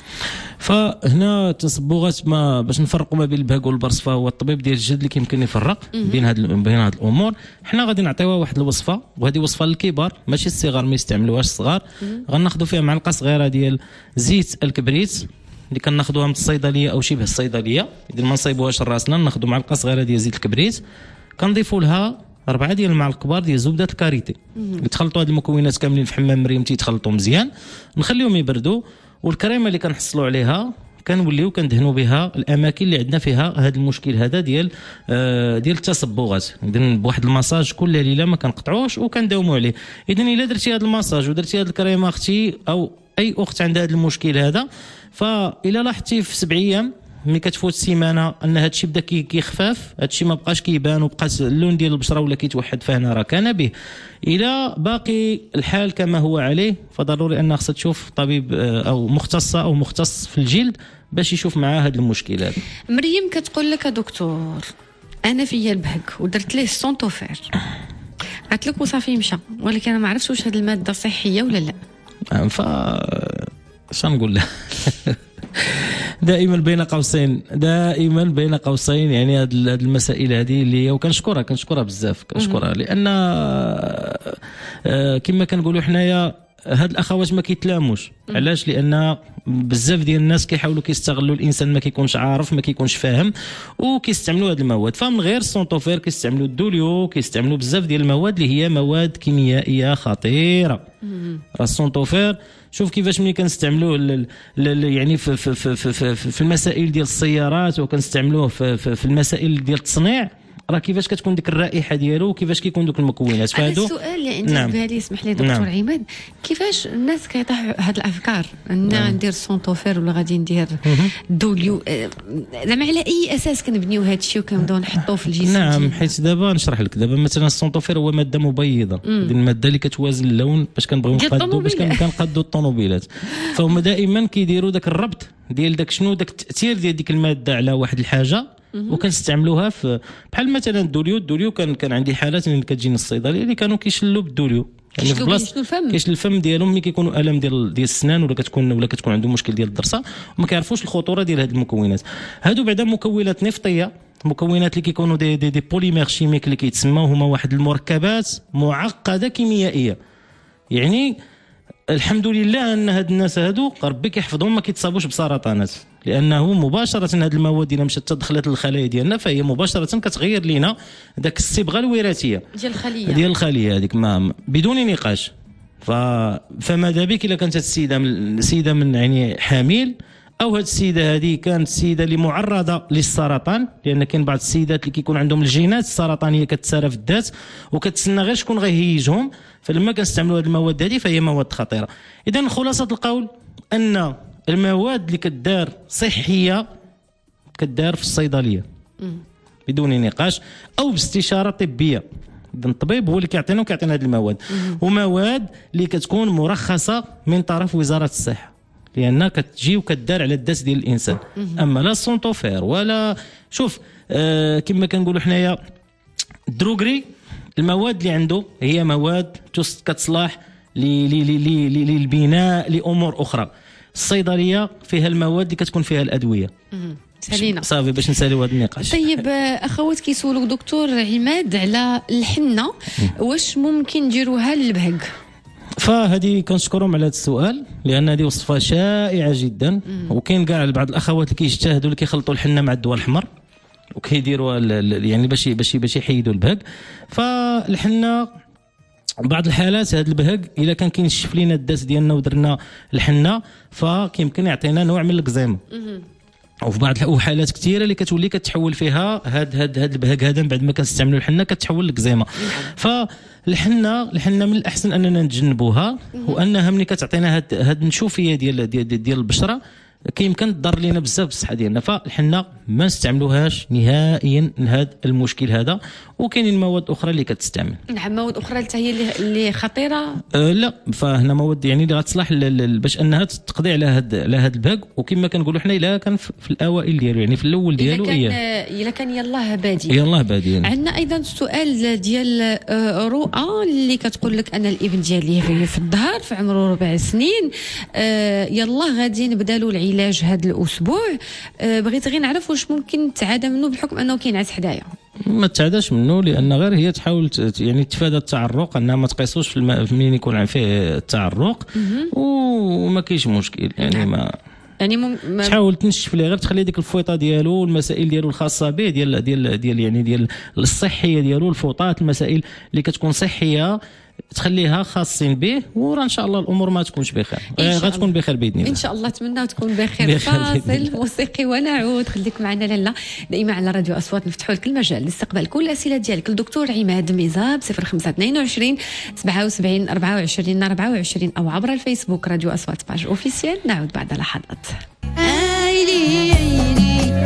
فهنا تصبغات ما باش نفرقوا ما بين البهق والبرص، فهو الطبيب ديال الجلد اللي كيمكن يفرق بين هاد بين هاد الامور. حنا غادي نعطيوها واحد الوصفه، وهذه وصفه للكبار ماشي الصغار ما يستعملوهاش الصغار. غناخذوا فيها معلقه صغيره ديال زيت الكبريت اللي كناخذوها من الصيدليه او شبه الصيدليه، اذا ما نصايبوهاش راسنا ناخذوا معلقه صغيره ديال زيت الكبريت، كنضيفوا لها أربعة ديال المعالق كبار ديال زبدة الكاريتي. تخلطوا هذه المكونات كاملين في حمام مريم تيتخلطوا مزيان، نخليهم يبردوا، والكريمه اللي كنحصلوا عليها كنوليو كندهنوا بها الاماكن اللي عندنا فيها هذا المشكل هذا ديال آه ديال التصبغات، اذا بواحد المساج كل ليله ما كنقطعوش وكنداوموا عليه. اذا الا درتي هذا المساج ودرتي هذه الكريمه اختي او اي اخت عندها هذا المشكل هذا، فإلا لاحظتي في سبع ايام ملي كتفوت سيمانه ان هذا الشيء بدا كيخفاف، هذا الشيء ما بقاش كيبان وبقات اللون ديال البشره ولا كيتوحد، فهنا راه كان به. الى باقي الحال كما هو عليه فضروري ان خصها تشوف طبيب او مختصه او مختص في الجلد باش يشوف معاه هذا المشكل هذا. مريم كتقول لك دكتور انا فيا البهك ودرت ليه السونتوفير، قالت لك وصافي مشى، ولكن انا ما عرفتش واش هذه الماده صحيه ولا لا. ف اش نقول لها دائما بين قوسين دائما بين قوسين يعني هذه المسائل هذه اللي وكنشكرها كنشكرها بزاف كنشكرها لان كما كنقولوا حنايا هاد الاخوات ما كيتلاموش. علاش؟ لان بزاف ديال الناس كيحاولوا كيستغلوا الانسان ما كيكونش عارف ما كيكونش فاهم وكيستعملوا هاد المواد. فمن غير السونتوفير كيستعملوا الدوليو كيستعملوا بزاف ديال المواد اللي هي مواد كيميائيه خطيره. راه السونتوفير شوف كيفاش ملي كنستعملوه يعني في في في في, في المسائل ديال السيارات وكنستعملوه في, في, في المسائل ديال التصنيع، راه كيفاش كتكون ديك الرائحه ديالو وكيفاش كيكون دوك المكونات. فهادو السؤال اللي عندي نعم. بالي اسمح لي دكتور نعم. عماد، كيفاش الناس كيطيحوا هاد الافكار ان نعم. ندير السونتوفير ولا غادي ندير الدوليو، زعما على اي اساس كنبنيو هاد الشيء وكنبداو نحطوه في الجسم؟ نعم حيت دابا نشرح لك، دابا مثلا السونتوفير هو ماده مبيضه، ديال الماده اللي كتوازن اللون باش كنبغيو نقادو باش كنقادو الطوموبيلات. فهم دائما كيديروا داك الربط ديال داك شنو داك التاثير ديال ديك الماده على واحد الحاجه وكنستعملوها في بحال مثلا الدوليو. الدوليو كان كان عندي حالات اللي كتجيني الصيدليه اللي كانوا كيشلوا بالدوليو يعني في بلاصه كيشل الفم ديالهم ملي كيكونوا الم ديال ديال السنان ولا كتكون ولا كتكون عندهم مشكل ديال الضرسه وما كيعرفوش الخطوره ديال هذه المكونات. هادو بعدا مكونات نفطيه، مكونات اللي كيكونوا دي دي, دي بوليمير شيميك اللي كيتسموا هما واحد المركبات معقده كيميائيه. يعني الحمد لله ان هاد الناس هادو ربي كيحفظهم ما كيتصابوش بسرطانات، لانه مباشره هاد المواد الا مشات تدخلت للخلايا ديالنا فهي مباشره كتغير لينا داك الصبغه الوراثيه ديال الخليه ديال الخليه هذيك ما بدون نقاش. ف فماذا بك الا كانت السيده من سيده من يعني حامل او هاد السيده هذه كانت سيده اللي معرضه للسرطان، لان كاين بعض السيدات اللي كيكون عندهم الجينات السرطانيه كتسارى في الذات وكتسنى غير شكون غيهيجهم، فلما كنستعملوا هذه المواد هذه فهي مواد خطيره. اذا خلاصه القول ان المواد اللي كدار صحيه كدار في الصيدليه بدون نقاش او باستشاره طبيه. اذا الطبيب هو اللي كيعطينا وكيعطينا هذه المواد، ومواد اللي كتكون مرخصه من طرف وزاره الصحه لانها كتجي وكدار على الداس ديال الانسان. اما لا السونتوفير ولا شوف آه كما كنقولوا حنايا الدروغري، المواد اللي عنده هي مواد كتصلح للبناء لامور اخرى. الصيدليه فيها المواد اللي كتكون فيها الادويه. سالينا صافي باش نساليو هذا النقاش. طيب اخوات كيسولوك دكتور عماد على الحنه، واش ممكن نديروها للبهج؟ فهذه كنشكرهم على هذا السؤال لان هذه وصفه شائعه جدا، وكاين كاع بعض الاخوات اللي كيجتهدوا اللي كيخلطوا الحنه مع الدواء الحمر وكيديروا يعني باش باش باش يحيدوا البهج. فالحنه بعض الحالات هذا البهج الا كان كينشف لينا الداس ديالنا ودرنا الحنه فكيمكن يعطينا نوع من الكزيما. وفي بعض الحالات كثيره اللي كتولي كتحول فيها هاد هاد هاد البهج هذا بعد ما كنستعملوا الحنه كتحول لكزيما. فالحنه الحنه من الاحسن اننا نتجنبوها، وانها ملي كتعطينا هاد هاد النشوفيه ديال ديال, ديال البشره كيمكن تضر لينا بزاف بالصحه ديالنا. فالحنه ما نستعملوهاش نهائيا لهذا المشكل هذا. وكاينين مواد اخرى اللي كتستعمل. نعم مواد اخرى حتى هي اللي خطيره؟ أه لا، فهنا مواد يعني اللي غتصلح باش انها تقضي على هذا على هذا البهج. وكما كنقولوا حنا الا كان في الاوائل ديالو يعني في الاول ديالو الا كان الا كان يلاه بادي يلاه بادي. عندنا ايضا سؤال ديال رؤى اللي كتقول لك انا الابن ديالي في الظهر في عمره ربع سنين، أه يلاه غادي نبدا له العلاج هذا الاسبوع، أه بغيت غير نعرف واش ممكن نتعادى منه بحكم انه كينعس حدايا. ما تعداش منه لان غير هي تحاول يعني تفادى التعرق، انها ما تقيسوش في الماء منين يكون فيه التعرق وما كاينش مشكل يعني ما يعني مم... تحاول تنشف ليه غير تخلي ديك الفويطه ديالو والمسائل ديالو الخاصه به ديال ديال ديال يعني ديال الصحيه ديالو الفوطات المسائل اللي كتكون صحيه تخليها خاصين به، ورا ان شاء الله الامور ما تكونش بخير غتكون بخير باذن الله ان شاء الله. نتمنى تكون بخير. فاصل موسيقي ونعود. خليك معنا لالا دائما على راديو اصوات، نفتحوا لك المجال لاستقبال كل الاسئله ديالك الدكتور عماد ميزاب صفر خمسة اثنين وعشرين سبعة وسبعين أربعة وعشرين أربعة وعشرين او عبر الفيسبوك راديو اصوات باج اوفيسيال. نعود بعد لحظات.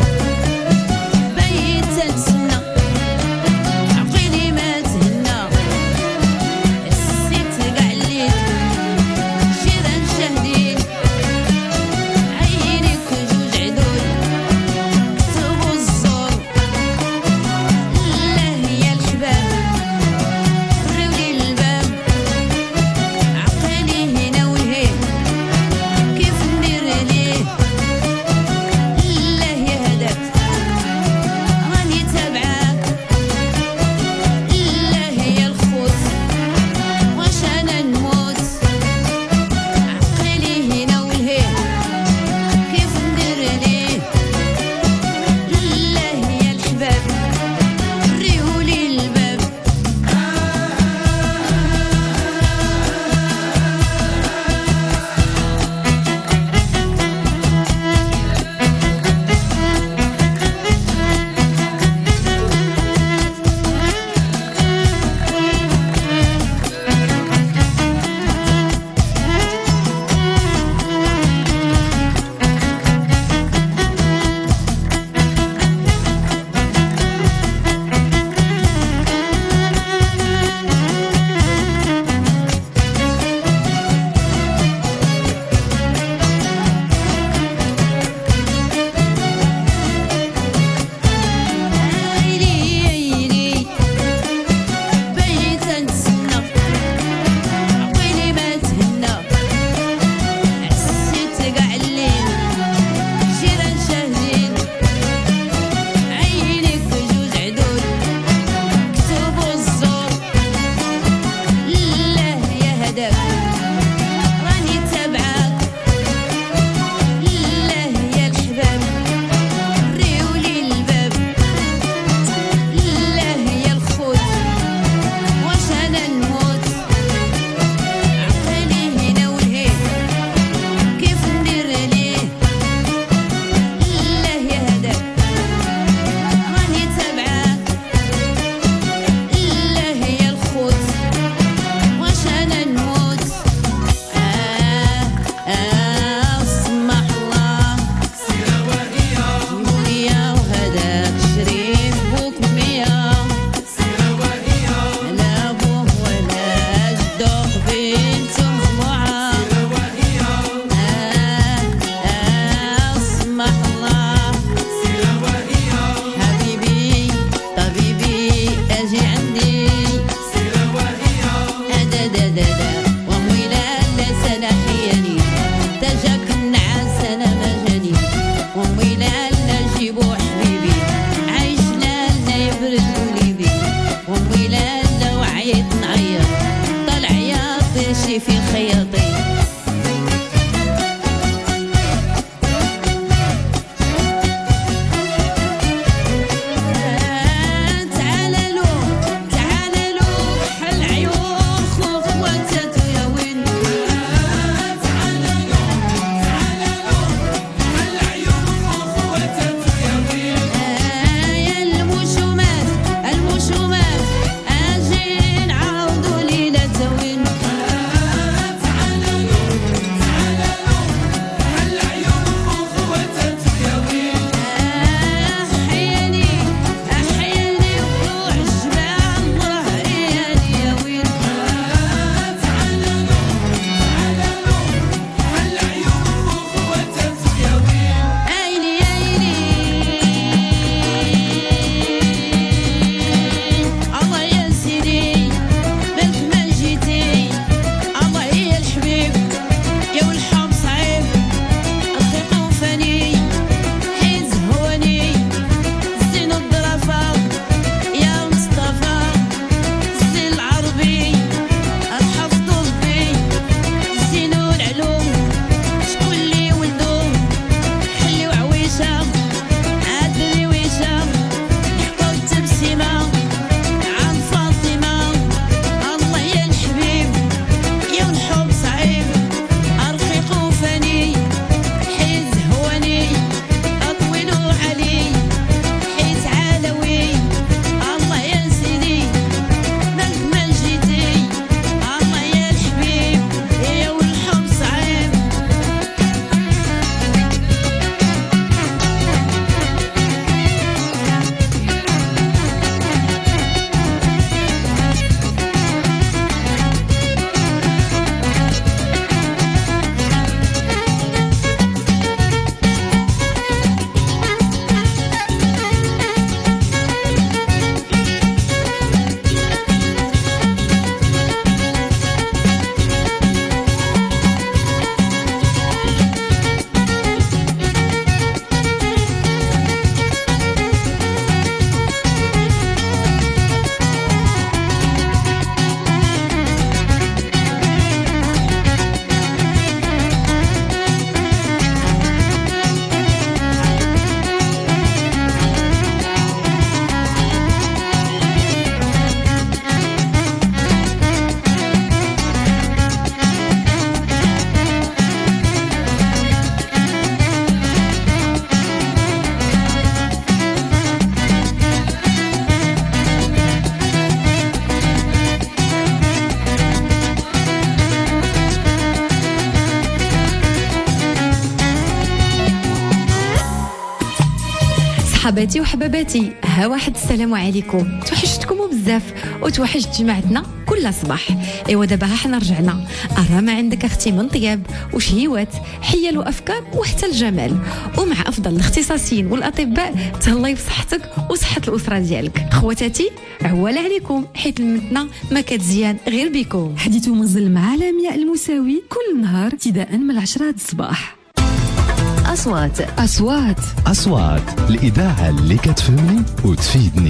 صحباتي وحباباتي، ها واحد السلام عليكم. توحشتكم بزاف وتوحشت جماعتنا كل صباح. ايوا دابا ها حنا رجعنا. ارا ما عندك اختي من طياب وشهيوات، حيل وافكار وحتى الجمال، ومع افضل الاختصاصيين والاطباء تهلاي بصحتك وصحه الاسره ديالك. خواتاتي عوال عليكم، حيت المتنا ما كتزيان غير بكم. حديث منظم مع لمياء المساوي كل نهار ابتداء من العشرة الصباح. أصوات أصوات أصوات الإذاعة اللي كتفهمني وتفيدني.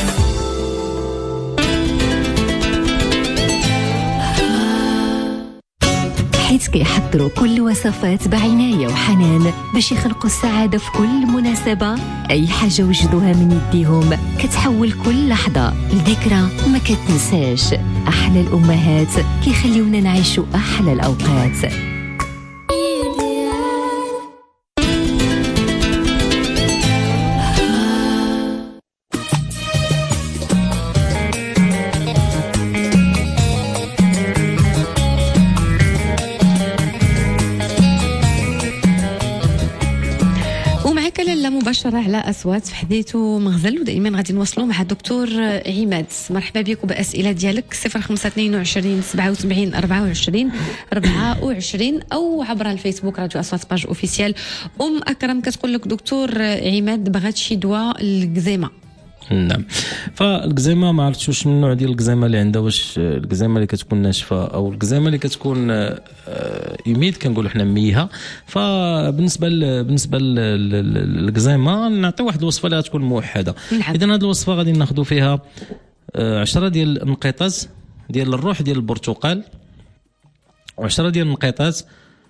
حيت كيحضروا كل وصفات بعناية وحنان باش يخلقوا السعادة في كل مناسبة. أي حاجة وجدوها من يديهم كتحول كل لحظة لذكرى ما كتنساش. أحلى الأمهات كيخليونا نعيشوا أحلى الأوقات. مباشرة على أصوات في حديثو مغزل، ودائما غادي نوصلوا مع دكتور عماد. مرحبا بك وبأسئلة ديالك صفر خمسة اثنين وعشرين سبعة وسبعين أربعة وعشرين أربعة وعشرين أو عبر الفيسبوك راديو أصوات باج أوفيسيال. أم أكرم كتقول لك دكتور عماد بغات شي دواء الكزيمة. نعم، فالكزيمه ما عرفتش واش النوع ديال الكزيمه اللي عندها، واش الكزيمه اللي كتكون ناشفه او الكزيمه اللي كتكون يميد كنقولوا حنا ميها. فبالنسبه ل... بالنسبه للكزيمه نعطي واحد الوصفه اللي غتكون موحده. اذا هذه الوصفه غادي ناخذوا فيها عشرة ديال النقيطات ديال الروح ديال البرتقال، وعشرة ديال النقيطات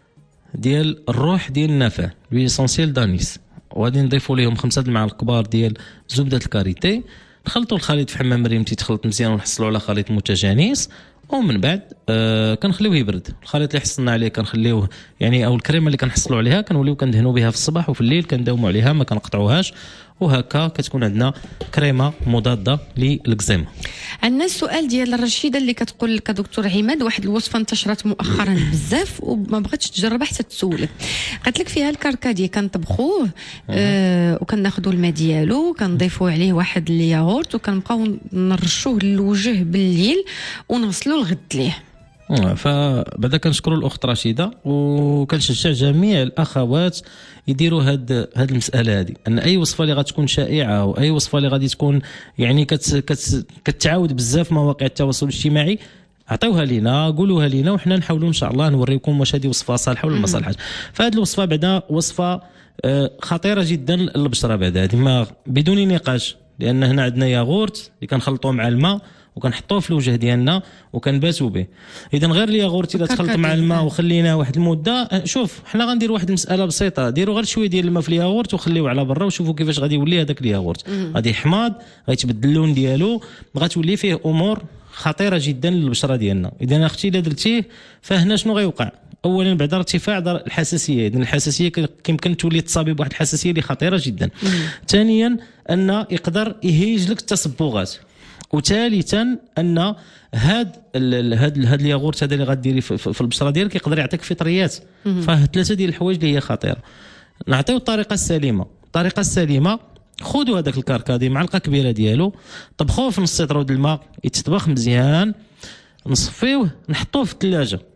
ديال الروح ديال النافع ليسونسيال دانيس، وغادي نضيفوا لهم خمسة المعالق كبار ديال زبده الكاريتي. نخلطوا الخليط في حمام مريم تيتخلط مزيان ونحصلوا على خليط متجانس، ومن بعد آه كنخليوه يبرد. الخليط اللي حصلنا عليه كنخليوه يعني او الكريمه اللي كنحصلوا عليها كنوليو كندهنوا بها في الصباح وفي الليل كنداوموا عليها ما كنقطعوهاش، وهكا كتكون عندنا كريمه مضاده للكزيمه. عندنا السؤال ديال رشيده اللي كتقول لك دكتور عماد واحد الوصفه انتشرت مؤخرا بزاف وما بغاتش تجربها حتى تسولك. قالت لك فيها الكركديه كنطبخوه آه وكناخذوا الماء ديالو كنضيفوا عليه واحد الياغورت وكنبقاو نرشوه للوجه بالليل ونغسلوا الغد ليه. فبعدا كنشكروا الاخت رشيده وكنشجع جميع الاخوات يديروا هاد هاد المساله هذه، ان اي وصفه اللي غتكون شائعه واي وصفه اللي غادي تكون يعني كت كت كتعاود بزاف مواقع التواصل الاجتماعي عطيوها لينا قولوها لينا وحنا نحاولوا ان شاء الله نوريكم واش هذه وصفه صالحه ولا ما صالحاش. فهاد الوصفه بعدا وصفه خطيره جدا للبشره بعدا هذه ما بدون نقاش، لان هنا عندنا ياغورت اللي كنخلطوه مع الماء وكنحطوه في الوجه ديالنا وكنباتوا به. اذا غير الياغورت الا تخلط مع الماء وخليناه واحد المده، شوف حنا غنديروا واحد المساله بسيطه، ديروا غير شويه ديال الماء في الياغورت وخليوه على برا وشوفوا كيفاش غادي يولي هذاك الياغورت. غادي يحماض، غيتبدل اللون ديالو، غتولي فيه امور خطيره جدا للبشره ديالنا. اذا اختي الا درتيه فهنا شنو غيوقع؟ اولا بعد ارتفاع الحساسيه، اذا الحساسيه يمكن تولي تصابي بواحد الحساسيه اللي خطيره جدا. ثانيا ان يقدر يهيج لك التصبغات، وثالثا ان هاد هاد هاد الياغورت هذا اللي غديري في البشره ديالك يقدر يعطيك فطريات. فثلاثه ديال الحوايج اللي هي خطيره. نعطيو الطريقه السليمه. الطريقه السليمه خذوا هذاك الكركدي معلقه كبيره ديالو، طبخوه في نص لتر د الماء يتطبخ مزيان، نصفيوه نحطوه في الثلاجه